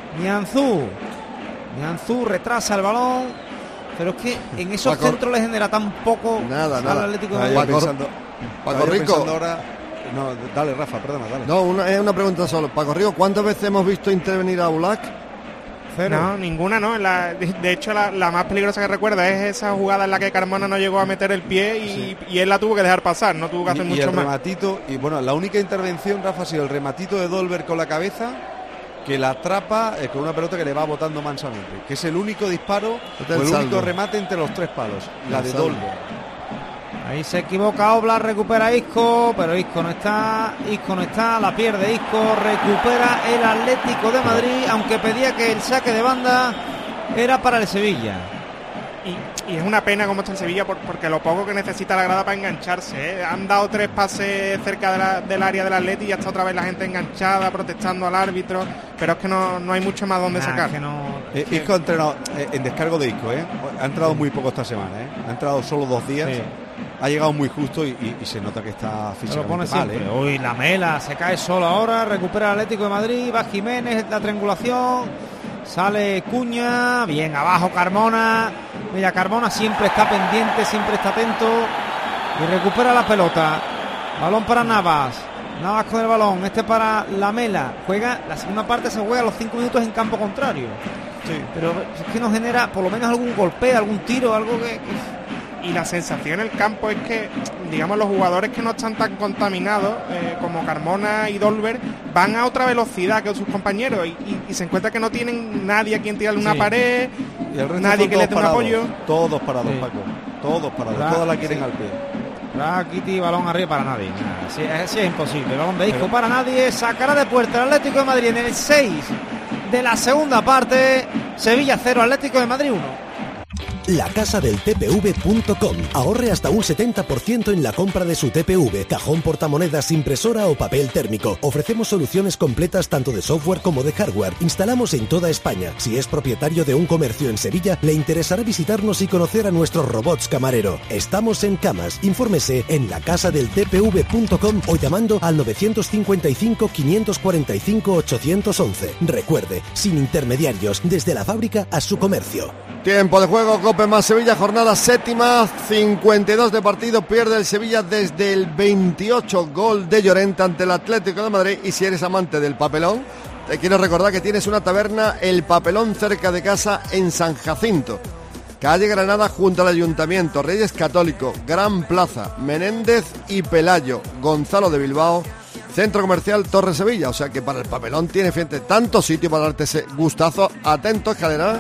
Nianzú retrasa el balón, pero es que en esos centros le genera tan poco al Atlético de Madrid. Paco Rico. No, dale Rafa, perdona, dale. No, es una pregunta solo. Paco Rico, ¿cuántas veces hemos visto intervenir a Oblak? Cero. No, ninguna, ¿no? De hecho, la más peligrosa que recuerda es esa jugada en la que Carmona no llegó a meter el pie y él la tuvo que dejar pasar, no tuvo que hacer mucho más. Rematito, y bueno, la única intervención, Rafa, ha sido el rematito de Dolber con la cabeza, que la atrapa con una pelota que le va botando mansamente, que es el único disparo o el único remate entre los tres palos, la de Dolber. Ahí se equivoca Oblak, recupera Isco, pero Isco no está, la pierde Isco, recupera el Atlético de Madrid, aunque pedía que el saque de banda era para el Sevilla. Y es una pena cómo está el Sevilla porque lo poco que necesita la grada para engancharse, ¿eh? Han dado 3 pases cerca del área del Atleti y ya está otra vez la gente enganchada, protestando al árbitro, pero es que no hay mucho más donde sacar. Isco ha entrenado en descargo de Isco, ha entrado muy poco esta semana, ha entrado solo 2 días. Sí. Ha llegado muy justo y se nota que está físicamente mal. Uy, la Mela se cae solo ahora, recupera el Atlético de Madrid, va Jiménez, la triangulación, Sale Cuña, bien abajo Carmona. Mira, Carmona siempre está pendiente, siempre está atento y recupera la pelota. Balón para Navas. Navas con el balón, para Lamela. Juega, la segunda parte se juega los 5 minutos en campo contrario. Sí. Pero es que nos genera por lo menos algún golpeo, algún tiro, algo que... Y la sensación en el campo es que, digamos, los jugadores que no están tan contaminados, como Carmona y Dolber, van a otra velocidad que sus compañeros y se encuentra que no tienen nadie a quien tirarle una pared, y el resto nadie que les dé un apoyo. Todos parados, Paco. Todos parados, todas la quieren al pie. Rakiti, balón arriba para nadie. Así es imposible. Balón de Isco para nadie. Sacará de puerta el Atlético de Madrid en el 6 de la segunda parte. Sevilla 0, Atlético de Madrid 1. lacasadeltpv.com. Ahorre hasta un 70% en la compra de su TPV, cajón portamonedas, impresora o papel térmico. Ofrecemos soluciones completas tanto de software como de hardware. Instalamos en toda España. Si es propietario de un comercio en Sevilla, le interesará visitarnos y conocer a nuestros robots camarero. Estamos en Camas. Infórmese en lacasadeltpv.com o llamando al 955 545 811. Recuerde, sin intermediarios, desde la fábrica a su comercio. Tiempo de juego, Cope más Sevilla, jornada séptima, 52 de partido, pierde el Sevilla desde el 28, gol de Llorente ante el Atlético de Madrid. Y si eres amante del papelón, te quiero recordar que tienes una taberna, El Papelón, cerca de casa en San Jacinto, calle Granada, junto al Ayuntamiento, Reyes Católico, Gran Plaza, Menéndez y Pelayo, Gonzalo de Bilbao, Centro Comercial Torre Sevilla. O sea que para el papelón tiene frente tanto sitio para darte ese gustazo. Atento, Escalera.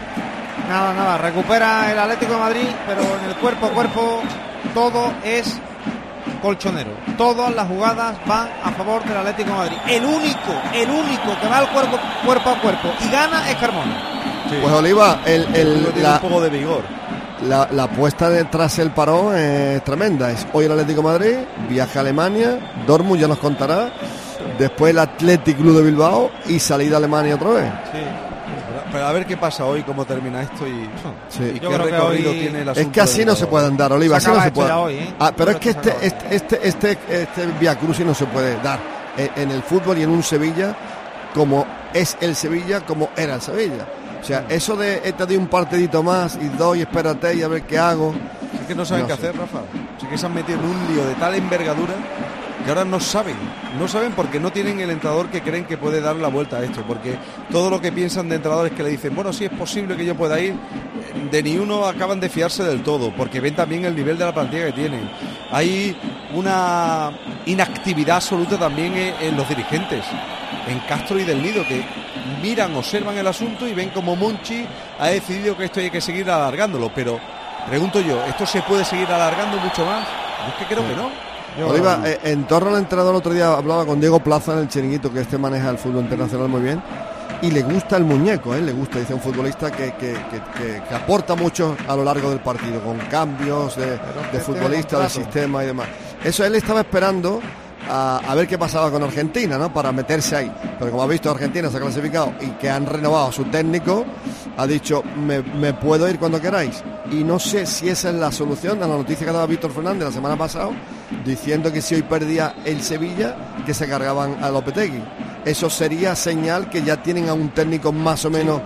Nada, recupera el Atlético de Madrid, pero en el cuerpo a cuerpo todo es colchonero. Todas las jugadas van a favor del Atlético de Madrid. El único que va al cuerpo a cuerpo y gana es Carmona. Sí. Pues Oliva, un poco de vigor. La apuesta tras el parón es tremenda. Es hoy el Atlético de Madrid, viaje a Alemania, Dortmund ya nos contará, después el Athletic Club de Bilbao y salida a Alemania otra vez. Sí. Pero a ver qué pasa hoy, cómo termina esto y qué recorrido tiene el asunto. Es que así no se puede andar, Oliva, así no se puede. Hoy, ¿eh? Pero es que este Via Crucis no se puede dar en el fútbol y en un Sevilla como es el Sevilla, como era el Sevilla. O sea, eso de te doy un partidito más y doy, espérate y a ver qué hago. Es que no saben qué hacer, Rafa. Es que se han metido en un lío de tal envergadura que ahora no saben porque no tienen el entrenador que creen que puede dar la vuelta a esto, porque todo lo que piensan de entrenadores que le dicen, bueno, sí es posible que yo pueda ir, de ni uno acaban de fiarse del todo, porque ven también el nivel de la plantilla que tienen. Hay una inactividad absoluta también en los dirigentes, en Castro y del Nido, que miran, observan el asunto y ven como Monchi ha decidido que esto hay que seguir alargándolo, pero pregunto yo, ¿esto se puede seguir alargando mucho más? Yo es que creo que no. Oliva, en torno al entrenador, el otro día hablaba con Diego Plaza en el Chiringuito, que maneja el fútbol internacional muy bien, y le gusta el muñeco, le gusta, dice un futbolista que aporta mucho a lo largo del partido, con cambios de futbolista, de sistema y demás. Eso él estaba esperando a ver qué pasaba con Argentina, ¿no? Para meterse ahí, pero como ha visto, Argentina se ha clasificado y que han renovado a su técnico, ha dicho, me puedo ir cuando queráis. Y no sé si esa es la solución a la noticia que daba Víctor Fernández la semana pasada, diciendo que si hoy perdía el Sevilla, que se cargaban a Lopetegui. Eso sería señal que ya tienen a un técnico más o menos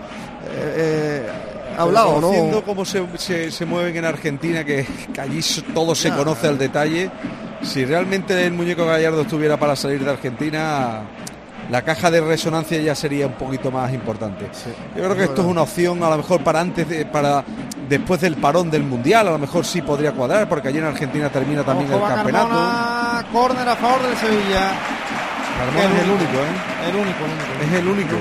hablado, ¿no? Viendo cómo se mueven en Argentina, que allí todo se conoce al detalle. Si realmente el muñeco Gallardo estuviera para salir de Argentina, la caja de resonancia ya sería un poquito más importante. Sí, yo creo que esto es una opción a lo mejor para después del parón del Mundial, a lo mejor sí podría cuadrar, porque allí en Argentina termina también el campeonato. Carmona, córner a favor del Sevilla. Carmona es el único, El único. Es el único.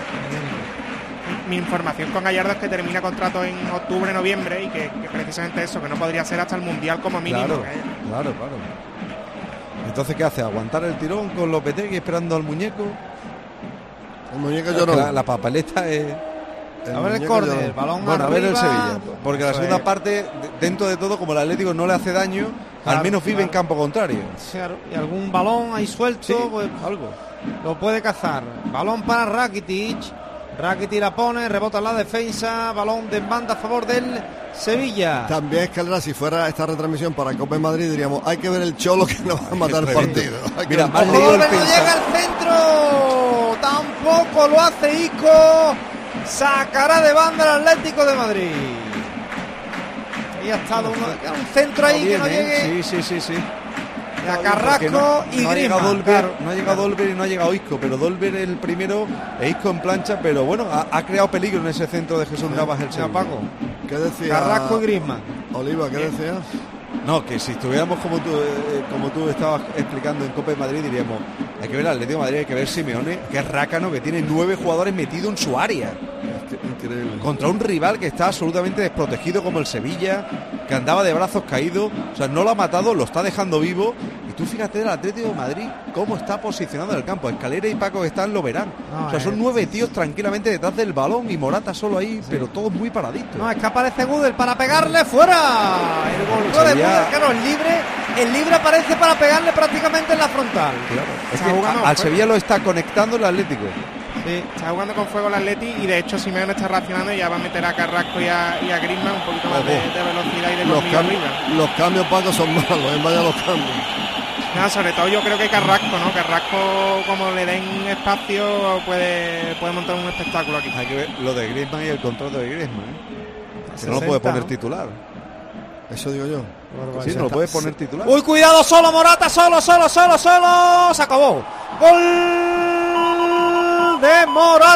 Mi información con Gallardo es que termina contrato en octubre, noviembre y que precisamente eso, que no podría ser hasta el Mundial como mínimo. Claro. Entonces, ¿qué hace? ¿Aguantar el tirón con Lopetegui esperando al muñeco? El muñeco yo no. La papeleta es... A ver el córner, balón arriba. A ver el Sevilla. Porque la segunda parte, dentro de todo, como el Atlético no le hace daño, al menos vive en campo contrario. Claro, y algún balón ahí suelto, pues algo lo puede cazar. Balón para Rakitic la pone, rebota en la defensa, balón de banda a favor del Sevilla. También, Escalera, si fuera esta retransmisión para Copa Madrid, diríamos, hay que ver el Cholo que nos va a matar el partido. Mira, no llega al centro, tampoco lo hace Isco. Sacará de banda el Atlético de Madrid. Ahí ha estado un centro ahí que no llegue. Sí. A Carrasco y Griezmann. No ha llegado Dolber y no ha llegado Isco, pero Dolber es el primero e Isco en plancha, pero bueno, ha creado peligro en ese centro de Jesús Navas el Sevilla. Paco. ¿Qué decía? Carrasco y Griezmann. Oliva, ¿qué decías? No, que si estuviéramos como tú estabas explicando en Copa de Madrid, diríamos, hay que ver al Atlético de Madrid, hay que ver Simeone, que es rácano, que tiene 9 jugadores metidos en su área. Increíble. Contra un rival que está absolutamente desprotegido como el Sevilla, que andaba de brazos caídos, o sea, no lo ha matado, lo está dejando vivo. Y tú fíjate del Atlético de Madrid cómo está posicionado en el campo. Escalera y Paco que están lo verán. O sea, son 9 tíos tranquilamente detrás del balón y Morata solo ahí, pero todos muy paraditos. No, es que aparece Gudel para pegarle fuera. El gol de Gudel, claro, el libre aparece para pegarle prácticamente en la frontal. Claro. Es que al Sevilla lo está conectando el Atlético. Sí, está jugando con fuego el Atleti y de hecho Simeone está reaccionando y ya va a meter a Carrasco y a Griezmann un poquito más de velocidad y de los cambios, Paco, son malos, vaya los cambios. No, sobre todo yo creo que Carrasco, ¿no? Carrasco, como le den espacio, puede montar un espectáculo aquí. Hay que ver lo de Griezmann y el contrato de Griezmann, que no lo puede poner titular. Eso digo yo. Sí, no lo puede poner titular. Uy, cuidado, solo Morata, solo. Se acabó. Gol de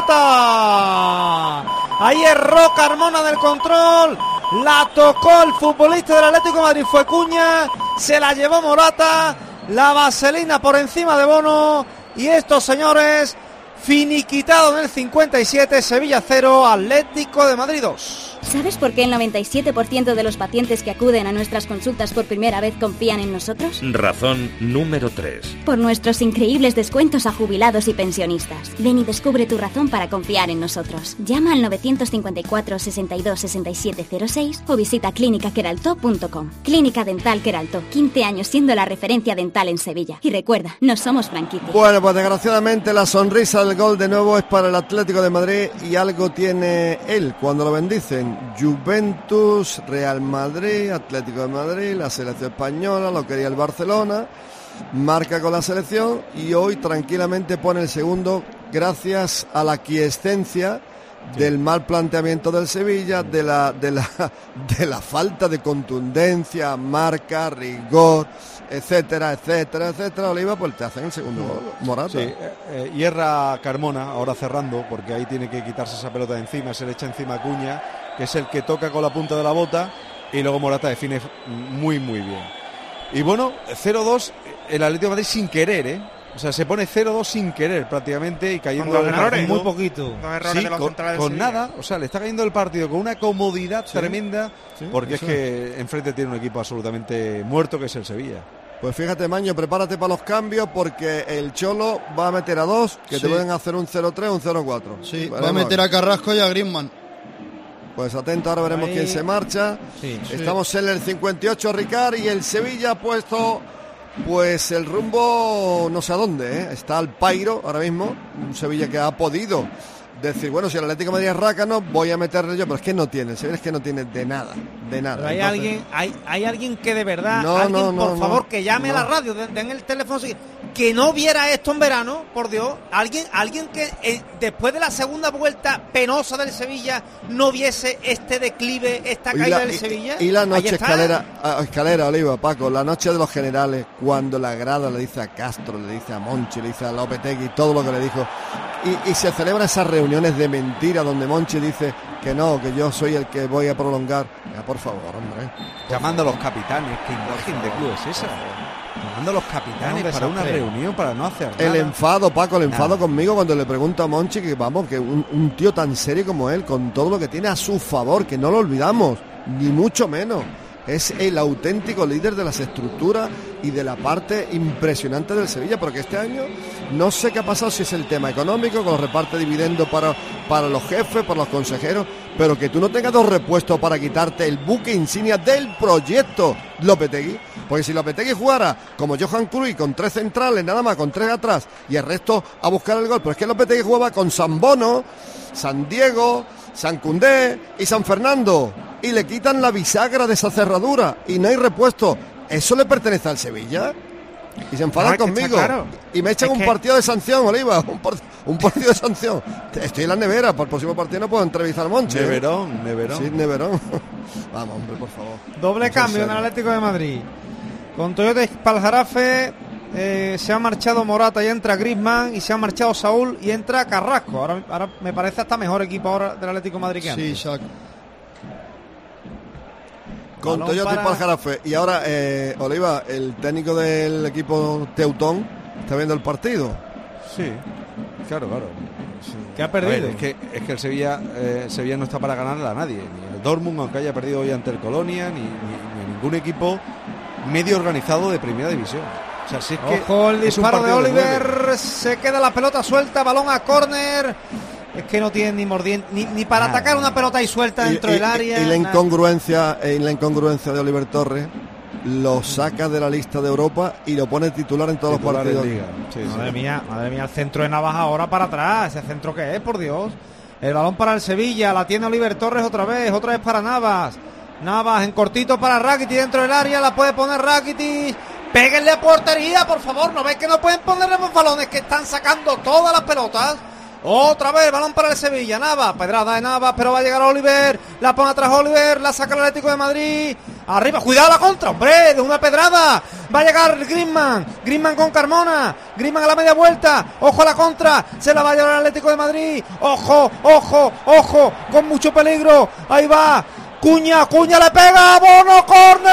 Morata. Ahí erró Carmona del control. La tocó el futbolista del Atlético de Madrid, fue Cuña. Se la llevó Morata. La vaselina por encima de Bono. Y estos señores, finiquitado en el 57, Sevilla 0, Atlético de Madrid 2. ¿Sabes por qué el 97% de los pacientes que acuden a nuestras consultas por primera vez confían en nosotros? Razón número 3. Por nuestros increíbles descuentos a jubilados y pensionistas. Ven y descubre tu razón para confiar en nosotros. Llama al 954 62 67 06 o visita clínicaqueraltó.com. Clínica Dental Queraltó, 15 años siendo la referencia dental en Sevilla. Y recuerda, no somos blanquitos. Bueno, pues desgraciadamente la sonrisa del gol de nuevo es para el Atlético de Madrid y algo tiene él cuando lo bendicen. Juventus, Real Madrid, Atlético de Madrid, la selección española, lo quería el Barcelona, marca con la selección y hoy tranquilamente pone el segundo gracias a la quiescencia del mal planteamiento del Sevilla, de la falta de contundencia, marca, rigor, etcétera, Oliva, pues te hacen el segundo gol, Morata. Sí, hierra Carmona, ahora cerrando, porque ahí tiene que quitarse esa pelota de encima, se le echa encima a Cuña, que es el que toca con la punta de la bota, y luego Morata define muy bien. Y bueno, 0-2, el Atlético de Madrid sin querer, O sea, se pone 0-2 sin querer prácticamente y cayendo con errores, muy poquito. Sí, con nada, o sea, le está cayendo el partido con una comodidad tremenda, porque es que enfrente tiene un equipo absolutamente muerto que es el Sevilla. Pues fíjate, Maño, prepárate para los cambios porque el Cholo va a meter a dos que te pueden hacer un 0-3 o un 0-4. Sí, va a meter a Carrasco y a Griezmann. Pues atento, ahora veremos quién se marcha. Estamos en el 58, Ricard, y el Sevilla ha puesto pues el rumbo no sé a dónde, Está al pairo ahora mismo, un Sevilla que ha podido decir, bueno, si el Atlético de Madrid es rácano, voy a meterle yo, pero es que no tiene, el Sevilla es que no tiene de nada. Pero hay alguien que de verdad, por favor, que llame a la radio, den el teléfono, que no viera esto en verano, por Dios, alguien que después de la segunda vuelta penosa del Sevilla no viese este declive, esta caída del Sevilla. Y la noche escalera, Oliva, Paco, la noche de los generales, cuando la grada le dice a Castro, le dice a Monchi, le dice a Lopetegui, todo lo que le dijo, y se celebran esas reuniones de mentira donde Monchi dice que no, que yo soy el que voy a prolongar. Ya, por favor, hombre. Llamando a los capitanes, ¿qué imagen de club es esa? Llamando a los capitanes para una reunión, para no hacer nada. El enfado, Paco, conmigo cuando le pregunto a Monchi que vamos, que un tío tan serio como él, con todo lo que tiene a su favor, que no lo olvidamos, ni mucho menos. Es el auténtico líder de las estructuras y de la parte impresionante del Sevilla, porque este año no sé qué ha pasado, si es el tema económico, con los reparte dividendos para los jefes, para los consejeros, pero que tú no tengas dos repuestos para quitarte el buque insignia del proyecto Lopetegui, porque si Lopetegui jugara como Johan Cruyff, con 3 centrales nada más, con 3 atrás y el resto a buscar el gol, pero es que Lopetegui jugaba con San Bono, San Diego, San Cundé y San Fernando, y le quitan la bisagra de esa cerradura y no hay repuesto. ¿Eso le pertenece al Sevilla? Y se enfadan conmigo. Claro. Y me echan un partido de sanción, Oliva. Un partido de sanción. Estoy en la nevera. Para el próximo partido no puedo entrevistar a Monchi. Neverón. Sí, neverón. Vamos, hombre, por favor. Doble cambio en el Atlético de Madrid. Con Toyota Paljarafe se ha marchado Morata y entra Griezmann. Y se ha marchado Saúl y entra Carrasco. Ahora me parece hasta mejor equipo ahora del Atlético de Madrid que antes. Sí, Shaq. Con Balón Toyota para... y Paljarafe. Y ahora, Oliva, el técnico del equipo Teutón, está viendo el partido. Sí, claro. Sí. ¿Qué ha perdido? Es que el Sevilla no está para ganarle a nadie. Ni el Dortmund, aunque haya perdido hoy ante el Colonia, ni ningún equipo medio organizado de primera división. O sea, si es que ojo, el disparo de Oliver, se queda la pelota suelta, balón a córner. Es que no tiene ni mordiente ni para atacar una pelota ahí suelta dentro del área. Y la incongruencia de Oliver Torres lo saca de la lista de Europa y lo pone titular en todos los partidos. Sí, madre mía, el centro de Navas ahora para atrás. ¿Ese centro qué es, por Dios? El balón para el Sevilla, la tiene Oliver Torres otra vez para Navas. Navas en cortito para Rakitic dentro del área, la puede poner Rakitic. Péguenle a portería, por favor. ¿No ven que no pueden ponerle los balones, que están sacando todas las pelotas? Otra vez, balón para el Sevilla, Navas, pedrada de Navas, pero va a llegar Oliver, la pone atrás Oliver, la saca el Atlético de Madrid, arriba, cuidado la contra, hombre, de una pedrada, va a llegar Griezmann con Carmona, Griezmann a la media vuelta, ojo a la contra, se la va a llevar el Atlético de Madrid, ojo, con mucho peligro, ahí va, Cuña le pega, Bono,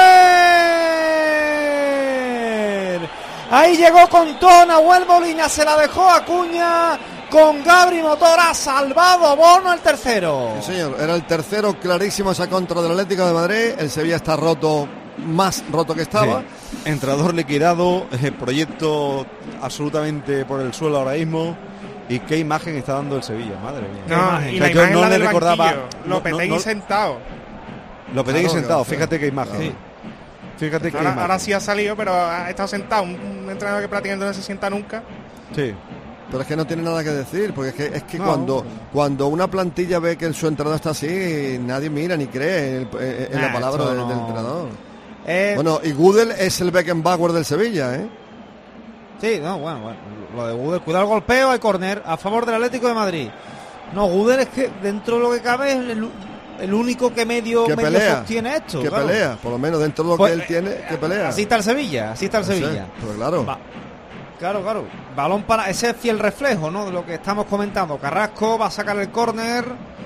córner, ahí llegó con Nahuel Molina, se la dejó a Cuña. Con Gabri Motor ha salvado Bono el tercero. Sí, señor, era el tercero clarísimo esa contra del Atlético de Madrid. El Sevilla está roto, más roto que estaba. Sí. Entrenador liquidado, proyecto absolutamente por el suelo ahora mismo. Y qué imagen está dando el Sevilla, madre mía. No, y la imagen la del banquillo, Lopetegui sentado. Lopetegui sentado, fíjate qué imagen. Sí. Fíjate que ahora sí ha salido, pero ha estado sentado. Un entrenador que prácticamente no se sienta nunca. Sí. Pero es que no tiene nada que decir, porque es que no. cuando una plantilla ve que su entrenador está así, nadie mira ni cree en la palabra del entrenador. Bueno, y Gudel es el Beckenbauer del Sevilla, ¿eh? Sí, bueno, lo de Gudel, cuidado el golpeo, hay córner a favor del Atlético de Madrid. No, Gudel es que dentro de lo que cabe es el único que medio sostiene esto. Que pelea, por lo menos dentro de lo que él tiene, que pelea. Así está el Sevilla. Pues claro. Claro. Balón para ese fiel reflejo, ¿no? De lo que estamos comentando. Carrasco va a sacar el córner.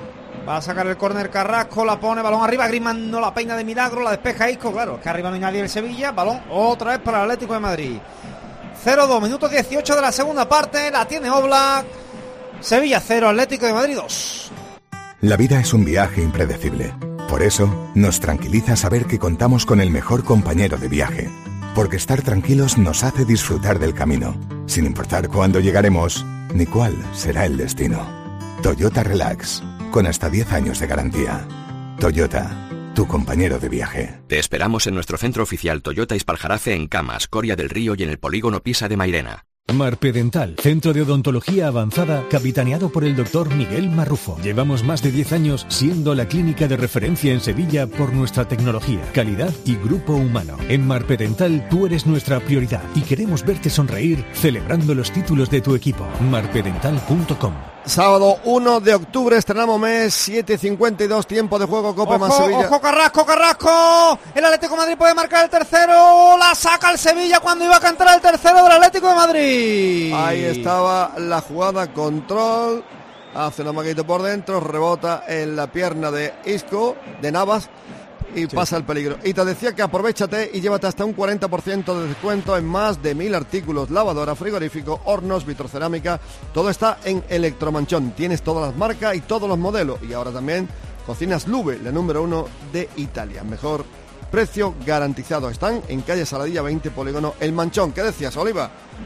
Carrasco, la pone, balón arriba. Griezmann no la peina de milagro, la despeja Isco. Claro, es que arriba no hay nadie del Sevilla. Balón otra vez para el Atlético de Madrid. 0-2, minuto 18 de la segunda parte. La tiene Oblak. Sevilla 0, Atlético de Madrid 2. La vida es un viaje impredecible. Por eso, nos tranquiliza saber que contamos con el mejor compañero de viaje. Porque estar tranquilos nos hace disfrutar del camino, sin importar cuándo llegaremos ni cuál será el destino. Toyota Relax, con hasta 10 años de garantía. Toyota, tu compañero de viaje. Te esperamos en nuestro centro oficial Toyota Ispaljarafe en Camas, Coria del Río y en el polígono Pisa de Mairena. Marpedental, centro de odontología avanzada, capitaneado por el doctor Miguel Marrufo. Llevamos más de 10 años siendo la clínica de referencia en Sevilla por nuestra tecnología, calidad y grupo humano. En Marpedental tú eres nuestra prioridad y queremos verte sonreír celebrando los títulos de tu equipo. Marpedental.com. Sábado 1 de octubre, estrenamos mes, 7:52, tiempo de juego, Copa más Sevilla. Ojo, Carrasco, el Atlético de Madrid puede marcar el tercero, la saca el Sevilla cuando iba a cantar el tercero del Atlético de Madrid. Ahí estaba la jugada, control, hace un amaguito por dentro, rebota en la pierna de Isco, de Navas, y pasa el peligro. Y te decía que aprovéchate y llévate hasta un 40% de descuento en más de 1000 artículos, lavadora, frigorífico, hornos, vitrocerámica, todo está en Electromanchón. Tienes todas las marcas y todos los modelos. Y ahora también Cocinas Lube, la número 1 de Italia. Mejor precio garantizado. Están en calle Saladilla 20, polígono El Manchón. ¿Qué decías, Oliva?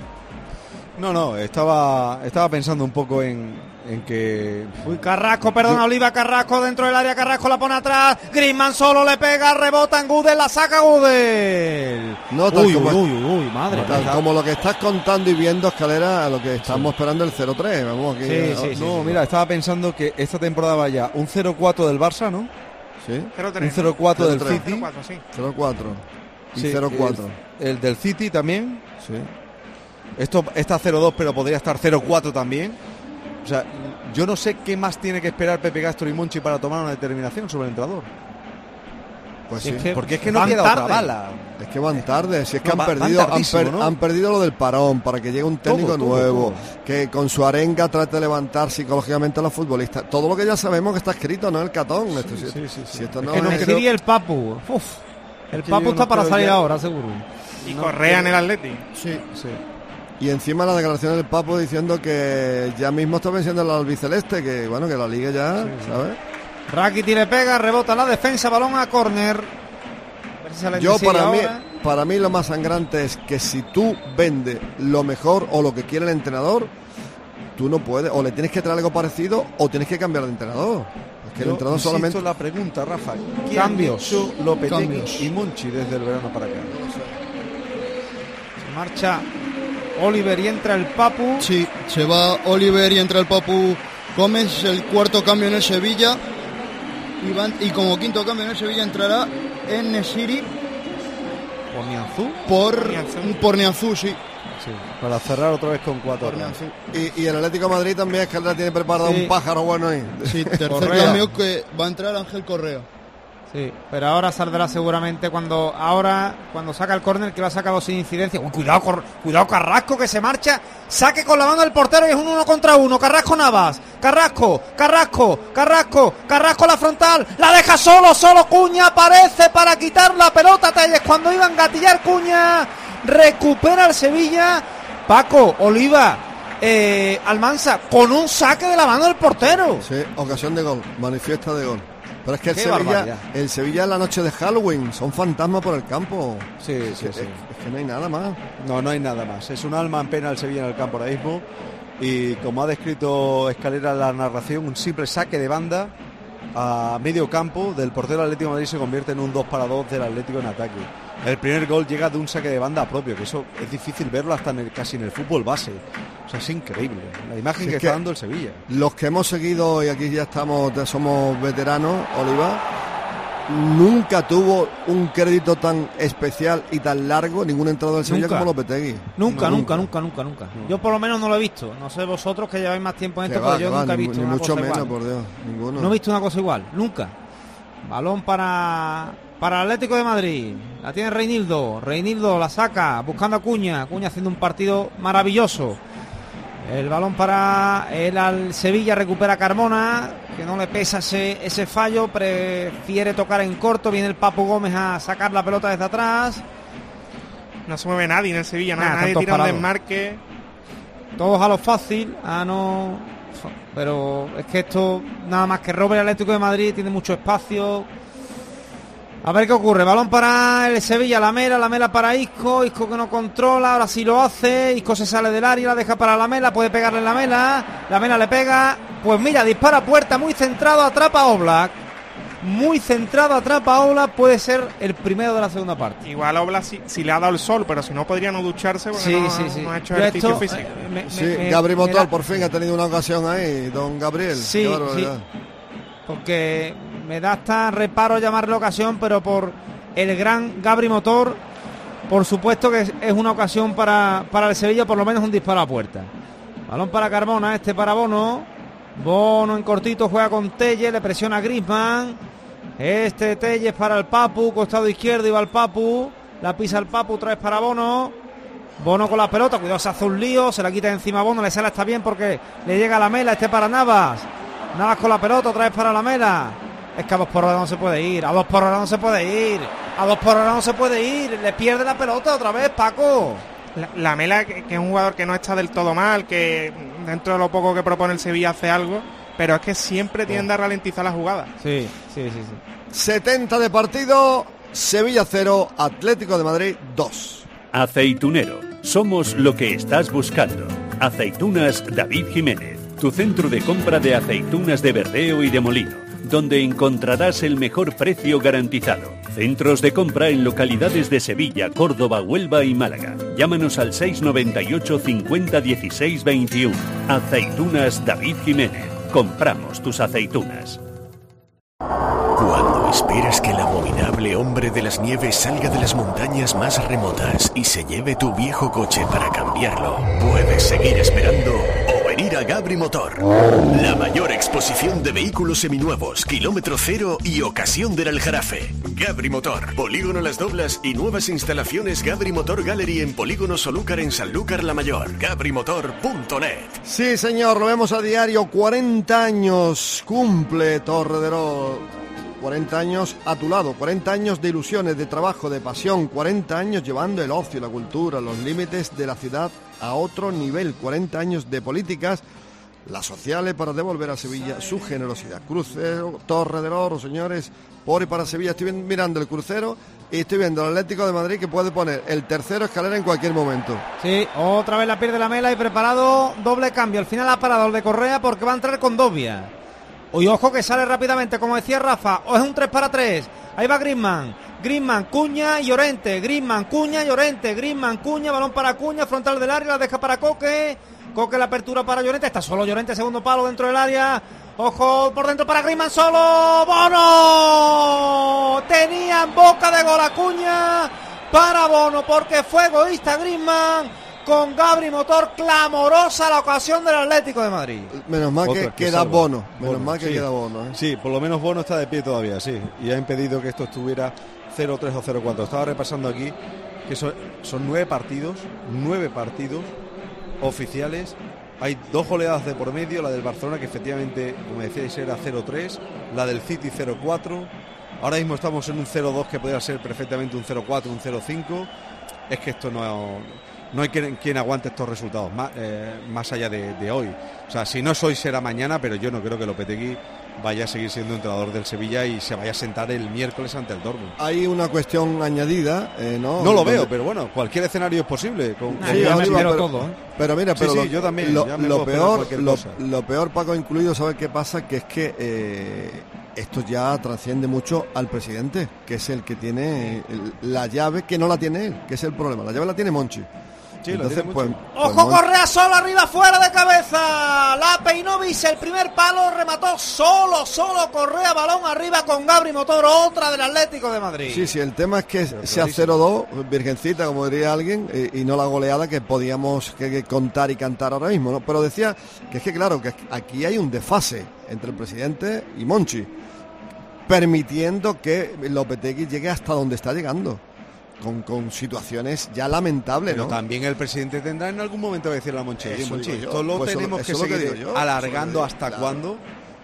No, estaba pensando un poco en que... Uy, Carrasco, perdona, Oliva, Carrasco dentro del área, Carrasco la pone atrás, Griezmann solo le pega, rebota en Gudel, la saca Gudel. No, uy, madre. Como lo que estás contando y viendo, Escalera, a lo que estamos esperando el 0-3. Vamos aquí. Sí. Mira, estaba pensando que esta temporada vaya un 0-4 del Barça, ¿no? Sí. 0-3. Un 0-4 del City. 0-4. Y 0-4. El del City también. Sí. Esto está 0-2, pero podría estar 0-4 también. O sea, yo no sé qué más tiene que esperar Pepe Castro y Monchi para tomar una determinación sobre el entrenador. Pues sí, sí. porque es que no queda otra bala. Es que van tarde, si es que No, han perdido lo del parón para que llegue un técnico nuevo, que con su arenga trate de levantar psicológicamente a los futbolistas. Todo lo que ya sabemos que está escrito, ¿no? El catón. Si esto no es que el Papu. El Papu está para salir ahora, seguro. Y Correa en el Atleti. Sí. Y encima la declaración del Papu diciendo que ya mismo está venciendo el albiceleste, que bueno, que la liga ya, ¿sabes? Rakiti le pega, rebota la defensa, balón a córner. Yo para mí lo más sangrante es que si tú vendes lo mejor o lo que quiere el entrenador, tú no puedes, o le tienes que traer algo parecido o tienes que cambiar de entrenador. Es que el entrenador solamente la pregunta, Rafa, ¿quién cambios, ha hecho Lopetegui y Monchi desde el verano para acá? Se marcha Oliver y entra el Papu. Sí, se va Oliver y entra el Papu Gómez, el cuarto cambio en el Sevilla. Y como quinto cambio en el Sevilla entrará En-Nesyri por Nianzú, sí. Para cerrar otra vez con 4. Y el Atlético de Madrid también es que la tiene preparado un pájaro bueno ahí. Sí, tercer cambio que va a entrar Ángel Correa. Sí, pero ahora saldrá seguramente cuando saca el córner, que lo ha sacado sin incidencia. Cuidado Carrasco, que se marcha, saque con la mano del portero y es un 1 contra 1. Carrasco Navas, Carrasco la frontal, la deja solo Cuña, aparece para quitar la pelota Telles cuando iba a engatillar Cuña, recupera el Sevilla, Paco, Oliva, Almansa, con un saque de la mano del portero. Sí, ocasión de gol, manifiesta de gol. Pero es que el Sevilla en la noche de Halloween son fantasmas por el campo. Sí. Es que no hay nada más. No hay nada más. Es un alma en pena el Sevilla en el campo ahora mismo. Y como ha descrito Escalera en la narración, un simple saque de banda a medio campo del portero Atlético de Madrid se convierte en un 2-2 del Atlético en ataque. El primer gol llega de un saque de banda propio, que eso es difícil verlo hasta casi en el fútbol base. O sea, es increíble la imagen que está dando el Sevilla. Los que hemos seguido, y aquí ya somos veteranos, Oliva, nunca tuvo un crédito tan especial y tan largo ningún entrenador del Sevilla como Lopetegui. Nunca. Yo por lo menos no lo he visto. No sé vosotros que lleváis más tiempo en esto, pero yo nunca he visto una cosa igual. Por Dios, ninguno. No he visto una cosa igual, nunca. Balón para el Atlético de Madrid. La tiene Reinildo la saca, buscando a Cuña haciendo un partido maravilloso. El balón para al Sevilla, recupera Carmona, que no le pesa ese fallo, prefiere tocar en corto, viene el Papu Gómez a sacar la pelota desde atrás. No se mueve nadie en el Sevilla, nadie tira un desmarque. Todos a lo fácil, no. Pero es que esto, nada más que robe el Atlético de Madrid, tiene mucho espacio. A ver qué ocurre, balón para el Sevilla, Lamela para Isco que no controla, ahora sí lo hace, Isco se sale del área, la deja para Lamela, puede pegarle Lamela le pega, pues mira, dispara a puerta, muy centrado, atrapa a Oblak, puede ser el primero de la segunda parte. Igual Oblak si le ha dado el sol, pero si no podría no ducharse porque no ha hecho ejercicio físico. Gabri Motor por fin ha tenido una ocasión ahí, don Gabriel. Sí, porque me da hasta reparo llamarle ocasión, pero por el gran Gabri Motor, por supuesto que es una ocasión para el Sevilla, por lo menos un disparo a puerta. Balón para Carmona, para Bono en cortito, juega con Telles, le presiona a Griezmann, Telles para el Papu, costado izquierdo, iba el Papu, la pisa el Papu, otra vez para Bono con la pelota, cuidado, se hace un lío, se la quita encima a Bono, le sale hasta bien porque le llega a Lamela, para Navas con la pelota, otra vez para Lamela. Es que a 2 por hora no se puede ir, le pierde la pelota otra vez, Paco. Lamela, que es un jugador que no está del todo mal, que dentro de lo poco que propone el Sevilla hace algo, pero es que siempre tiende a ralentizar la jugada. Sí. 70 de partido, Sevilla 0, Atlético de Madrid 2. Aceitunero, somos lo que estás buscando. Aceitunas David Jiménez, tu centro de compra de aceitunas de verdeo y de molino, donde encontrarás el mejor precio garantizado. Centros de compra en localidades de Sevilla, Córdoba, Huelva y Málaga. Llámanos al 698 50 16 21. Aceitunas David Jiménez. Compramos tus aceitunas. Cuando ¿O esperas que el abominable hombre de las nieves salga de las montañas más remotas y se lleve tu viejo coche para cambiarlo? Puedes seguir esperando o venir a Gabri Motor. La mayor exposición de vehículos seminuevos, kilómetro cero y ocasión del Aljarafe. Gabri Motor, Polígono Las Doblas y nuevas instalaciones Gabri Motor Gallery en Polígono Solúcar en Sanlúcar la Mayor. gabrimotor.net. Sí, señor, lo vemos a diario. 40 años cumple Torredero. 40 años a tu lado, 40 años de ilusiones, de trabajo, de pasión, 40 años llevando el ocio, la cultura, los límites de la ciudad a otro nivel, 40 años de políticas, las sociales, para devolver a Sevilla su generosidad. Crucero, Torre del Oro, señores, por y para Sevilla. Estoy mirando el crucero y estoy viendo el Atlético de Madrid, que puede poner el tercero escalera en cualquier momento. Sí, otra vez la pierde la Mela y preparado doble cambio. Al final ha parado el de Correa porque va a entrar con Dobia. Hoy ojo que sale rápidamente, como decía Rafa, o es un 3 para 3. Ahí va Griezmann, Cuña y Llorente. Griezmann, Cuña y Llorente. Griezmann, Cuña, balón para Cuña, frontal del área, la deja para Coque. Coque, la apertura para Llorente. Está solo Llorente, segundo palo dentro del área. Ojo por dentro para Griezmann, solo. ¡Bono! Tenía en boca de gol a Cuña para Bono, porque fue egoísta Griezmann. Con Gabri Motor, clamorosa la ocasión del Atlético de Madrid. Menos mal que queda Bono. Menos mal que queda Bono. Sí, por lo menos Bono está de pie todavía, sí. Y ha impedido que esto estuviera 0-3 o 0-4. Estaba repasando aquí que son 9 partidos oficiales. Hay 2 goleadas de por medio, la del Barcelona, que efectivamente, como decíais, era 0-3, la del City 0-4. Ahora mismo estamos en un 0-2 que podría ser perfectamente un 0-4, un 0-5. Es que esto no hay quien aguante estos resultados más allá de hoy. O sea, si no es hoy será mañana, pero yo no creo que Lopetegui vaya a seguir siendo entrenador del Sevilla y se vaya a sentar el miércoles ante el Dortmund. Hay una cuestión añadida, ¿no? No lo veo, pero bueno, cualquier escenario es posible. Pero mira, yo también. Lo peor, Paco incluido, ¿sabes qué pasa? Que es que esto ya trasciende mucho al presidente, que es el que tiene la llave, que no la tiene él, que es el problema. La llave la tiene Monchi. Sí, entonces, ¡ojo, Correa solo, arriba, fuera de cabeza! La peinó Vise, el primer palo, remató solo Correa, balón arriba con Gabri Motor, otra del Atlético de Madrid. Sí, el tema es que sea 0-2, virgencita, como diría alguien, y no la goleada que podíamos que contar y cantar ahora mismo, ¿no? Pero decía que es que, claro, que aquí hay un desfase entre el presidente y Monchi, permitiendo que Lopetegui llegue hasta donde está llegando. Con situaciones ya lamentables, pero ¿no? También el presidente tendrá en algún momento que decirle a Monchi, esto lo pues tenemos que seguir alargando hasta cuándo.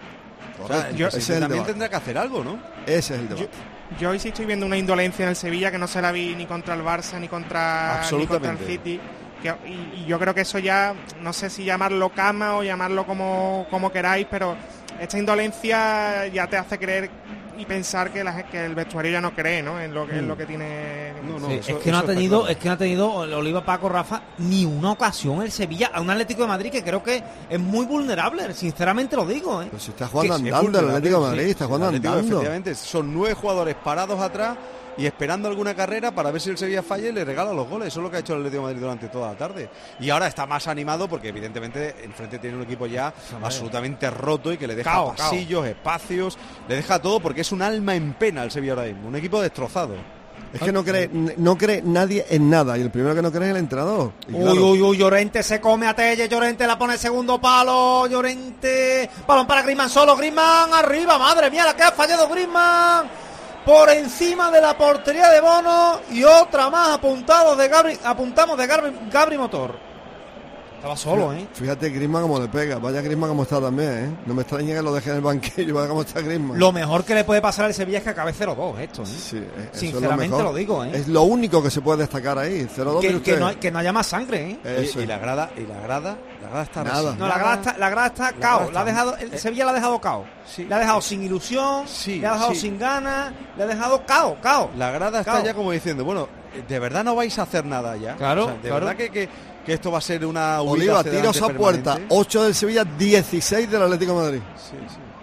También tendrá que hacer algo, ¿no? Ese es el debate. Yo hoy sí estoy viendo una indolencia en el Sevilla que no se la vi ni contra el Barça ni contra el City. Y yo creo que eso ya, no sé si llamarlo cama o llamarlo como queráis, pero esta indolencia ya te hace creer y pensar que el vestuario ya no cree, ¿no? En lo que tiene. Es que no ha tenido Oliva, Paco, Rafa, ni una ocasión el Sevilla a un Atlético de Madrid que creo que es muy vulnerable, sinceramente lo digo, ¿eh? Pero si está jugando andando el Atlético de Madrid, está jugando andando. Efectivamente, son 9 jugadores parados atrás y esperando alguna carrera para ver si el Sevilla falla y le regala los goles. Eso es lo que ha hecho el Atlético de Madrid durante toda la tarde. Y ahora está más animado porque evidentemente enfrente tiene un equipo ya absolutamente roto y que le deja pasillos, espacios, le deja todo, porque es un alma en pena el Sevilla ahora mismo, un equipo destrozado. Es que no cree nadie en nada, y el primero que no cree es el entrenador. Uy, Llorente se come a Telle, Llorente la pone segundo palo, Llorente, balón para Griezmann, solo Griezmann, arriba, madre mía, la que ha fallado Griezmann, por encima de la portería de Bono, y otra más apuntamos de Gabri Motor. Estaba solo, Fíjate Griezmann como le pega. Vaya Griezmann como está también, No me extraña que lo deje en el banquillo. Vaya como está Griezmann. Lo mejor que le puede pasar al Sevilla es que acabe 0-2 esto, Sí, sinceramente lo digo, Es lo único que se puede destacar ahí. 0-2 que no haya más sangre, Y la grada está nada. No, la grada está cao. El Sevilla la ha dejado cao. Sí, le ha dejado sin ilusión, le ha dejado sin ganas, le ha dejado cao. La grada está ya como diciendo, bueno, ¿de verdad no vais a hacer nada ya? Claro, verdad que esto va a ser una Oliva, tiros a puerta, 8 del Sevilla, 16 del Atlético de Madrid. Sí.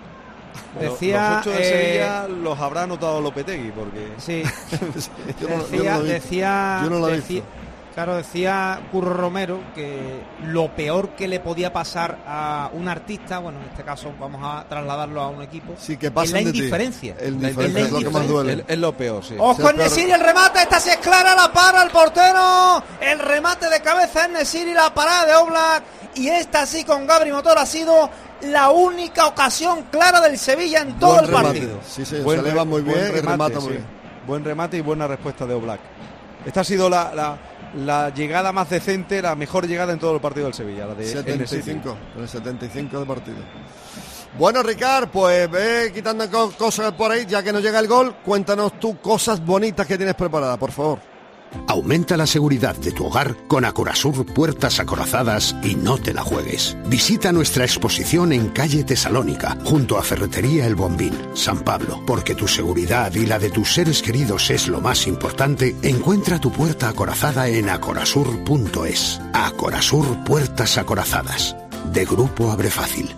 Decía, los 8 del Sevilla los habrá anotado Lopetegui, porque... Sí. Claro, decía Curro Romero que lo peor que le podía pasar a un artista, bueno, en este caso vamos a trasladarlo a un equipo, sí, que es la indiferencia. Es lo que más duele. Es lo peor, sí. Ojo, En-Nesyri, el remate, esta sí es clara, la para el portero, el remate de cabeza En-Nesyri, la parada de Oblak, y esta sí con Gabri Motor ha sido la única ocasión clara del Sevilla en todo el partido. Sí, se le va muy bien y remata muy bien. Buen remate y buena respuesta de Oblak. Esta ha sido la llegada más decente, la mejor llegada en todo el partido del Sevilla, la de 75, el 75 de partido. Bueno, Ricard, pues ve quitando cosas por ahí, ya que no llega el gol, cuéntanos tú cosas bonitas que tienes preparadas, por favor. Aumenta la seguridad de tu hogar con Acorazur Puertas Acorazadas y no te la juegues. Visita nuestra exposición en calle Tesalónica, junto a Ferretería El Bombín, San Pablo. Porque tu seguridad y la de tus seres queridos es lo más importante, encuentra tu puerta acorazada en acorazur.es. Acorazur Puertas Acorazadas, de Grupo Abrefácil.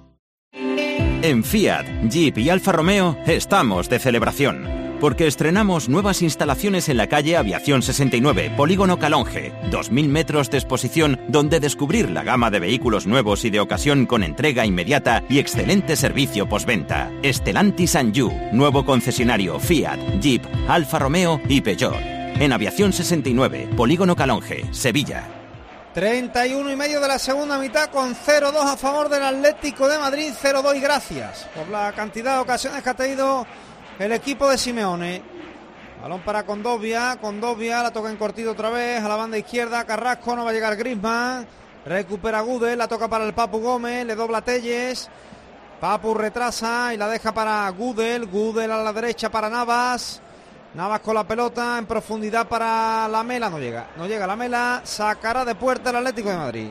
En Fiat, Jeep y Alfa Romeo estamos de celebración. Porque estrenamos nuevas instalaciones en la calle Aviación 69, Polígono Calonge. 2.000 metros de exposición donde descubrir la gama de vehículos nuevos y de ocasión con entrega inmediata y excelente servicio postventa. Stellantis Anjou, nuevo concesionario Fiat, Jeep, Alfa Romeo y Peugeot. En Aviación 69, Polígono Calonge, Sevilla. 31 y medio de la segunda mitad con 0-2 a favor del Atlético de Madrid, 0-2 y gracias por la cantidad de ocasiones que ha tenido el equipo de Simeone. Balón para Condovia, la toca en cortito otra vez, a la banda izquierda, Carrasco, no va a llegar Griezmann, recupera Gudel, la toca para el Papu Gómez, le dobla Telles, Papu retrasa y la deja para Gudel a la derecha para Navas con la pelota en profundidad para Lamela, no llega Lamela, sacará de puerta el Atlético de Madrid.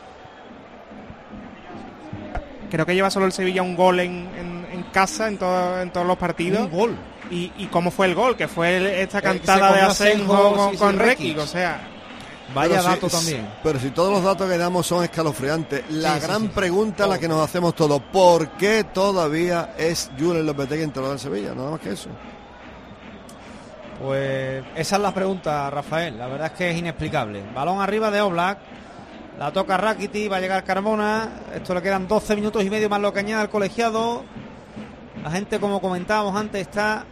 Creo que lleva solo el Sevilla un gol en casa en todos los partidos. Un gol. ¿Y cómo fue el gol? Que fue esta cantada de Asenjo con Rekic, o sea... Vaya dato también. Pero si todos los datos que damos son escalofriantes, la gran pregunta, la que nos hacemos todos, ¿por qué todavía es Julen Lopetegui entrenador del Sevilla? Nada más que eso. Pues esa es la pregunta, Rafael. La verdad es que es inexplicable. Balón arriba de Oblak. La toca Rakitic, va a llegar Carmona. Esto le quedan 12 minutos y medio más lo que añade el colegiado. La gente, como comentábamos antes, está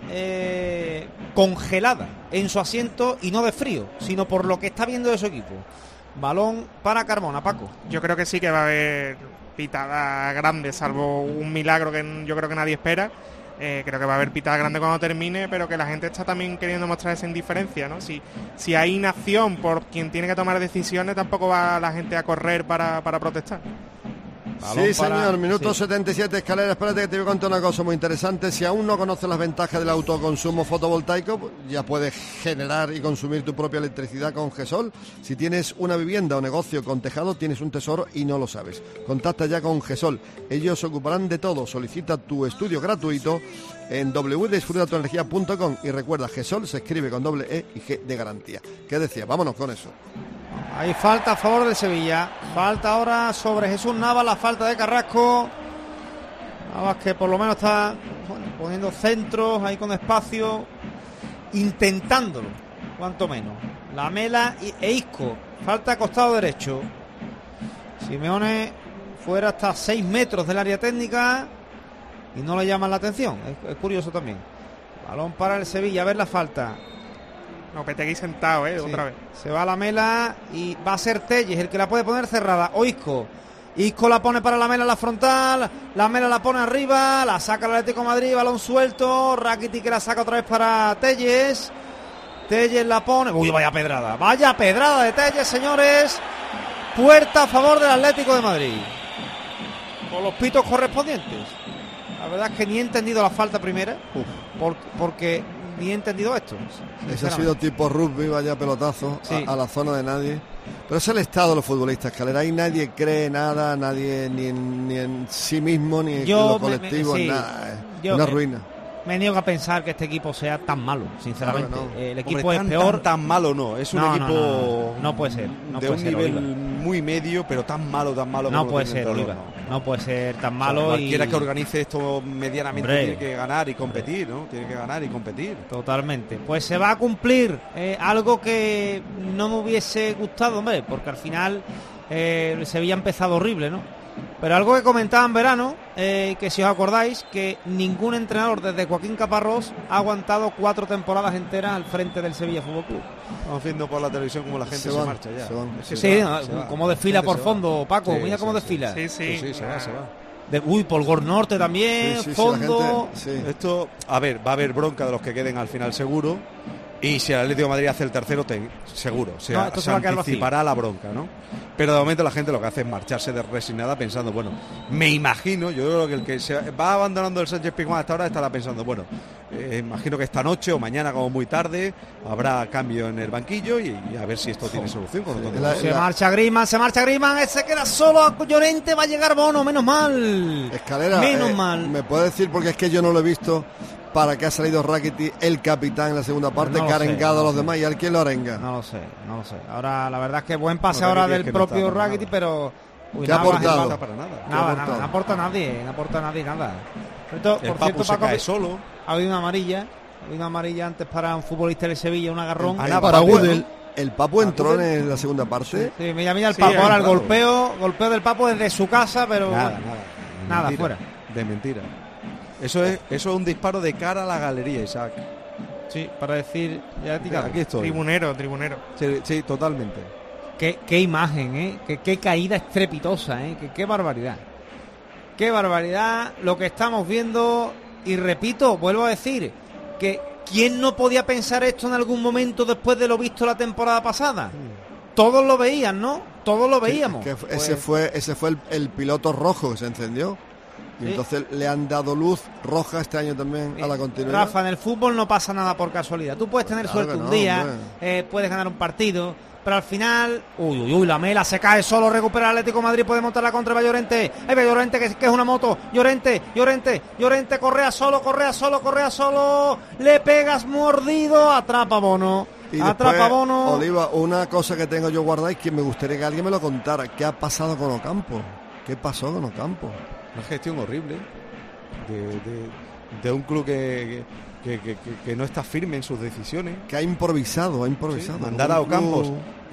congelada en su asiento y no de frío, sino por lo que está viendo de su equipo. Balón para Carmona, Paco. Yo creo que sí que va a haber pitada grande, salvo un milagro que yo creo que nadie espera. Creo que va a haber pitada grande cuando termine, pero que la gente está también queriendo mostrar esa indiferencia, ¿no? Si hay inacción por quien tiene que tomar decisiones, tampoco va la gente a correr para protestar. Sí, señor, minuto 77, Escalera, espérate que te voy a contar una cosa muy interesante. Si aún no conoces las ventajas del autoconsumo fotovoltaico, ya puedes generar y consumir tu propia electricidad con GESOL. Si tienes una vivienda o negocio con tejado, tienes un tesoro y no lo sabes. Contacta ya con GESOL, ellos se ocuparán de todo. Solicita tu estudio gratuito en www.disfrutatuenergia.com y recuerda, GESOL se escribe con doble E y G de garantía. ¿Qué decía? Vámonos con eso. Hay falta a favor del Sevilla. Falta ahora sobre Jesús Navas, la falta de Carrasco. Navas que por lo menos está poniendo centros ahí con espacio, intentándolo, cuanto menos. Lamela e Isco. Falta a costado derecho. Simeone fuera hasta 6 metros del área técnica y no le llaman la atención. Es curioso también. Balón para el Sevilla, a ver la falta. Lopetegui sentado, otra vez. Se va a Lamela y va a ser Telles el que la puede poner cerrada. O Isco la pone para Lamela en la frontal. Lamela la pone arriba. La saca el Atlético de Madrid. Balón suelto. Rakitic que la saca otra vez para Telles. Telles la pone. Uy, vaya pedrada. Vaya pedrada de Telles, señores. Puerta a favor del Atlético de Madrid. Con los pitos correspondientes. La verdad es que ni he entendido la falta primera. Porque ni he entendido esto. Ese ha sido tipo rugby, vaya pelotazo, sí, a la zona de nadie. Pero es el estado de los futbolistas, Escalera. Ahí nadie cree nada, nadie ni en sí mismo, ni en lo colectivo, nada. Una ruina. Me niego a pensar que este equipo sea tan malo, sinceramente. Claro, no. El equipo Hombre, es peor. Tan malo no, es un equipo no puede ser. No de puede un ser, nivel Oliva. muy medio, pero tan malo. No como puede tiene ser, el Oliva. entrenador, No puede ser tan O sea, malo. cualquiera y que organice esto medianamente Hombre. tiene que ganar y competir, ¿no? Tiene que ganar y competir. Totalmente. Pues se va a cumplir algo que no me hubiese gustado, hombre, porque al final el Sevilla ha empezado horrible, ¿no? Pero algo que comentaba en verano, que si os acordáis, que ningún entrenador desde Joaquín Caparrós ha aguantado 4 temporadas enteras al frente del Sevilla Fútbol Club. Estamos viendo por la televisión cómo la gente se marcha ya. Como desfila por fondo, Paco, Sí, mira cómo sí, desfila. Sí, se va. Polgor Norte también, fondo. Esto, a ver, va a haber bronca de los que queden al final seguro. Y si el Atlético de Madrid hace el tercero, seguro, se anticipará la bronca, ¿no? Pero de momento la gente lo que hace es marcharse de resignada pensando, bueno, me imagino, yo creo que el que se va abandonando el Sánchez Pizjuán hasta ahora estará pensando, bueno, imagino que esta noche o mañana como muy tarde habrá cambio en el banquillo y a ver si esto tiene solución. Se marcha Griezmann, se queda solo a Llorente, va a llegar Bono, menos mal. Escalera, menos mal. ¿Me puede decir, porque es que yo no lo he visto, para qué ha salido Rakitic, el capitán, en la segunda parte, que ha arengado a los demás? ¿Y al quién lo arenga? No lo sé. Ahora, la verdad es que buen pase ahora del propio Rakitic, pero... ¿Qué ha aportado? Nada, no aporta nadie, nada. Por cierto, Papu se Paco, cae solo. Ha habido una amarilla antes para un futbolista del Sevilla, un agarrón. Para Woodell. ¿El Papu entró en la segunda parte? Sí, mira el Papu, ahora el golpeo del Papu desde su casa, pero... Nada, fuera. De mentira. Eso es un disparo de cara a la galería, Isaac. Sí, para decir... Aquí estoy. Tribunero. Sí, totalmente. Qué imagen, ¿eh? Qué caída estrepitosa, ¿eh? Qué barbaridad. Qué barbaridad lo que estamos viendo. Y repito, vuelvo a decir, que ¿quién no podía pensar esto en algún momento después de lo visto la temporada pasada? Todos lo veían, ¿no? Todos lo veíamos. Ese fue el piloto rojo que se encendió. Y entonces le han dado luz roja este año también a la continuidad. Rafa, en el fútbol no pasa nada por casualidad. Tú puedes tener suerte un día, puedes ganar un partido, pero al final, la Mela se cae solo, recupera el Atlético de Madrid, puede montar la contra, va Llorente. Ahí va Llorente, que es una moto. Llorente, correa solo, le pegas mordido, atrapa Bono. Y después, Oliva, una cosa que tengo yo guardada y que me gustaría que alguien me lo contara. ¿Qué ha pasado con Ocampo? ¿Qué pasó con Ocampo? Una gestión horrible de un club que no está firme en sus decisiones. Que ha improvisado. Sí, mandar a Ocampos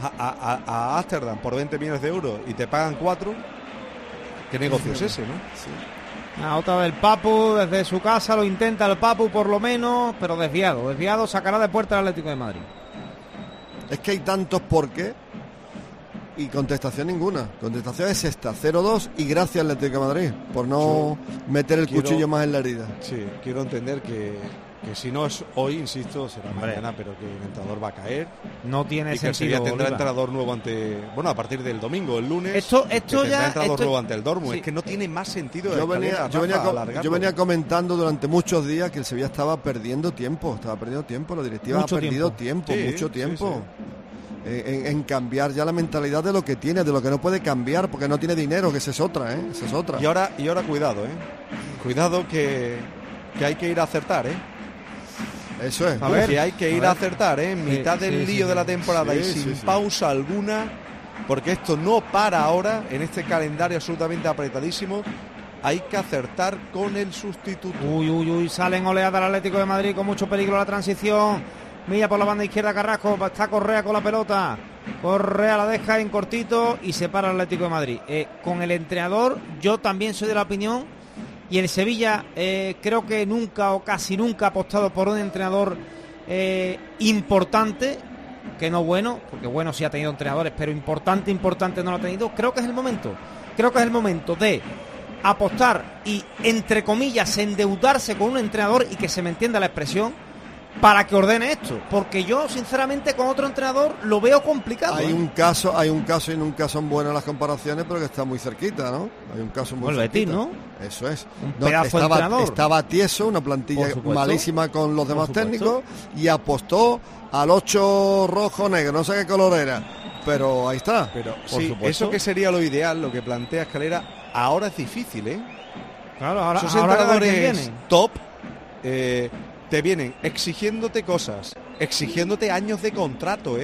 a Ámsterdam por 20 millones de euros y te pagan 4. ¿Qué negocio es ese, no? Sí. Otra del Papu, desde su casa lo intenta el Papu por lo menos, pero desviado, sacará de puerta al Atlético de Madrid. Es que hay tantos por qué y contestación ninguna. Contestación es esta, 0-2 y gracias al Atlético de Madrid por no meter el cuchillo más en la herida. Sí, quiero entender que si no es hoy, insisto, será mañana, pero que el entrenador va a caer. No tiene y sentido. Que tendrá entrenador nuevo a partir del domingo, el lunes. Esto tendrá entrenador nuevo ante el Dortmund. Sí. Es que no tiene más sentido. Yo venía comentando durante muchos días que el Sevilla estaba perdiendo tiempo. La directiva ha perdido mucho tiempo. En cambiar ya la mentalidad de lo que tiene, de lo que no puede cambiar, porque no tiene dinero, que esa es otra, esa es otra. Y ahora cuidado que hay que ir a acertar, Eso es. A ver, que hay que ir a acertar, en mitad del lío de la temporada y sin pausa alguna, porque esto no para ahora, en este calendario absolutamente apretadísimo. Hay que acertar con el sustituto. Salen oleadas al Atlético de Madrid con mucho peligro la transición. Milla por la banda izquierda Carrasco, está Correa con la pelota. Correa la deja en cortito y se para el Atlético de Madrid. Con el entrenador, yo también soy de la opinión, y el Sevilla creo que nunca o casi nunca ha apostado por un entrenador importante, que no bueno, porque bueno sí ha tenido entrenadores, pero importante no lo ha tenido. Creo que es el momento de apostar y, entre comillas, endeudarse con un entrenador, y que se me entienda la expresión, para que ordene esto, porque yo sinceramente con otro entrenador lo veo complicado. Hay un caso y nunca son buenas las comparaciones, pero que está muy cerquita, ¿no? Hay un caso muy cerquita, ¿no? Eso es. Un pedazo de entrenador. Estaba tieso, una plantilla malísima con los demás técnicos, y apostó al 8 rojo negro, no sé qué color era, pero ahí está. Pero sí, eso que sería lo ideal, lo que plantea Escalera, ahora es difícil, Claro, ahora esos entrenadores top te vienen exigiéndote cosas, exigiéndote años de contrato,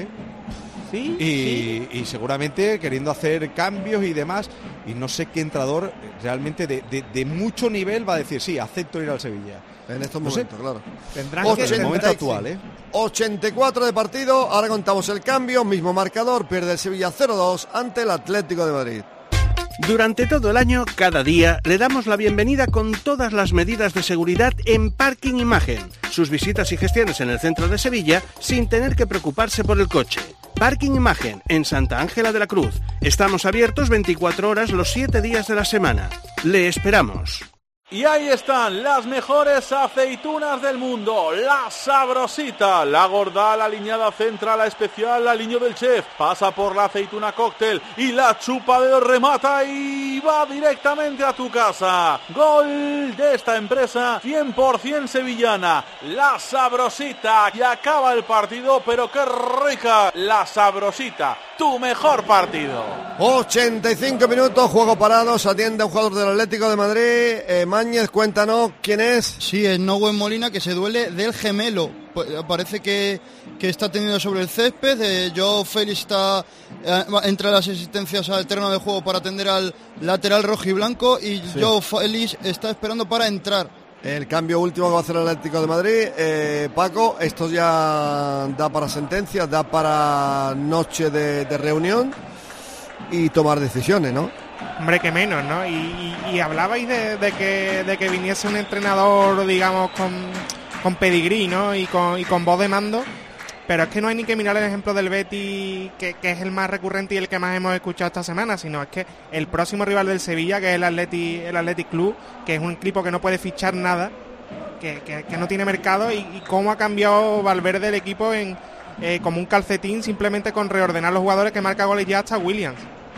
Sí, y seguramente queriendo hacer cambios y demás, y no sé qué entrenador realmente de mucho nivel va a decir, sí, acepto ir al Sevilla. En estos momentos, claro. Tendrán En el momento actual, 84 de partido, ahora contamos el cambio, mismo marcador, pierde el Sevilla 0-2 ante el Atlético de Madrid. Durante todo el año, cada día, le damos la bienvenida con todas las medidas de seguridad en Parking Imagen. Sus visitas y gestiones en el centro de Sevilla sin tener que preocuparse por el coche. Parking Imagen, en Santa Ángela de la Cruz. Estamos abiertos 24 horas los 7 días de la semana. Le esperamos. Y ahí están las mejores aceitunas del mundo, la Sabrosita, la gorda, la aliñada central, la especial, la aliño del chef, pasa por la aceituna cóctel y la chupa de remata y va directamente a tu casa. Gol de esta empresa 100% sevillana, la Sabrosita, y acaba el partido, pero qué rica, la Sabrosita, tu mejor partido. 85 minutos, juego parado, se atiende a un jugador del Atlético de Madrid, Mañez, cuéntanos quién es. Sí, es Nowell Molina, que se duele del gemelo. Parece que está teniendo sobre el césped. Joao Félix está entre las asistencias al terreno de juego para atender al lateral rojiblanco y sí. Joao Félix está esperando para entrar. El cambio último que va a hacer el Atlético de Madrid, Paco, esto ya da para sentencia, da para noche de reunión y tomar decisiones, ¿no? Hombre, que menos, ¿no? Y hablabais de que viniese un entrenador, digamos, con pedigrí, ¿no? Y con voz de mando, pero es que no hay ni que mirar el ejemplo del Betis, que es el más recurrente y el que más hemos escuchado esta semana, sino es que el próximo rival del Sevilla, que es el Athletic Club, que es un equipo que no puede fichar nada, que no tiene mercado, y cómo ha cambiado Valverde el equipo como un calcetín, simplemente con reordenar los jugadores, que marca goles ya hasta Williams.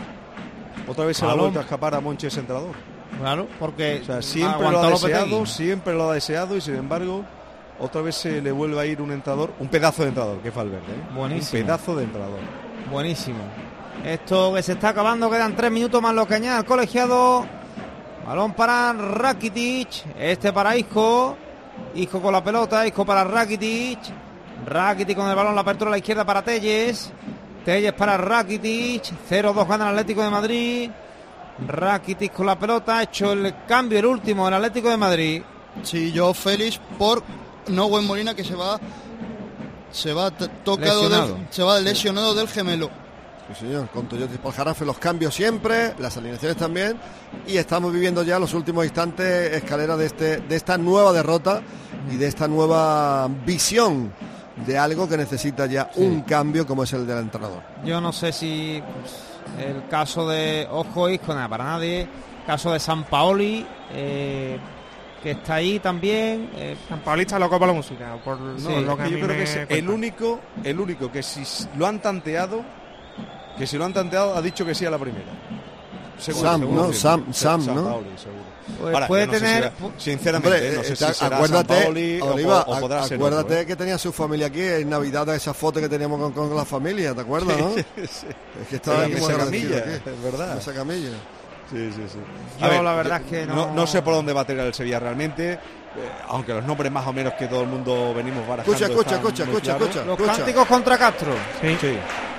Otra vez se le ha vuelto a escapar a Monchi ese entrenador. Claro, porque siempre lo ha deseado y sin embargo otra vez se le vuelve a ir un pedazo de entrenador, que es Valverde. Buenísimo. Un pedazo de entrenador. Buenísimo. Esto que se está acabando, quedan 3 minutos más lo que añade el colegiado. Balón para Rakitic, para Isco. Isco con la pelota, Isco para Rakitic. Rakitic con el balón, la apertura a la izquierda para Telles. Telles para Rakitic, 0-2 gana el Atlético de Madrid. Rakitic con la pelota, ha hecho el cambio, el último, el Atlético de Madrid. Sí, Joao Félix por Nowell Molina, que se va lesionado del gemelo. Sí, señor, con Toyota y Paljarafe los cambios siempre, las alineaciones también, y estamos viviendo ya los últimos instantes, escalera de esta nueva derrota y de esta nueva visión de algo que necesita ya un cambio como es el del entrenador. Yo no sé si el caso de Isco, nada para nadie, caso de Sampaoli, que está ahí también. Sampaoli está loco por la música, por lo que yo creo que es el único que si lo han tanteado ha dicho que sí a la primera. Sam, ¿no? Paoli, seguro. Pues ahora, puede no sé tener, sinceramente, no sé si será acuérdate, Oliva, o podrá ser acuérdate otro, que tenía su familia aquí en Navidad, esa foto que teníamos con la familia, ¿te acuerdas, no? Sí. Es que estaba en esa camilla, aquí, es verdad. Esa camilla. Sí. Yo la verdad es que no sé por dónde va a tirar el Sevilla realmente, aunque los nombres más o menos que todo el mundo venimos barajando. Escucha. Los cánticos contra Castro. Sí.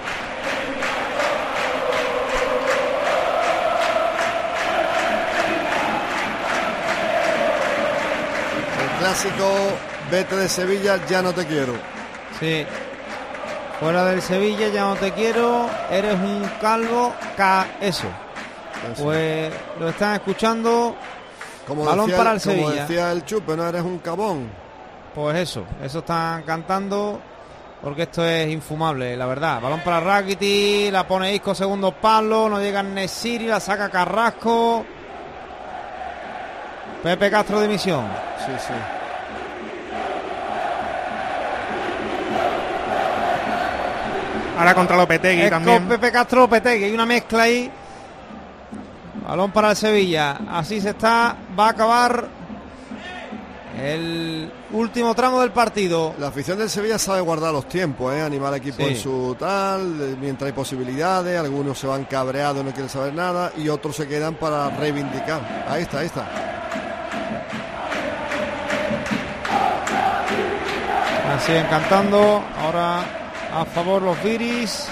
Clásico, vete de Sevilla, ya no te quiero. Sí. Fuera del Sevilla, ya no te quiero. Eres un calvo. Eso. Pues lo están escuchando. Balón para el Sevilla. Como decía el Chupe, no eres un cabón. Pues eso están cantando. Porque esto es infumable, la verdad. Balón para Rakitic, la pone Isco, segundo palo. No llega Nesiri, la saca Carrasco. Pepe Castro de misión. Sí. Ahora contra Lopetegui también. Con Pepe Castro, Lopetegui. Hay una mezcla ahí. Balón para el Sevilla. Así va a acabar el último tramo del partido. La afición del Sevilla sabe guardar los tiempos, animar al equipo en su tal, mientras hay posibilidades. Algunos se van cabreados, no quieren saber nada, y otros se quedan para reivindicar. Ahí está. siguen cantando. Ahora a favor los Viris.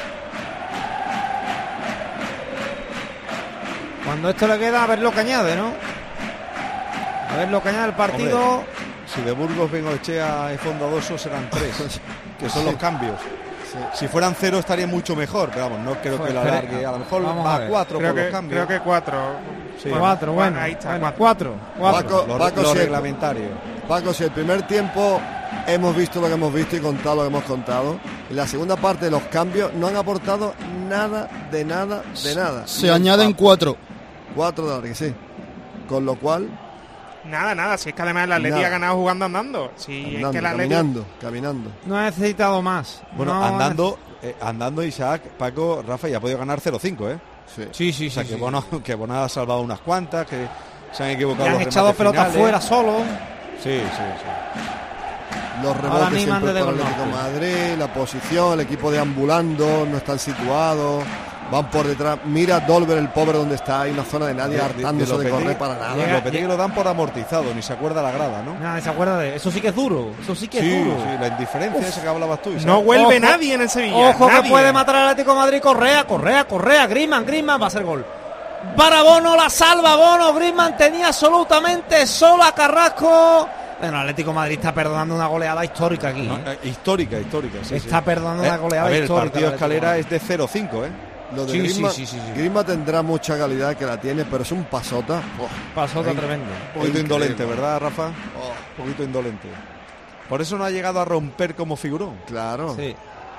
Cuando esto le queda, a ver lo que añade, ¿no? A ver lo que añade el partido. Hombre, si de Burgos, Bengoechea y Fondadoso serán 3, que son los cambios. Sí. Si fueran 0 estaría mucho mejor, pero vamos, no creo que lo alargue. A lo mejor va a 4 por los cambios. Creo que 4. Sí. 4, bueno. Ahí está, bueno, 4. Lo reglamentario. Paco, si el primer tiempo hemos visto lo que hemos visto y contado lo que hemos contado, en la segunda parte los cambios no han aportado nada. Se añaden 4. 4 de alargue, sí. Con lo cual... Nada, si es que además el Atleti ha ganado jugando andando. Si es que el Atleti... caminando. No ha necesitado más. Bueno, andando Isaac, Paco, Rafa, ya ha podido ganar 0-5, ¿eh? Sí. O sea, que Bono ha salvado unas cuantas, que se han equivocado. Han echado pelotas fuera solo. Sí. Los rebotes siempre para el Atlético de Madrid, la posición, el equipo deambulando, no están situados. Van por detrás, mira Dolber el pobre donde está, hay una zona de nadie hartándose de correr para nada. Lopetegui lo dan por amortizado, ni se acuerda la grada, ¿no? Nada, se acuerda de eso. Sí que es duro, duro. Sí, la indiferencia esa que hablabas tú. No vuelve nadie en el Sevilla. Ojo nadie. Que puede matar al Atlético de Madrid. Correa, Griezmann va a ser gol. Para Bono, la salva Bono, Griezmann tenía absolutamente solo a Carrasco. Bueno, el Atlético de Madrid está perdonando una goleada histórica aquí. Histórica, sí. Está perdonando una goleada histórica. El partido Escalera es de 0-5, ¿eh? Lo de Griezmann tendrá mucha calidad, que la tiene, pero es un pasota. Pasota tremendo. Un poquito indolente, ¿verdad, Rafa? Un poquito indolente. Por eso no ha llegado a romper como figurón. Claro. Sí.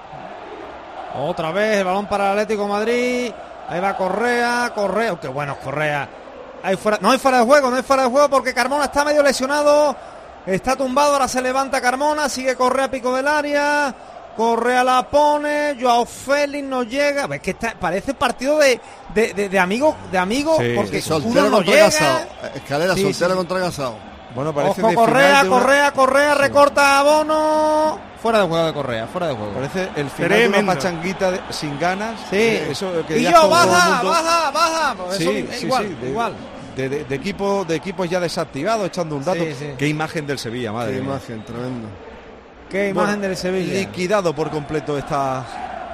Otra vez el balón para el Atlético de Madrid. Ahí va Correa. Qué bueno es Correa. No hay fuera de juego porque Carmona está medio lesionado. Está tumbado, ahora se levanta Carmona. Sigue Correa, pico del área. Correa la pone, Joao Félix no llega. Es que parece partido de amigos, sí, porque soltero uno no contra llega. Casado. Escalera soltero contra Casado. Bueno, parece ojo, Correa, recorta a Bono. Fuera de juego de Correa, fuera de juego. Parece el final de una pachanguita sin ganas. Sí. Eso que y ya yo, baja. Sí, igual. De equipos ya desactivados, echando un dato. Sí. Qué imagen del Sevilla, madre. Qué imagen, tremendo. Qué imagen del Sevilla. Liquidado por completo esta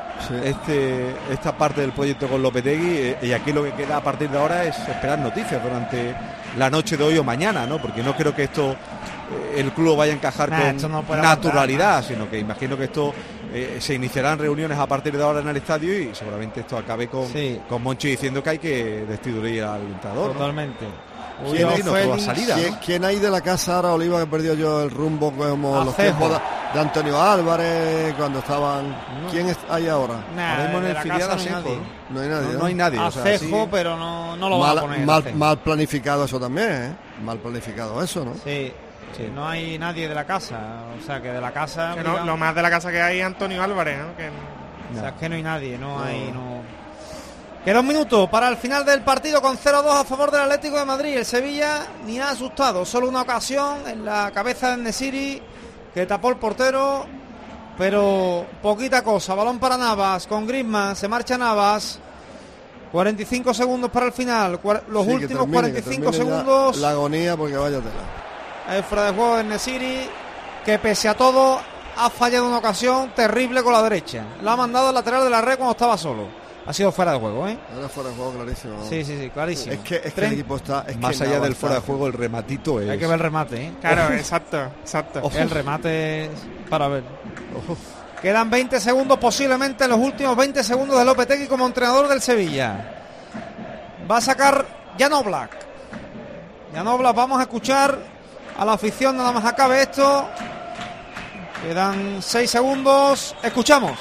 parte del proyecto con Lopetegui, y aquí lo que queda a partir de ahora es esperar noticias durante la noche de hoy o mañana, ¿no? Porque no creo que esto el club vaya a encajar con naturalidad, sino que imagino que esto se iniciarán reuniones a partir de ahora en el estadio y seguramente esto acabe con Monchi diciendo que hay que destituir al entrenador. Totalmente. ¿Quién hay de la casa ahora, Oliva, que perdió yo el rumbo como los tiempos de Antonio Álvarez cuando estaban? ¿Quién hay ahora? Ahora mismo en el filial no hay nadie. No hay nadie. Acejo, pero no lo va a poner. Mal planificado eso también, ¿eh? Mal planificado eso, ¿no? Sí, no hay nadie de la casa. O sea, que de la casa... Que lo más de la casa que hay es Antonio Álvarez, ¿no? O sea, es que no hay nadie, Queda un minuto para el final del partido con 0-2 a favor del Atlético de Madrid. El Sevilla ni ha asustado, solo una ocasión en la cabeza de Nesiri que tapó el portero, pero poquita cosa. Balón para Navas con Griezmann, se marcha Navas. 45 segundos para el final, los últimos 45 segundos. La agonía, porque vaya tela. El fuera de juego de Nesiri, que pese a todo ha fallado una ocasión terrible con la derecha. La ha mandado al lateral de la red cuando estaba solo. Ha sido fuera de juego, ¿eh? Era fuera de juego, clarísimo. Sí, clarísimo. Es que el equipo está... Más allá del fuera de juego, el rematito es... Hay que ver el remate, ¿eh? Claro, exacto. El remate es para ver. Quedan 20 segundos, posiblemente los últimos 20 segundos de Lopetegui como entrenador del Sevilla. Va a sacar Jan Oblak. Vamos a escuchar a la afición, nada más acabe esto. Quedan 6 segundos. Escuchamos.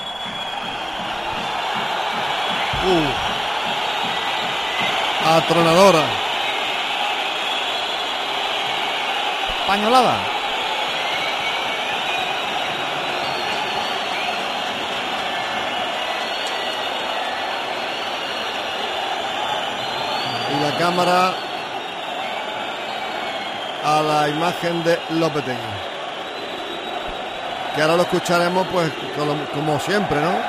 Atronadora. Pañolada. Y la cámara a la imagen de Lopetegui, que ahora lo escucharemos pues como siempre, ¿no?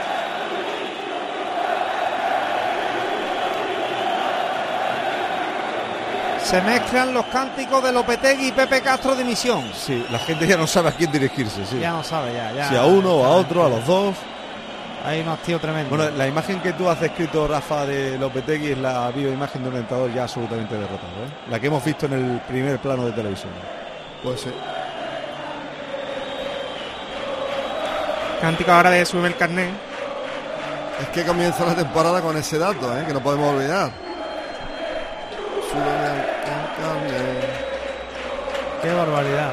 Se mezclan los cánticos de Lopetegui y Pepe Castro de Misión. Sí, la gente ya no sabe a quién dirigirse. Sí. Ya no sabe, ya. Si a uno o a otro, a los dos. Hay un hastío tremendo. Bueno, la imagen que tú has descrito, Rafa, de Lopetegui es la bioimagen de un entrenador ya absolutamente derrotado, ¿eh? La que hemos visto en el primer plano de televisión. Pues sí. Cántico ahora de subir el carnet. Es que comienza la temporada con ese dato, que no podemos olvidar. Súbeme el carnet. Qué barbaridad.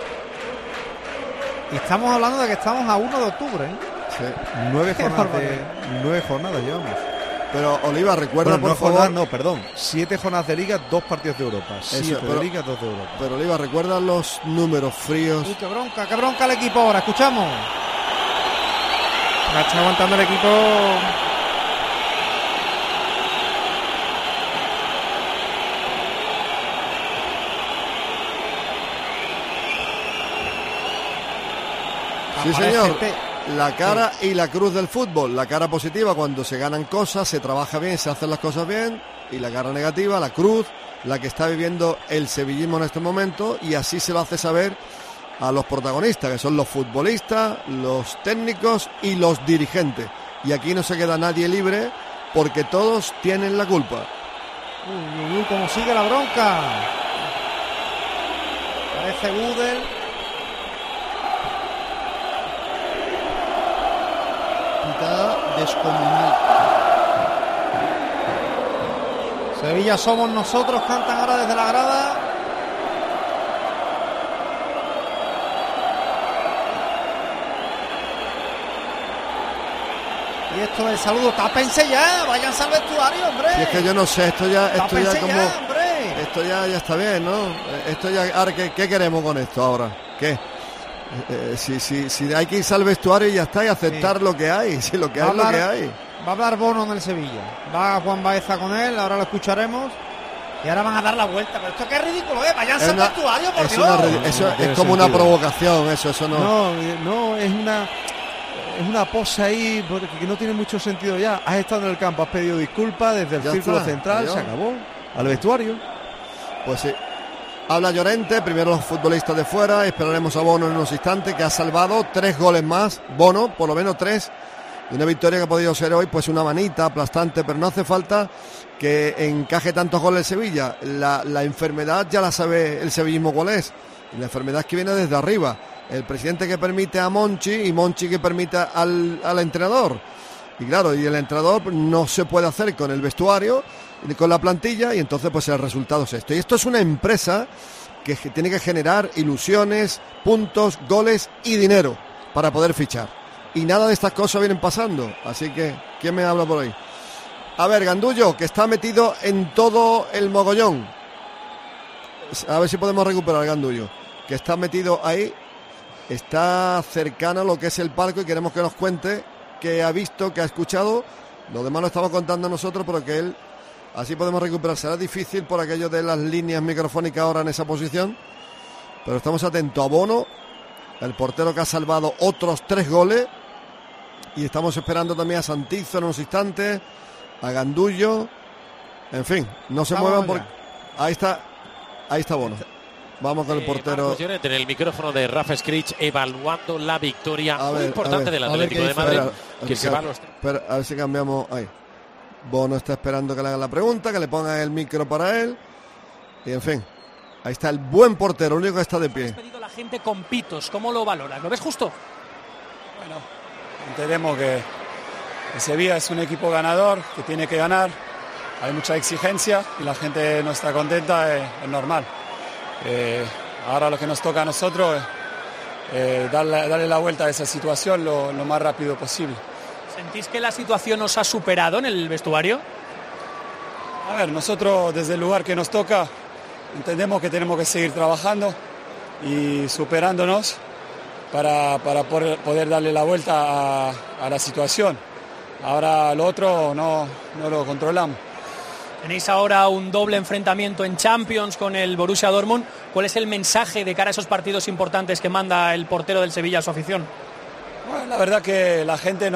Y estamos hablando de que estamos a 1 de octubre, ¿eh? Sí. 9 jornadas llevamos. Pero Oliva, recuerda, por favor. 7 jornadas de Liga, 2 partidos de Europa. 7 de Liga, 2 de Europa. Pero Oliva, recuerda los números fríos. Uy, qué bronca el equipo ahora. Escuchamos. La está aguantando el equipo. Sí, señor. La cara y la cruz del fútbol. La cara positiva cuando se ganan cosas, se trabaja bien, se hacen las cosas bien. Y la cara negativa, la cruz, la que está viviendo el sevillismo en este momento. Y así se lo hace saber a los protagonistas, que son los futbolistas, los técnicos y los dirigentes. Y aquí no se queda nadie libre porque todos tienen la culpa. Uy, cómo sigue la bronca. Parece Gudel. Pitada descomunal. Sevilla somos nosotros, cantan ahora desde la grada. Y esto del saludo, tápense ya, váyanse al vestuario, hombre. Si es que yo no sé, esto ya como hombre. Esto ya está bien, ¿no? Esto ya, ahora ¿qué queremos con esto ahora? ¿Qué? Si hay que irse al vestuario y ya está, y aceptar lo que hay, si lo que hay es lo que hay. Va a hablar Bono en el Sevilla, va Juan Baeza con él, ahora lo escucharemos. Y ahora van a dar la vuelta, pero esto qué ridículo es, váyanse al vestuario, por Dios. Eso es como una provocación, eso no. No, es una pose ahí porque no tiene mucho sentido ya. Has estado en el campo, has pedido disculpas desde el círculo central, adiós. Se acabó. Al vestuario. Pues sí. Habla Llorente, primero los futbolistas de fuera, esperaremos a Bono en unos instantes, que ha salvado 3 goles más, Bono, por lo menos 3, y una victoria que ha podido ser hoy, pues una manita aplastante, pero no hace falta que encaje tantos goles el Sevilla. La enfermedad ya la sabe el sevillismo cuál es, y la enfermedad que viene desde arriba. El presidente que permite a Monchi y Monchi que permite al entrenador. Y claro, y el entrenador no se puede hacer con el vestuario, con la plantilla, y entonces pues el resultado es esto. Y esto es una empresa que tiene que generar ilusiones, puntos, goles y dinero para poder fichar. Y nada de estas cosas vienen pasando. Así que, ¿quién me habla por ahí? A ver, Gandullo, que está metido en todo el mogollón. A ver si podemos recuperar a Gandullo, que está metido ahí. Está cercano a lo que es el palco y queremos que nos cuente qué ha visto, qué ha escuchado. Lo demás lo estamos contando nosotros, pero que él, así podemos recuperar. Será difícil por aquello de las líneas microfónicas ahora en esa posición, pero estamos atentos a Bono, el portero que ha salvado otros 3 goles, y estamos esperando también a Santizo en unos instantes, a Gandullo, en fin, no se muevan porque ahí está Bono. Vamos con el portero. En el micrófono de Rafa Skrich, evaluando la victoria muy importante del Atlético de Madrid, que se va a los... a ver si cambiamos ahí. Bono está esperando que le hagan la pregunta, que le pongan el micro para él. Y en fin, ahí está el buen portero, el único que está de pie. Ha despedido la gente con pitos, ¿cómo lo valoras? ¿Lo ves justo? Bueno, entendemos que Sevilla es un equipo ganador, que tiene que ganar. Hay mucha exigencia y la gente no está contenta, es normal. Ahora lo que nos toca a nosotros es darle la vuelta a esa situación lo más rápido posible. ¿Sentís que la situación nos ha superado en el vestuario? A ver, nosotros desde el lugar que nos toca entendemos que tenemos que seguir trabajando y superándonos para poder darle la vuelta a la situación. Ahora lo otro no lo controlamos. Tenéis ahora un doble enfrentamiento en Champions con el Borussia Dortmund. ¿Cuál es el mensaje de cara a esos partidos importantes que manda el portero del Sevilla a su afición? Bueno, la verdad que la gente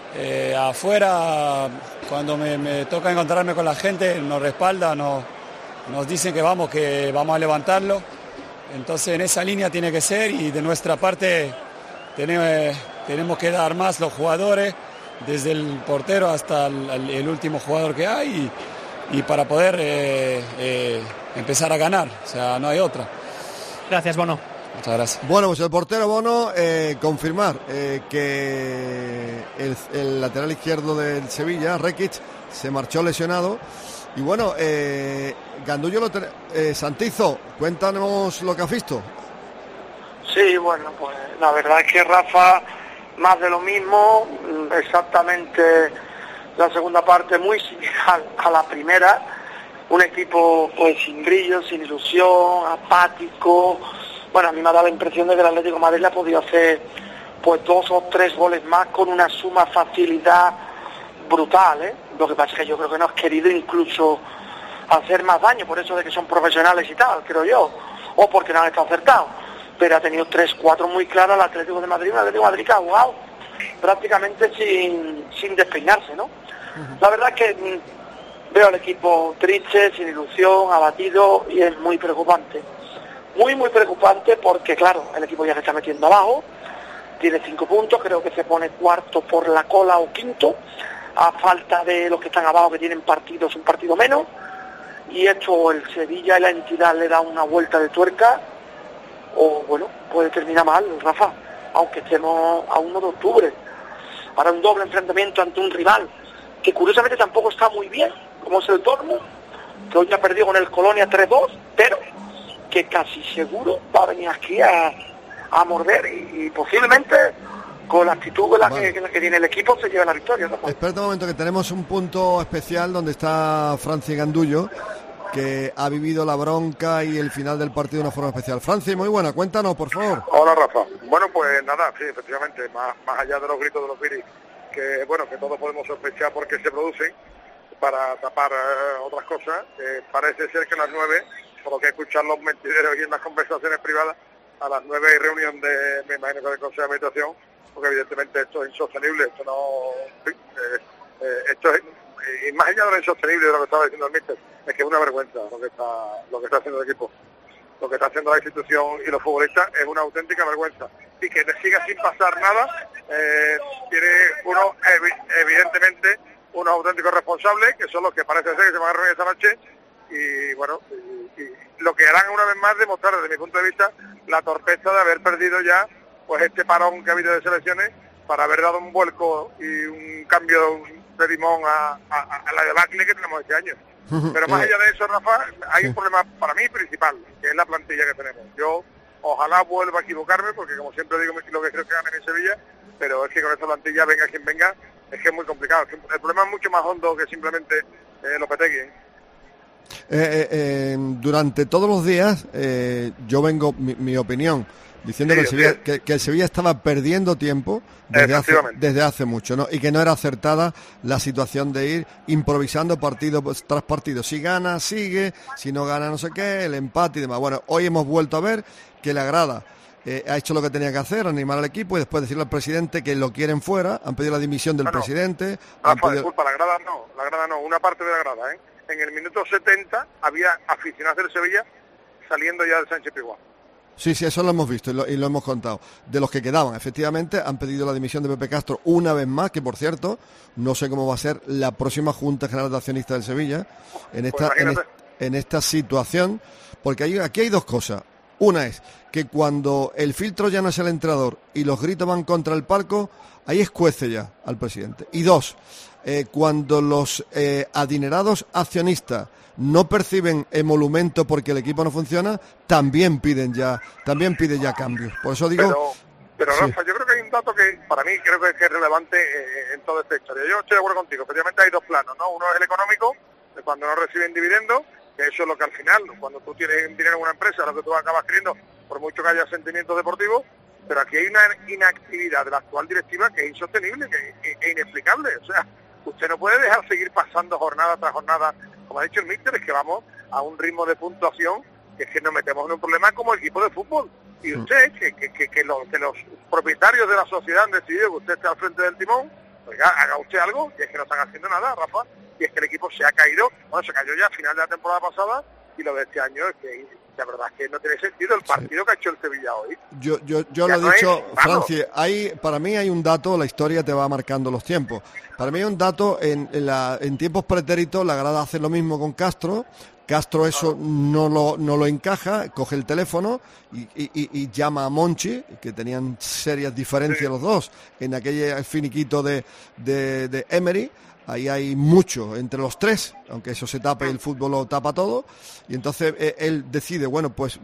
afuera, cuando me toca encontrarme con la gente, nos respalda, nos dicen que vamos a levantarlo. Entonces en esa línea tiene que ser, y de nuestra parte tenemos que dar más los jugadores, desde el portero hasta el último jugador que hay, y para poder empezar a ganar, o sea, no hay otra. Gracias, Bono. Muchas gracias. Bueno, pues el portero Bono, confirmar que el lateral izquierdo del Sevilla, Rekic, se marchó lesionado. Y bueno, Gandullo, Santizo, cuéntanos lo que has visto. Sí, bueno, pues la verdad es que Rafa, más de lo mismo, exactamente la segunda parte muy similar a la primera, un equipo pues sin brillo, sin ilusión, apático. Bueno, a mí me ha dado la impresión de que el Atlético de Madrid le ha podido hacer pues 2 o 3 goles más con una suma facilidad brutal, ¿eh? Lo que pasa es que yo creo que no has querido incluso hacer más daño, por eso de que son profesionales y tal, creo yo, o porque no han estado acertados, pero ha tenido 3-4 muy claras el Atlético de Madrid, un Atlético de Madrid que ha jugado prácticamente sin despeinarse, ¿no? La verdad es que veo al equipo triste, sin ilusión, abatido, y es muy preocupante. Muy preocupante porque, claro, el equipo ya se está metiendo abajo, tiene 5 puntos, creo que se pone cuarto por la cola o quinto, a falta de los que están abajo, que tienen partidos, un partido menos, y esto el Sevilla y la entidad le da una vuelta de tuerca, o bueno, puede terminar mal, Rafa, aunque estemos a 1 de octubre. Para un doble enfrentamiento ante un rival que curiosamente tampoco está muy bien, como es el Dortmund, que hoy ha perdido con el Colonia 3-2, pero que casi seguro va a venir aquí a morder, y posiblemente con la actitud que tiene el equipo se lleva la victoria, ¿no? Espera un momento, que tenemos un punto especial donde está Francis Gandullo, que ha vivido la bronca y el final del partido de una forma especial. Francis, muy buena, cuéntanos, por favor. Hola, Rafa. Bueno, pues nada, sí, efectivamente, más allá de los gritos de los Viris, que bueno, que todos podemos sospechar por qué se producen, para tapar otras cosas, parece ser que a las 9, por lo que escuchan los mentideros y en las conversaciones privadas, a las 9 hay reunión me imagino que del Consejo de Administración, porque evidentemente esto es insostenible, esto no... esto es, y más allá de lo insostenible de lo que estaba diciendo el míster, es que es una vergüenza lo que está haciendo el equipo, lo que está haciendo la institución y los futbolistas es una auténtica vergüenza, y que te siga sin pasar nada, tiene uno evidentemente unos auténticos responsables, que son los que parece ser que se van a reunir esta noche, y bueno, y lo que harán una vez más demostrar desde mi punto de vista la torpeza de haber perdido ya pues este parón que ha habido de selecciones, para haber dado un vuelco y un cambio de timón a la debacle que tenemos este año. Pero más allá de eso, Rafa, hay un problema para mí principal, que es la plantilla que tenemos. Yo ojalá vuelva a equivocarme, porque como siempre digo, lo que creo que gane en Sevilla, pero es que con esta plantilla, venga quien venga, es que es muy complicado. El problema es mucho más hondo que simplemente Lopetegui. Durante todos los días yo vengo, mi opinión, diciendo que el Sevilla estaba perdiendo tiempo desde hace mucho, ¿no? Y que no era acertada la situación de ir improvisando partido tras partido. Si gana, sigue, si no gana, no sé qué, el empate y demás. Bueno, hoy hemos vuelto a ver que la grada ha hecho lo que tenía que hacer, animar al equipo, y después decirle al presidente que lo quieren fuera. Han pedido la dimisión del presidente. Disculpa, la grada no, una parte de la grada, En el minuto 70 había aficionados del Sevilla saliendo ya del Sánchez Pizjuán. Sí, eso lo hemos visto y lo hemos contado. De los que quedaban, efectivamente, han pedido la dimisión de Pepe Castro una vez más, que por cierto, no sé cómo va a ser la próxima Junta General de Accionistas del Sevilla en esta situación, porque aquí hay dos cosas. Una es que cuando el filtro ya no es el entrenador y los gritos van contra el palco, ahí escuece ya al presidente. Y dos, cuando los adinerados accionistas no perciben emolumento porque el equipo no funciona, también pide ya cambios. Por eso digo... Pero Rafa, yo creo que hay un dato que para mí creo que es relevante en toda esta historia. Yo estoy de acuerdo contigo, efectivamente hay dos planos, ¿no? Uno es el económico, de cuando no reciben dividendos, que eso es lo que al final, cuando tú tienes dinero en una empresa, lo que tú acabas queriendo, por mucho que haya sentimientos deportivos, pero aquí hay una inactividad de la actual directiva que es insostenible, que es inexplicable. O sea, usted no puede dejar seguir pasando jornada tras jornada, como ha dicho el míster, es que vamos a un ritmo de puntuación que es que nos metemos en un problema como equipo de fútbol. Y usted, que los propietarios de la sociedad han decidido que usted esté al frente del timón, oiga, haga usted algo, y es que no están haciendo nada, Rafa, y es que el equipo se ha caído, se cayó ya a final de la temporada pasada, y lo de este año es que la verdad es que no tiene sentido el partido que ha hecho el Sevilla hoy. Yo lo he dicho, Francis, para mí hay un dato, la historia te va marcando los tiempos. Para mí hay un dato, en tiempos pretéritos la grada hace lo mismo con Castro. Castro eso no lo encaja, coge el teléfono y llama a Monchi, que tenían serias diferencias los dos en aquel finiquito de Emery. Ahí hay mucho entre los tres, aunque eso se tape, el fútbol lo tapa todo, y entonces él decide, bueno, pues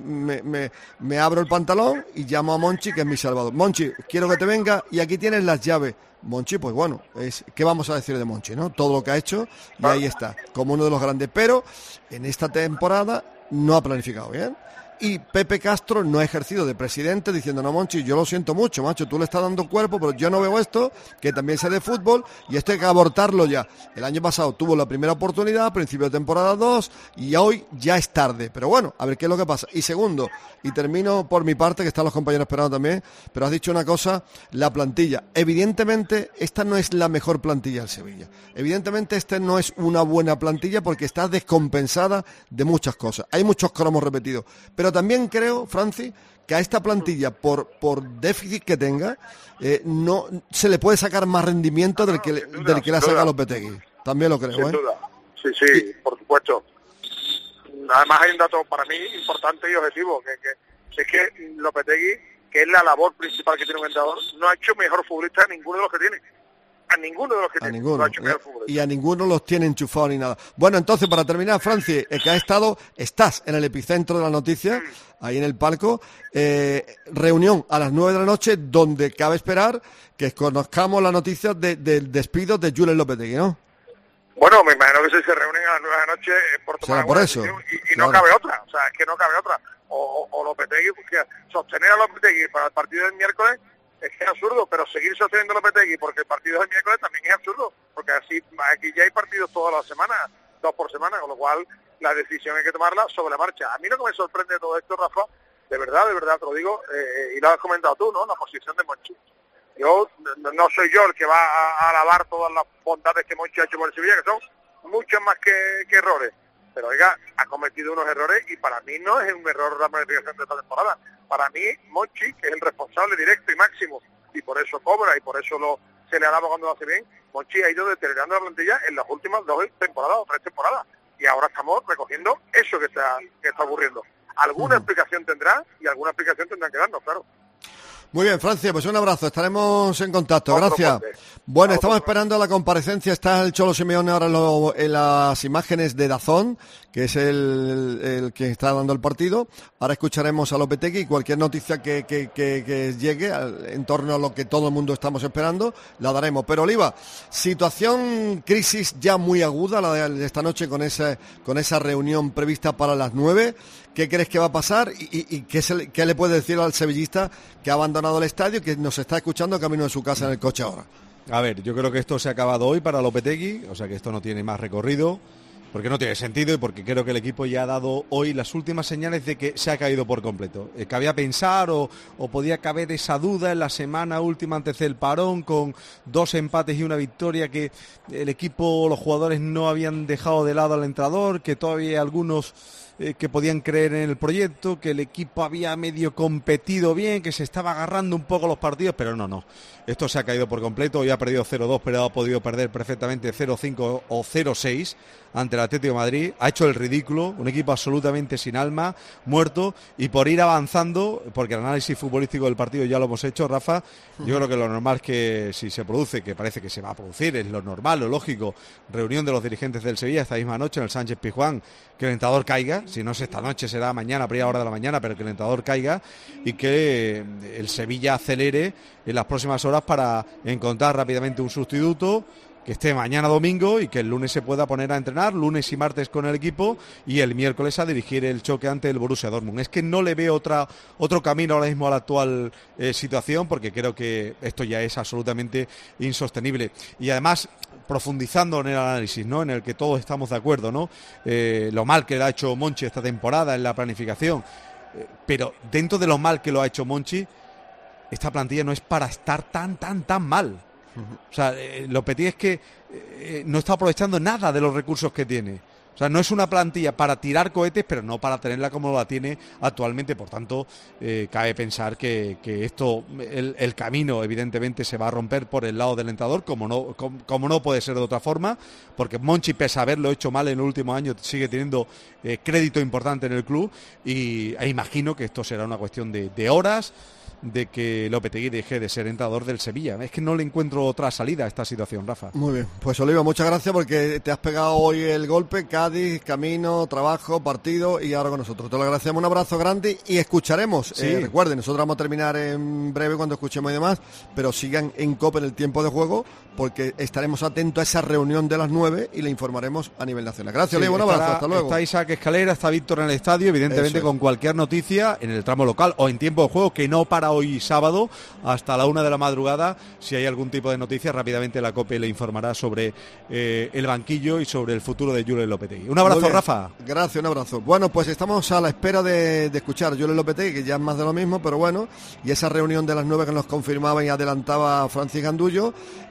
me abro el pantalón y llamo a Monchi, que es mi salvador. Monchi, quiero que te venga y aquí tienes las llaves. Monchi, pues bueno, ¿qué vamos a decir de Monchi, no? Todo lo que ha hecho, y ahí está, como uno de los grandes, pero en esta temporada no ha planificado bien. Y Pepe Castro no ha ejercido de presidente diciendo, no, Monchi, yo lo siento mucho, macho, tú le estás dando cuerpo, pero yo no veo esto, que también sé de fútbol, y esto hay que abortarlo ya. El año pasado tuvo la primera oportunidad, principio de temporada 2, y hoy ya es tarde. Pero bueno, a ver qué es lo que pasa. Y segundo, y termino por mi parte, que están los compañeros esperando también, pero has dicho una cosa, la plantilla. Evidentemente, esta no es la mejor plantilla del Sevilla. Evidentemente, esta no es una buena plantilla porque está descompensada de muchas cosas. Hay muchos cromos repetidos. Pero también creo, Francis, que a esta plantilla, por déficit que tenga, no se le puede sacar más rendimiento del que le ha sacado a Lopetegui. También lo creo, Sin duda. Sí, por supuesto. Además hay un dato para mí importante y objetivo, que es que Lopetegui, que es la labor principal que tiene un entrenador, no ha hecho mejor futbolista a ninguno de los que tiene. A ninguno de los que tiene. No ha hecho mejor futbolista. Y a ninguno los tiene enchufados ni nada. Bueno, entonces, para terminar, Francis, estás en el epicentro de la noticia, ahí en el palco, reunión a las 9 de la noche, donde cabe esperar que conozcamos la noticia del despido de Julen Lopetegui, ¿no? Bueno, me imagino que si se reúnen a las 9 de la noche por tomar por eso. Y no cabe otra, o sea, es que no cabe otra. O Lopetegui, porque sostener a Lopetegui para el partido del miércoles es que es absurdo, pero seguir sosteniendo a Lopetegui porque el partido del miércoles también es absurdo, porque así aquí ya hay partidos todas las semanas, 2 por semana, con lo cual la decisión hay que tomarla sobre la marcha. A mí lo que me sorprende de todo esto, Rafa, de verdad te lo digo, y lo has comentado tú, ¿no? La posición de Monchi. Yo no soy yo el que va a alabar todas las bondades que Monchi ha hecho por el Sevilla, que son muchas más que errores. Pero oiga, ha cometido unos errores y para mí no es un error la planificación de esta temporada. Para mí, Monchi, que es el responsable directo y máximo, y por eso cobra y por eso se le alaba cuando lo hace bien, Monchi ha ido deteriorando la plantilla en las últimas 2 temporadas o 3 temporadas. Y ahora estamos recogiendo eso que está ocurriendo. Alguna explicación tendrá y alguna explicación tendrán que darnos, claro. Muy bien, Francia, pues un abrazo, estaremos en contacto, gracias. Bueno, estamos esperando la comparecencia, está el Cholo Simeone ahora en las imágenes de DAZN, que es el que está dando el partido. Ahora escucharemos a Lopetegui y cualquier noticia que llegue en torno a lo que todo el mundo estamos esperando, la daremos. Pero Oliva, situación, crisis ya muy aguda la de esta noche con esa reunión prevista para las 9. ¿Qué crees que va a pasar y qué le puede decir al sevillista que ha abandonado el estadio y que nos está escuchando camino de su casa en el coche ahora? A ver, yo creo que esto se ha acabado hoy para Lopetegui, o sea que esto no tiene más recorrido, porque no tiene sentido y porque creo que el equipo ya ha dado hoy las últimas señales de que se ha caído por completo. Cabía pensar o podía caber esa duda en la semana última antes del parón con 2 empates y una victoria, que el equipo, los jugadores no habían dejado de lado al entrenador, que todavía hay algunos que podían creer en el proyecto, que el equipo había medio competido bien, que se estaba agarrando un poco los partidos, pero no. Esto se ha caído por completo, hoy ha perdido 0-2, pero ha podido perder perfectamente 0-5 o 0-6 ante el Atlético de Madrid. Ha hecho el ridículo, un equipo absolutamente sin alma, muerto, y por ir avanzando, porque el análisis futbolístico del partido ya lo hemos hecho, Rafa, yo creo que lo normal es que si se produce, que parece que se va a producir, es lo normal, lo lógico, reunión de los dirigentes del Sevilla esta misma noche en el Sánchez Pizjuán, que el entrenador caiga, si no es esta noche será mañana a primera hora de la mañana, pero que el entrenador caiga y que el Sevilla acelere en las próximas horas para encontrar rápidamente un sustituto que esté mañana domingo y que el lunes se pueda poner a entrenar, lunes y martes con el equipo, y el miércoles a dirigir el choque ante el Borussia Dortmund. Es que no le veo otro camino ahora mismo a la actual situación, porque creo que esto ya es absolutamente insostenible. Y además, profundizando en el análisis, ¿no?, en el que todos estamos de acuerdo, ¿no?, lo mal que lo ha hecho Monchi esta temporada en la planificación, pero dentro de lo mal que lo ha hecho Monchi, esta plantilla no es para estar tan mal. O sea, Lopetegui es que no está aprovechando nada de los recursos que tiene. O sea, no es una plantilla para tirar cohetes, pero no para tenerla como la tiene actualmente. Por tanto, cabe pensar que esto, el camino evidentemente se va a romper por el lado del entrenador, como no puede ser de otra forma, porque Monchi, pese a haberlo hecho mal en el último año, sigue teniendo crédito importante en el club, e imagino que esto será una cuestión de horas, de que Lopetegui deje de ser entrenador del Sevilla. Es que no le encuentro otra salida a esta situación, Rafa. Muy bien, pues Oliva, muchas gracias porque te has pegado hoy el golpe, Cádiz, camino, trabajo, partido y ahora con nosotros. Te lo agradecemos, un abrazo grande y escucharemos. Sí. Recuerden, nosotros vamos a terminar en breve cuando escuchemos y demás, pero sigan en COPE en el tiempo de juego porque estaremos atentos a esa reunión de las 9 y le informaremos a nivel nacional. Gracias, Oliva, un abrazo, hasta luego. Está Isaac Escalera, está Víctor en el estadio, evidentemente con cualquier noticia en el tramo local o en tiempo de juego, que no para hoy sábado hasta la 1 de la madrugada. Si hay algún tipo de noticia, rápidamente la COPE le informará sobre el banquillo y sobre el futuro de Julen Lopetegui. Un abrazo, Rafa. Gracias, un abrazo. Bueno, pues estamos a la espera de escuchar a Julen Lopetegui, que ya es más de lo mismo, pero bueno, y esa reunión de las 9 que nos confirmaba y adelantaba Francis Gandullo.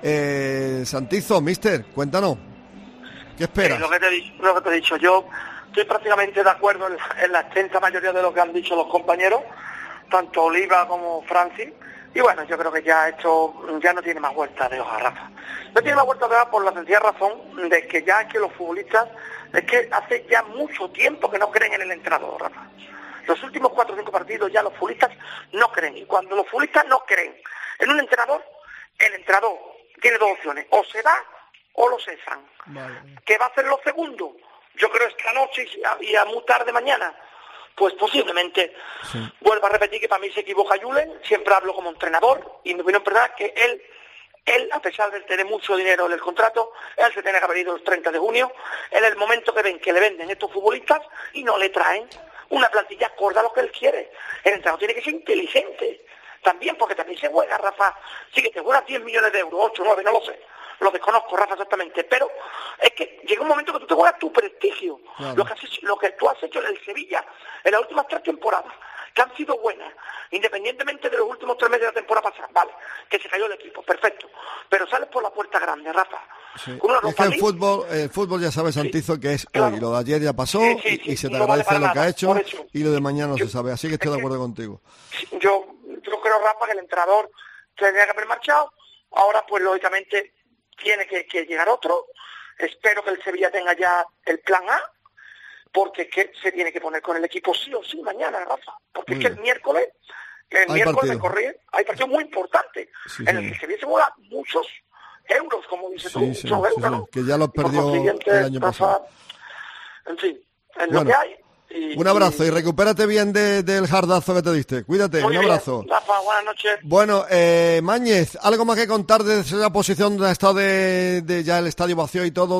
Santizo, mister, cuéntanos, ¿qué esperas? Lo que te he dicho, yo estoy prácticamente de acuerdo en la extensa mayoría de lo que han dicho los compañeros, tanto Oliva como Francis, y bueno, yo creo que ya esto ya no tiene más vuelta de hoja, Rafa. No tiene más vuelta de hoja por la sencilla razón de que ya es que los futbolistas, es que hace ya mucho tiempo que no creen en el entrenador, Rafa. Los últimos 4 o 5 partidos ya los futbolistas no creen, y cuando los futbolistas no creen en un entrenador, el entrenador tiene 2 opciones, o se va o lo cesan. Vale. ¿Qué va a hacer lo segundo? Yo creo esta noche y a muy tarde mañana, pues posiblemente vuelvo a repetir que para mí se equivoca Julen. Siempre hablo como entrenador y me opinión personal que él, a pesar de tener mucho dinero en el contrato, él se tiene que haber ido el 30 de junio, en el momento que ven que le venden estos futbolistas y no le traen una plantilla acorde a lo que él quiere. El entrenador tiene que ser inteligente también, porque también se juega, Rafa. Sí que te juegas 10 millones de euros, 8, 9, no lo sé. Lo desconozco, Rafa, exactamente, pero es que llega un momento que tú te juegas tu prestigio. Claro. Lo que tú has hecho en el Sevilla en las últimas 3 temporadas, que han sido buenas, independientemente de los últimos 3 meses de la temporada pasada, vale, que se cayó el equipo, perfecto, pero sales por la puerta grande, Rafa. Sí. Es que el fútbol ya sabes, Santizo, que es hoy, lo de ayer ya pasó y se te agradece lo que ha hecho y lo de mañana no se sabe, así que estoy de acuerdo contigo. Yo creo, Rafa, que el entrenador tendría que haber marchado, ahora pues lógicamente tiene que llegar otro. Espero que el Sevilla tenga ya el plan A, porque es que se tiene que poner con el equipo sí o sí mañana, Rafa. Porque es que el miércoles me corrí, hay partido muy importante en el que el Sevilla se mueva muchos euros, como dices tú, muchos euros, ¿no? Que ya los perdió el año pasado. En fin, es lo que hay. Un abrazo y recupérate bien del jardazo que te diste. Cuídate, un abrazo. Bien, Rafa, buenas noches. Bueno, Mañez, ¿algo más que contar desde la posición donde ha estado de ya el estadio vacío y todo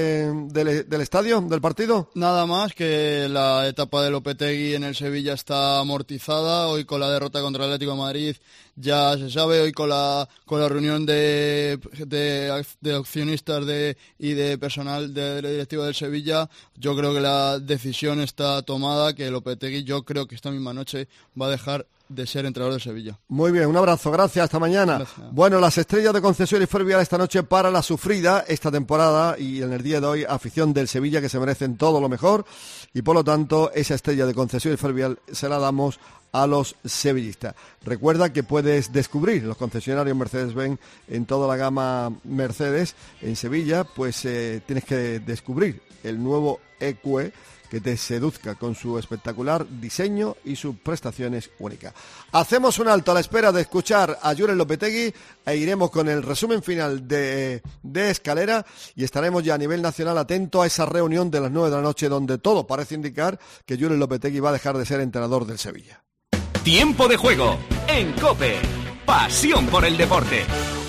del estadio, del partido? Nada más, que la etapa de Lopetegui en el Sevilla está amortizada. Hoy con la derrota contra el Atlético de Madrid ya se sabe, hoy con la reunión de accionistas y de personal de directivo del Sevilla, yo creo que la decisión está tomada, que Lopetegui yo creo que esta misma noche va a dejar de ser entrenador de Sevilla. Muy bien, un abrazo, gracias, hasta mañana. Gracias. Bueno, las estrellas de Concesión y Ferrovial esta noche para la sufrida esta temporada y en el día de hoy afición del Sevilla, que se merecen todo lo mejor y por lo tanto esa estrella de Concesión y Ferrovial se la damos a los sevillistas. Recuerda que puedes descubrir los concesionarios Mercedes-Benz en toda la gama Mercedes en Sevilla, pues tienes que descubrir el nuevo EQE que te seduzca con su espectacular diseño y sus prestaciones únicas. Hacemos un alto a la espera de escuchar a Julen Lopetegui e iremos con el resumen final de Escalera y estaremos ya a nivel nacional atentos a esa reunión de las 9 de la noche donde todo parece indicar que Julen Lopetegui va a dejar de ser entrenador del Sevilla. Tiempo de juego en COPE. Pasión por el deporte.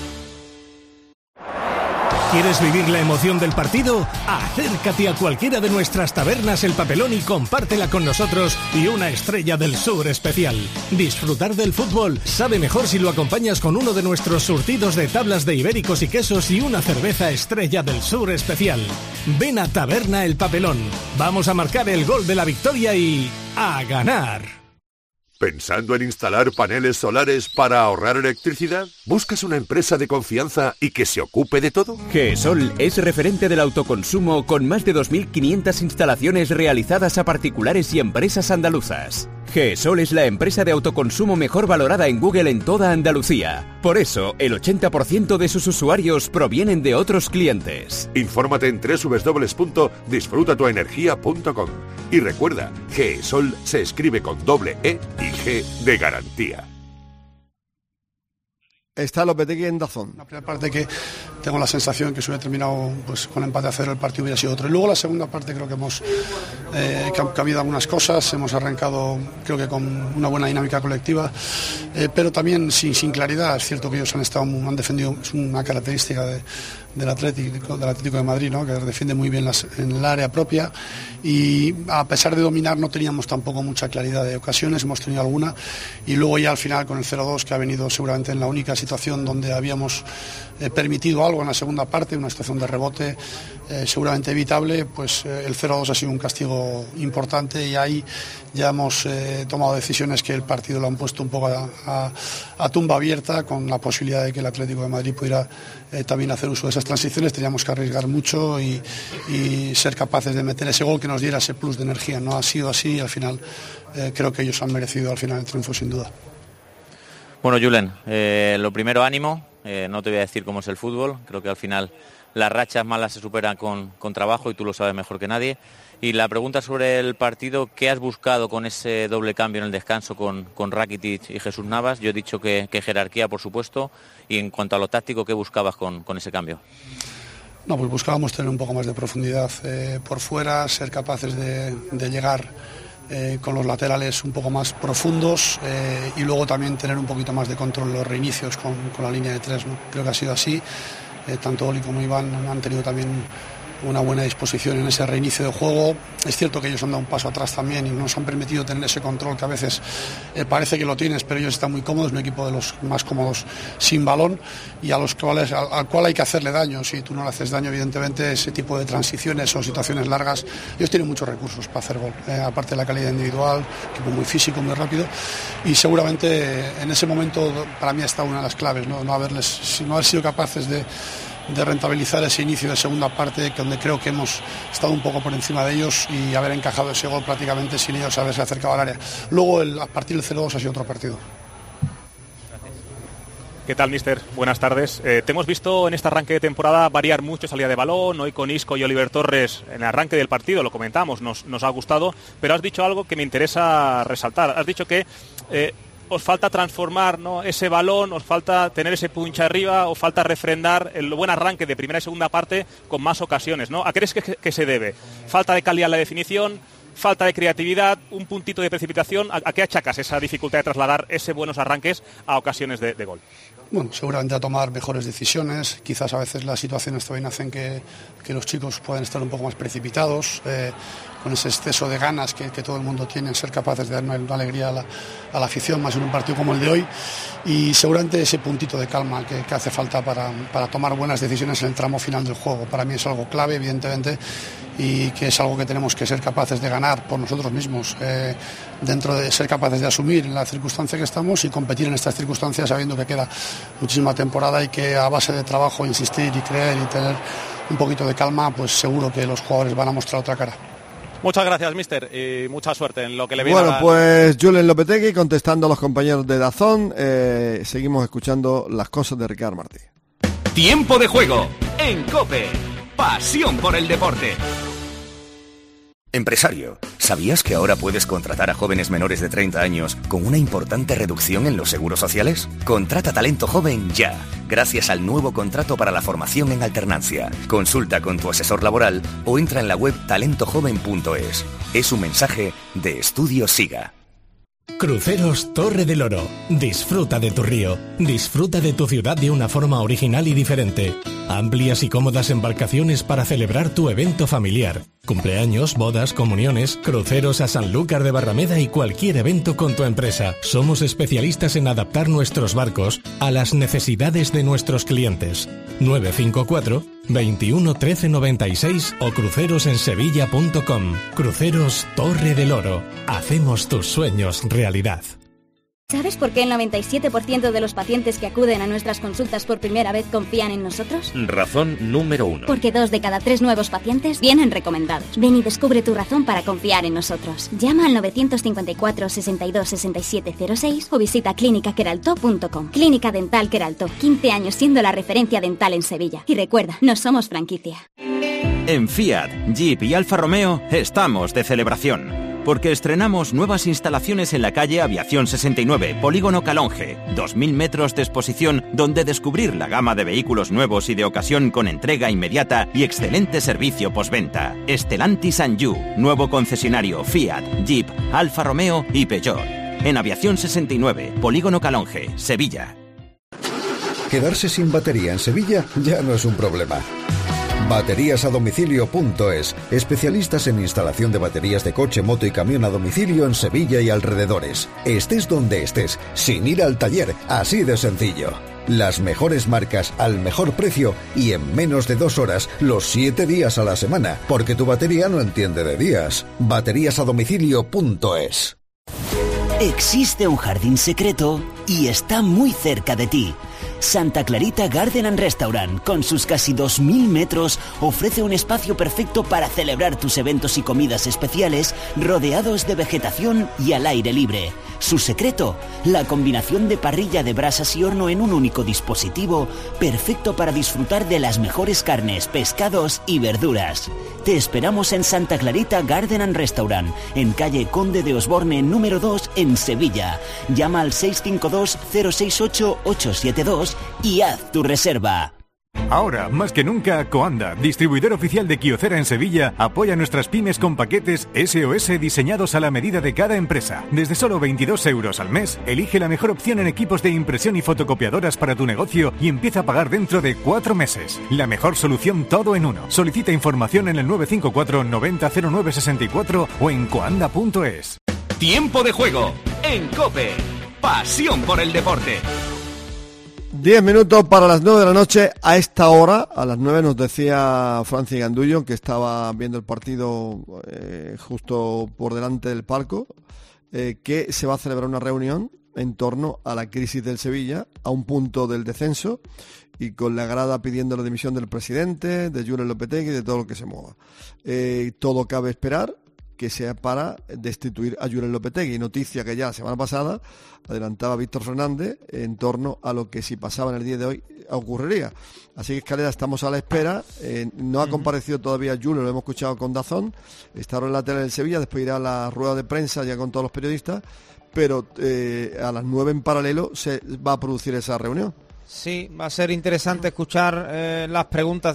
¿Quieres vivir la emoción del partido? Acércate a cualquiera de nuestras tabernas El Papelón y compártela con nosotros y una Estrella del Sur especial. Disfrutar del fútbol sabe mejor si lo acompañas con uno de nuestros surtidos de tablas de ibéricos y quesos y una cerveza Estrella del Sur especial. Ven a Taberna El Papelón. Vamos a marcar el gol de la victoria y ¡a ganar! ¿Pensando en instalar paneles solares para ahorrar electricidad? ¿Buscas una empresa de confianza y que se ocupe de todo? GESOL es referente del autoconsumo con más de 2.500 instalaciones realizadas a particulares y empresas andaluzas. GESOL es la empresa de autoconsumo mejor valorada en Google en toda Andalucía. Por eso, el 80% de sus usuarios provienen de otros clientes. Infórmate en www.disfrutatuenergia.com y recuerda, GESOL se escribe con doble E y G de garantía. Está Lopetegui en DAZN. La primera parte que tengo la sensación que si hubiera terminado pues, con empate a 0 el partido hubiera sido otro. Y luego la segunda parte creo que hemos cambiado algunas cosas, hemos arrancado creo que con una buena dinámica colectiva, pero también sin claridad. Es cierto que ellos han defendido, es una característica del Atlético de Madrid, ¿no? Que defiende muy bien en el área propia, y a pesar de dominar no teníamos tampoco mucha claridad de ocasiones, hemos tenido alguna, y luego ya al final con el 0-2, que ha venido seguramente en la única situación donde habíamos permitido algo en la segunda parte, una situación de rebote seguramente evitable, pues el 0-2 ha sido un castigo importante, y ahí ya hemos tomado decisiones que el partido lo han puesto un poco a tumba abierta, con la posibilidad de que el Atlético de Madrid pudiera también hacer uso de esas transiciones. Teníamos que arriesgar mucho y ser capaces de meter ese gol que nos diera ese plus de energía. No ha sido así, y al final creo que ellos han merecido al final el triunfo sin duda. Bueno, Julen, lo primero, ánimo. No te voy a decir cómo es el fútbol, creo que al final las rachas malas se superan con trabajo, y tú lo sabes mejor que nadie. Y la pregunta sobre el partido, ¿qué has buscado con ese doble cambio en el descanso con Rakitic y Jesús Navas? Yo he dicho que jerarquía, por supuesto, y en cuanto a lo táctico, ¿qué buscabas con ese cambio? No, pues buscábamos tener un poco más de profundidad por fuera, ser capaces de llegar con los laterales un poco más profundos, y luego también tener un poquito más de control en los reinicios con la línea de 3, ¿no? Creo que ha sido así. Tanto Oli como Iván han tenido también una buena disposición en ese reinicio de juego. Es cierto que ellos han dado un paso atrás también y nos han permitido tener ese control que a veces parece que lo tienes, pero ellos están muy cómodos, un equipo de los más cómodos sin balón, y al cual hay que hacerle daño. Si tú no le haces daño, evidentemente ese tipo de transiciones o situaciones largas, ellos tienen muchos recursos para hacer gol, aparte de la calidad individual, equipo muy físico, muy rápido, y seguramente en ese momento para mí ha estado una de las claves, no haber sido capaces de rentabilizar ese inicio de segunda parte, donde creo que hemos estado un poco por encima de ellos, y haber encajado ese gol prácticamente sin ellos haberse acercado al área. Luego a partir del 0-2 ha sido otro partido. ¿Qué tal, míster? Buenas tardes. Te hemos visto en este arranque de temporada variar mucho salida de balón, hoy con Isco y Oliver Torres en el arranque del partido, lo comentamos, nos ha gustado, pero has dicho algo que me interesa resaltar. Has dicho que os falta transformar, ¿no?, ese balón, os falta tener ese punch arriba, os falta refrendar el buen arranque de primera y segunda parte con más ocasiones, ¿no? ¿A qué crees que se debe? ¿Falta de calidad en la definición? ¿Falta de creatividad? ¿Un puntito de precipitación? ¿A qué achacas esa dificultad de trasladar esos buenos arranques a ocasiones de gol? Bueno, seguramente a tomar mejores decisiones. Quizás a veces las situaciones también hacen que los chicos puedan estar un poco más precipitados, con ese exceso de ganas que todo el mundo tiene en ser capaces de dar una alegría a la afición, más en un partido como el de hoy, y seguramente ese puntito de calma que hace falta para tomar buenas decisiones en el tramo final del juego. Para mí es algo clave, evidentemente, y que es algo que tenemos que ser capaces de ganar por nosotros mismos, dentro de ser capaces de asumir en la circunstancia que estamos y competir en estas circunstancias sabiendo que queda muchísima temporada, y que a base de trabajo, insistir y creer y tener un poquito de calma, pues seguro que los jugadores van a mostrar otra cara. Muchas gracias, míster, y mucha suerte en lo que le viene. Bueno, pues Julen Lopetegui contestando a los compañeros de DAZN. Seguimos escuchando las cosas de Ricard Martí. Tiempo de juego en COPE. Pasión por el deporte. Empresario, ¿sabías que ahora puedes contratar a jóvenes menores de 30 años con una importante reducción en los seguros sociales? Contrata talento joven ya, gracias al nuevo contrato para la formación en alternancia. Consulta con tu asesor laboral o entra en la web talentojoven.es. Es un mensaje de Estudio SIGA. Cruceros Torre del Oro. Disfruta de tu río. Disfruta de tu ciudad de una forma original y diferente. Amplias y cómodas embarcaciones para celebrar tu evento familiar. Cumpleaños, bodas, comuniones, cruceros a Sanlúcar de Barrameda y cualquier evento con tu empresa. Somos especialistas en adaptar nuestros barcos a las necesidades de nuestros clientes. 954 21 13 96 o crucerosensevilla.com. Cruceros Torre del Oro. Hacemos tus sueños realidad. ¿Sabes por qué el 97% de los pacientes que acuden a nuestras consultas por primera vez confían en nosotros? Razón número 1. Porque 2 de cada 3 nuevos pacientes vienen recomendados. Ven y descubre tu razón para confiar en nosotros. Llama al 954 62 67 06 o visita clinicaqueraltó.com. Clínica Dental Queraltó, 15 años siendo la referencia dental en Sevilla. Y recuerda, no somos franquicia. En Fiat, Jeep y Alfa Romeo estamos de celebración. Porque estrenamos nuevas instalaciones en la calle Aviación 69, Polígono Calonge. 2.000 metros de exposición donde descubrir la gama de vehículos nuevos y de ocasión con entrega inmediata y excelente servicio postventa. Stellantis Anjou, nuevo concesionario Fiat, Jeep, Alfa Romeo y Peugeot. En Aviación 69, Polígono Calonge, Sevilla. Quedarse sin batería en Sevilla ya no es un problema. Bateríasadomicilio.es, especialistas en instalación de baterías de coche, moto y camión a domicilio en Sevilla y alrededores. Estés donde estés, sin ir al taller, así de sencillo. Las mejores marcas al mejor precio y en menos de 2 horas, los 7 días a la semana, porque tu batería no entiende de días. Bateríasadomicilio.es. Existe un jardín secreto y está muy cerca de ti. Santa Clarita Garden and Restaurant, con sus casi 2.000 metros, ofrece un espacio perfecto para celebrar tus eventos y comidas especiales, rodeados de vegetación y al aire libre. Su secreto, la combinación de parrilla de brasas y horno en un único dispositivo, perfecto para disfrutar de las mejores carnes, pescados y verduras. Te esperamos en Santa Clarita Garden and Restaurant, en calle Conde de Osborne número 2 en Sevilla. Llama al 652-068-872 y haz tu reserva. Ahora, más que nunca, Coanda, distribuidor oficial de Kyocera en Sevilla, apoya a nuestras pymes con paquetes SOS diseñados a la medida de cada empresa. Desde solo 22 euros al mes, elige la mejor opción en equipos de impresión y fotocopiadoras para tu negocio y empieza a pagar dentro de 4 meses. La mejor solución todo en uno. Solicita información en el 954 90 09 64 o en coanda.es. Tiempo de juego en COPE. Pasión por el deporte. 10 minutos para las 9 de la noche. A esta hora, a las 9, nos decía Francis Gandullo, que estaba viendo el partido justo por delante del palco, que se va a celebrar una reunión en torno a la crisis del Sevilla, a un punto del descenso, y con la grada pidiendo la dimisión del presidente, de Julen Lopetegui y de todo lo que se mueva. Todo cabe esperar que sea para destituir a Julen Lopetegui, noticia que ya la semana pasada adelantaba Víctor Fernández en torno a lo que, si pasaba en el día de hoy, ocurriría. Así que, Escalera, estamos a la espera. No ha comparecido todavía Julen, lo hemos escuchado con Dazón, está ahora en la tele del Sevilla, después irá a la rueda de prensa ya con todos los periodistas, pero a las 9 en paralelo se va a producir esa reunión. Sí, va a ser interesante escuchar las preguntas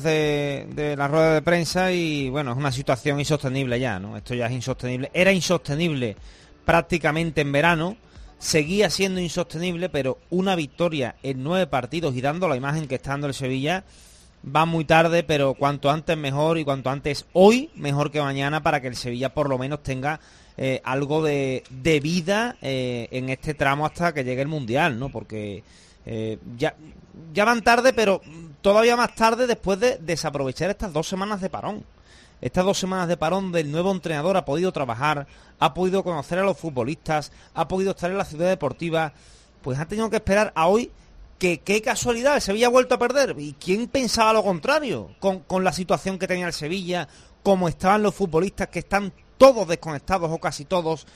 de la rueda de prensa y, bueno, es una situación insostenible ya, ¿no? Esto ya es insostenible. Era insostenible prácticamente en verano, seguía siendo insostenible, pero una victoria en 9 partidos y dando la imagen que está dando el Sevilla va muy tarde, pero cuanto antes mejor, y cuanto antes hoy mejor que mañana, para que el Sevilla por lo menos tenga algo de vida en este tramo hasta que llegue el Mundial, ¿no? Porque ya van tarde, pero todavía más tarde después de desaprovechar estas 2 semanas de parón. Estas 2 semanas de parón del nuevo entrenador, ha podido trabajar, ha podido conocer a los futbolistas, ha podido estar en la ciudad deportiva, pues ha tenido que esperar a hoy. Que qué casualidad, el Sevilla ha vuelto a perder. ¿Y quién pensaba lo contrario? Con la situación que tenía el Sevilla, cómo estaban los futbolistas, que están todos desconectados o casi todos,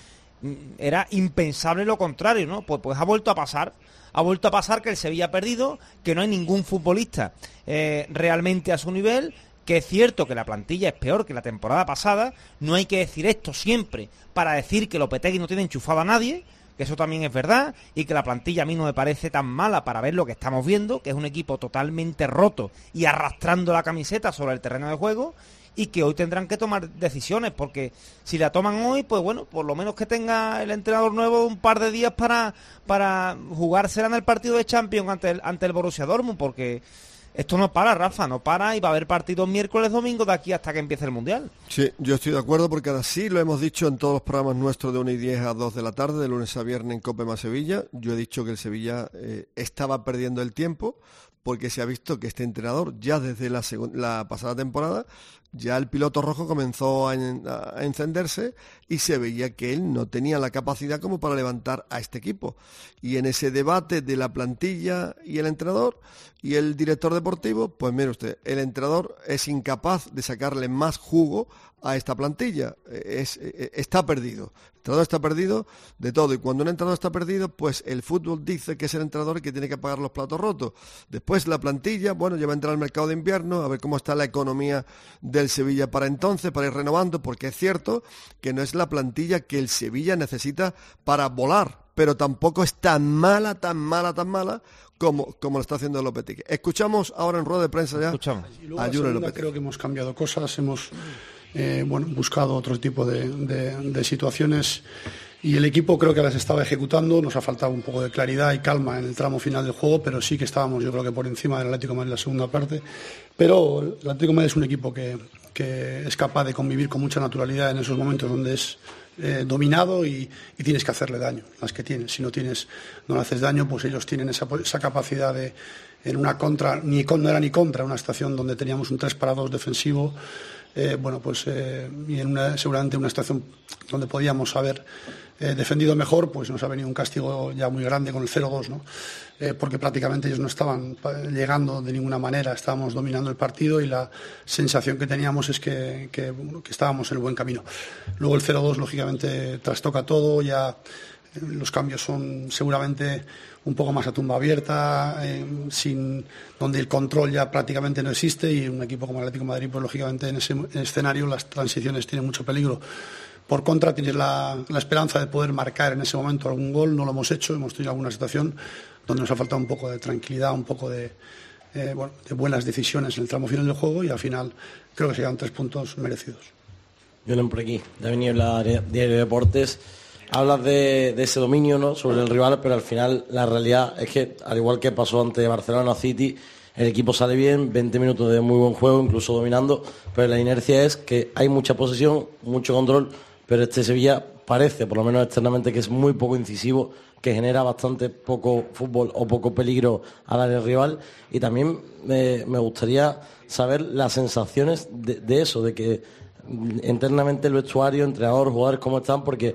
era impensable lo contrario, ¿no? Pues ha vuelto a pasar. Ha vuelto a pasar que el Sevilla ha perdido, que no hay ningún futbolista realmente a su nivel, que es cierto que la plantilla es peor que la temporada pasada. No hay que decir esto siempre para decir que Lopetegui no tiene enchufado a nadie, que eso también es verdad, y que la plantilla a mí no me parece tan mala para ver lo que estamos viendo, que es un equipo totalmente roto y arrastrando la camiseta sobre el terreno de juego, y que hoy tendrán que tomar decisiones, porque si la toman hoy, pues bueno, por lo menos que tenga el entrenador nuevo un par de días para jugársela en el partido de Champions ante el Borussia Dortmund, porque esto no para, Rafa, no para, y va a haber partidos miércoles, domingo, de aquí hasta que empiece el Mundial. Sí, yo estoy de acuerdo, porque así lo hemos dicho en todos los programas nuestros de 1:10 a 2 de la tarde, de lunes a viernes en COPE más Sevilla. Yo he dicho que el Sevilla estaba perdiendo el tiempo, porque se ha visto que este entrenador ya desde la pasada temporada, ya el piloto rojo comenzó a encenderse y se veía que él no tenía la capacidad como para levantar a este equipo. Y en ese debate de la plantilla y el entrenador y el director deportivo, pues mire usted, el entrenador es incapaz de sacarle más jugo a esta plantilla, está perdido. El entrenador está perdido de todo, y cuando un entrenador está perdido, pues el fútbol dice que es el entrenador el que tiene que pagar los platos rotos. Después la plantilla, bueno, ya va a entrar al mercado de invierno, a ver cómo está la economía del Sevilla para entonces, para ir renovando, porque es cierto que no es la plantilla que el Sevilla necesita para volar, pero tampoco es tan mala como lo está haciendo Lopetegui. Escuchamos ahora en rueda de prensa ya a Julen Lopetegui. Creo que hemos cambiado cosas, hemos buscado otro tipo de situaciones y el equipo creo que las estaba ejecutando. Nos ha faltado un poco de claridad y calma en el tramo final del juego, pero sí que estábamos, yo creo que por encima del Atlético de Madrid en la segunda parte. Pero el Atlético de Madrid es un equipo que es capaz de convivir con mucha naturalidad en esos momentos donde es dominado y tienes que hacerle daño, las que tienes. Si no le haces daño, pues ellos tienen esa capacidad de, en una contra, no era ni contra, una situación donde teníamos un 3-2 defensivo, y seguramente una situación donde podíamos haber defendido mejor, pues nos ha venido un castigo ya muy grande con el 0-2, ¿no? Porque prácticamente ellos no estaban llegando de ninguna manera, estábamos dominando el partido y la sensación que teníamos es que estábamos en el buen camino. Luego el 0-2 lógicamente trastoca todo, ya los cambios son seguramente un poco más a tumba abierta, donde el control ya prácticamente no existe, y un equipo como el Atlético de Madrid, pues lógicamente en ese escenario las transiciones tienen mucho peligro. Por contra, tienes la esperanza de poder marcar en ese momento algún gol. No lo hemos hecho, hemos tenido alguna situación donde nos ha faltado un poco de tranquilidad, un poco de buenas decisiones en el tramo final del juego, y al final creo que se llevan 3 puntos merecidos. Yo por aquí, de venir la Diario de Deportes. Hablas de ese dominio, ¿no?, sobre el rival, pero al final la realidad es que, al igual que pasó ante Barcelona City, el equipo sale bien, 20 minutos de muy buen juego, incluso dominando, pero la inercia es que hay mucha posesión, mucho control, pero este Sevilla parece, por lo menos externamente, que es muy poco incisivo, que genera bastante poco fútbol o poco peligro al área rival. Y también me gustaría saber las sensaciones de eso, de que internamente el vestuario, entrenador, jugadores, cómo están, porque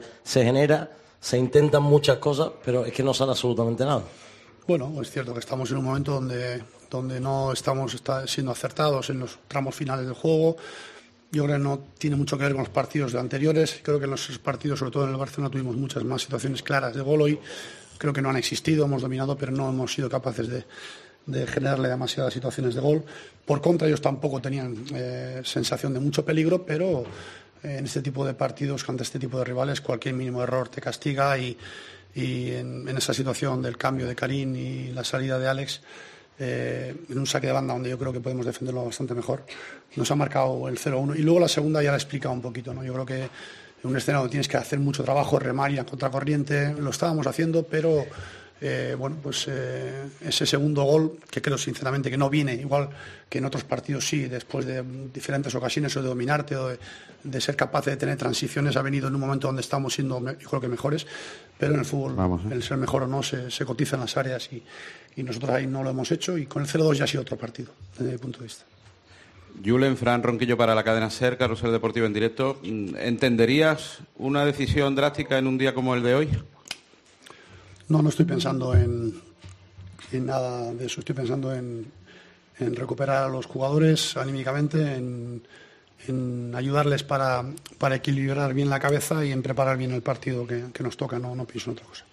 se intentan muchas cosas, pero es que no sale absolutamente nada. Bueno, es cierto que estamos en un momento donde no estamos siendo acertados en los tramos finales del juego. Yo creo que no tiene mucho que ver con los partidos anteriores. Creo que en los partidos, sobre todo en el Barcelona, tuvimos muchas más situaciones claras de gol. Hoy creo que no han existido, hemos dominado, pero no hemos sido capaces de generarle demasiadas situaciones de gol. Por contra, ellos tampoco tenían sensación de mucho peligro, pero en este tipo de partidos, ante este tipo de rivales, cualquier mínimo error te castiga, y en esa situación del cambio de Karim y la salida de Alex, en un saque de banda donde yo creo que podemos defenderlo bastante mejor, nos ha marcado el 0-1, y luego la segunda ya la he explicado un poquito, ¿no? Yo creo que en un escenario donde tienes que hacer mucho trabajo, remar y a contracorriente, lo estábamos haciendo, pero ese segundo gol, que creo sinceramente que no viene igual que en otros partidos, sí, después de diferentes ocasiones o de dominarte o de ser capaz de tener transiciones, ha venido en un momento donde estamos siendo, yo creo que mejores, pero en el fútbol el ser mejor o no se cotiza en las áreas, y nosotros ahí no lo hemos hecho, y con el 0-2 ya ha sido otro partido desde mi punto de vista. Julen, Fran Ronquillo para la cadena SER, Carrusel Deportivo en directo. ¿Entenderías una decisión drástica en un día como el de hoy? No estoy pensando en nada de eso. Estoy pensando en recuperar a los jugadores anímicamente, en ayudarles para equilibrar bien la cabeza y en preparar bien el partido que nos toca. No pienso en otra cosa.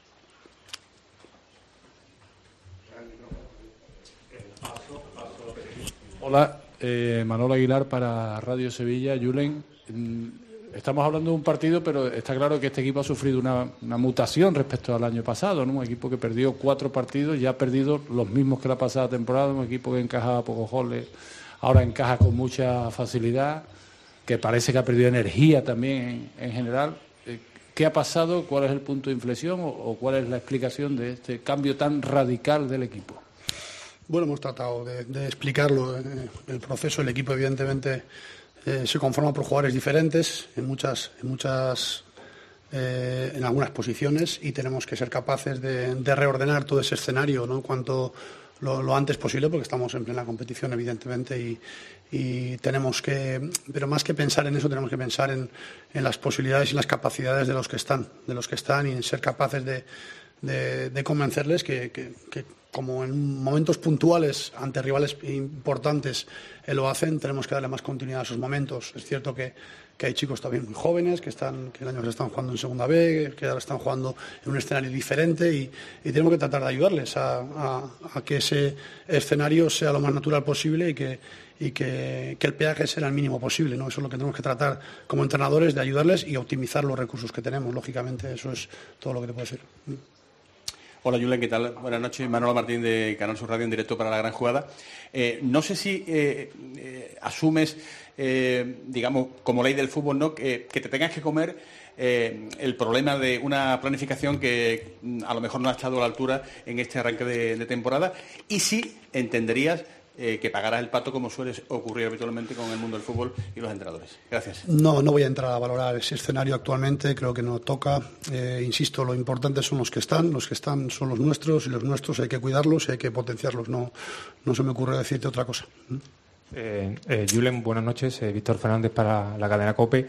Hola, Manolo Aguilar para Radio Sevilla. Julen, estamos hablando de un partido, pero está claro que este equipo ha sufrido una mutación respecto al año pasado, ¿no? Un equipo que perdió 4 partidos y ha perdido los mismos que la pasada temporada, un equipo que encajaba pocos goles, ahora encaja con mucha facilidad, que parece que ha perdido energía también en general. ¿Qué ha pasado? ¿Cuál es el punto de inflexión o cuál es la explicación de este cambio tan radical del equipo? Bueno, hemos tratado de explicarlo. El proceso, el equipo evidentemente se conforma por jugadores diferentes en muchas en algunas posiciones y tenemos que ser capaces de reordenar todo ese escenario, ¿no? Cuanto lo antes posible, porque estamos en plena competición, evidentemente, y tenemos que, pero más que pensar en eso, tenemos que pensar en las posibilidades y las capacidades de los que están y en ser capaces de convencerles que como en momentos puntuales ante rivales importantes lo hacen, tenemos que darle más continuidad a esos momentos. Es cierto que hay chicos también muy jóvenes que el año que están jugando en segunda B, que ahora están jugando en un escenario diferente y tenemos que tratar de ayudarles a que ese escenario sea lo más natural posible y que el peaje sea el mínimo posible, ¿no? Eso es lo que tenemos que tratar como entrenadores, de ayudarles y optimizar los recursos que tenemos. Lógicamente, eso es todo lo que te puedo decir. Hola Julen, ¿qué tal? Buenas noches, Manolo Martín de Canal Sur Radio en directo para La Gran Jugada. No sé si asumes, digamos, como ley del fútbol, ¿no? Que te tengas que comer el problema de una planificación que a lo mejor no ha estado a la altura en este arranque de temporada, y si entenderías que pagarás el pato como suele ocurrir habitualmente con el mundo del fútbol y los entrenadores. Gracias. No voy a entrar a valorar ese escenario actualmente, creo que no toca. Insisto, lo importante son los que están son los nuestros y los nuestros hay que cuidarlos y hay que potenciarlos. No se me ocurre decirte otra cosa. Julen, buenas noches. Víctor Fernández para la cadena COPE.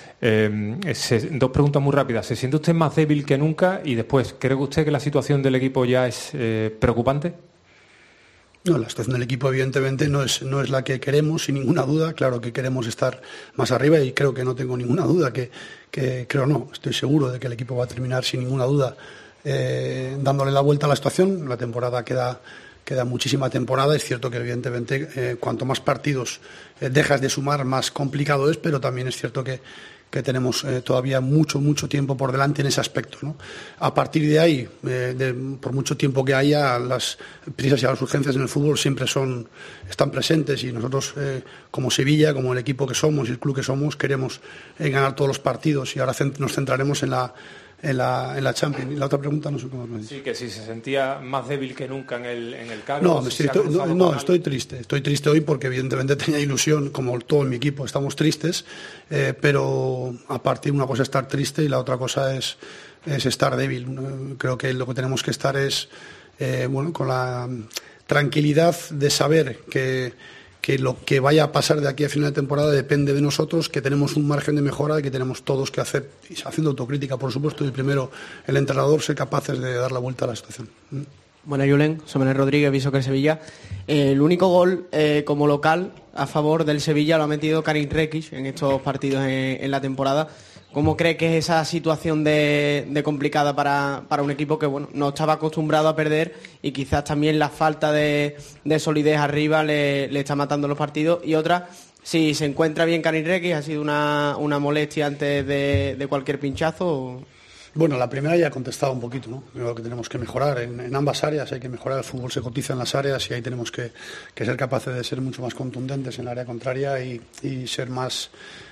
Dos preguntas muy rápidas. ¿Se siente usted más débil que nunca? Y después, ¿cree usted que la situación del equipo ya es preocupante? No, la situación del equipo evidentemente no es la que queremos, sin ninguna duda. Claro que queremos estar más arriba y creo que no tengo ninguna duda, estoy seguro de que el equipo va a terminar sin ninguna duda dándole la vuelta a la situación. La temporada queda muchísima temporada. Es cierto que evidentemente cuanto más partidos dejas de sumar, más complicado es, pero también es cierto que tenemos todavía mucho tiempo por delante en ese aspecto, ¿no? A partir de ahí, por mucho tiempo que haya, las prisas y las urgencias en el fútbol siempre están presentes y nosotros, como Sevilla, como el equipo que somos y el club que somos, queremos ganar todos los partidos y ahora nos centraremos en la Champions. Y la otra pregunta no sé cómo me dice. Sí, que si se sentía más débil que nunca en el cargo. Estoy triste. Estoy triste hoy porque evidentemente tenía ilusión, como todo en mi equipo, estamos tristes, pero a partir una cosa es estar triste y la otra cosa es estar débil. Creo que lo que tenemos que estar es con la tranquilidad de saber que lo que vaya a pasar de aquí a final de temporada depende de nosotros, que tenemos un margen de mejora y que tenemos todos que hacer, haciendo autocrítica, por supuesto, y primero el entrenador, ser capaces de dar la vuelta a la situación. Bueno, Julen, soy Manuel Rodríguez, Vísoker Sevilla. El único gol como local a favor del Sevilla lo ha metido Karim Rekic en estos partidos en la temporada. ¿Cómo cree que es esa situación de complicada para un equipo que no estaba acostumbrado a perder y quizás también la falta de solidez arriba le está matando los partidos? Y otra, si se encuentra bien Karim Rekic, ¿ha sido una molestia antes de cualquier pinchazo? ¿O? Bueno, la primera ya he contestado un poquito, ¿no? Creo que tenemos que mejorar en ambas áreas, hay que mejorar. El fútbol se cotiza en las áreas y ahí tenemos que ser capaces de ser mucho más contundentes en el área contraria y ser más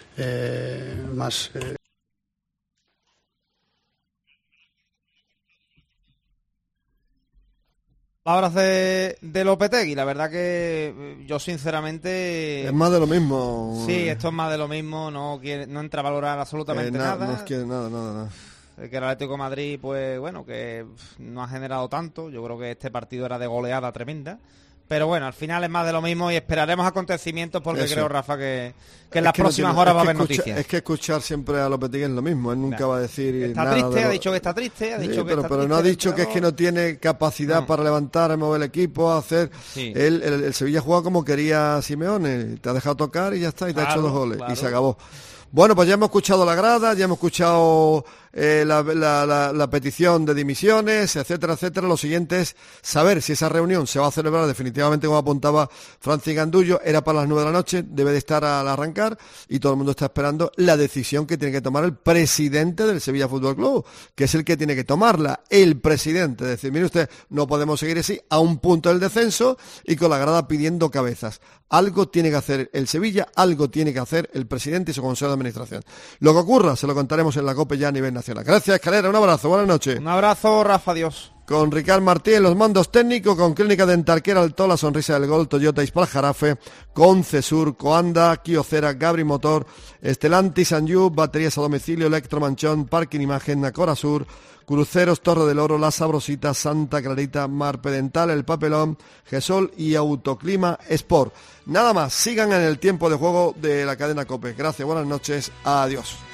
Palabras de Lopetegui, la verdad que yo sinceramente... Es más de lo mismo. Sí, esto es más de lo mismo, no entra a valorar absolutamente nada. No quiere nada. Que el Atlético de Madrid, pues bueno, que no ha generado tanto. Yo creo que este partido era de goleada tremenda. Pero bueno, al final es más de lo mismo y esperaremos acontecimientos porque creo, Rafa, que en las próximas horas va a haber noticias. Es que escuchar siempre a Lopetegui es lo mismo, él nunca va a decir está nada. Triste, ha dicho que está triste, pero no ha dicho que es que no tiene capacidad para levantar, mover el equipo, hacer... Sí. El Sevilla juega como quería Simeone, te ha dejado tocar y ya está, y te ha hecho 2 goles, y se acabó. Bueno, pues ya hemos escuchado la grada, ya hemos escuchado la petición de dimisiones, etcétera. Lo siguiente es saber si esa reunión se va a celebrar definitivamente, como apuntaba Francis Gandullo, era para las 9 de la noche, debe de estar al arrancar y todo el mundo está esperando la decisión que tiene que tomar el presidente del Sevilla Fútbol Club, que es el que tiene que tomarla, el presidente. Es decir, mire usted, no podemos seguir así a un punto del descenso y con la grada pidiendo cabezas. Algo tiene que hacer el Sevilla, algo tiene que hacer el presidente y su consejo de administración. Lo que ocurra se lo contaremos en la COPE ya a nivel nacional. Nacional. Gracias, Escalera, un abrazo, buenas noches. Un abrazo, Rafa, adiós. Con Ricard Martí en los mandos técnicos, con Clínica Dental Queraltó, La Sonrisa del Gol, Toyota Ispal Jarafe, con Cesur, Coanda, Kyocera, Gabri Motor, Estelantis, Sanyu, Baterías a Domicilio, Electromanchón, Parking Imagen, Nacora Sur, Cruceros, Torre del Oro, La Sabrosita, Santa Clarita, Marpedental, El Papelón, Gesol y Autoclima Sport. Nada más, sigan en el tiempo de juego de la cadena COPE. Gracias, buenas noches, adiós.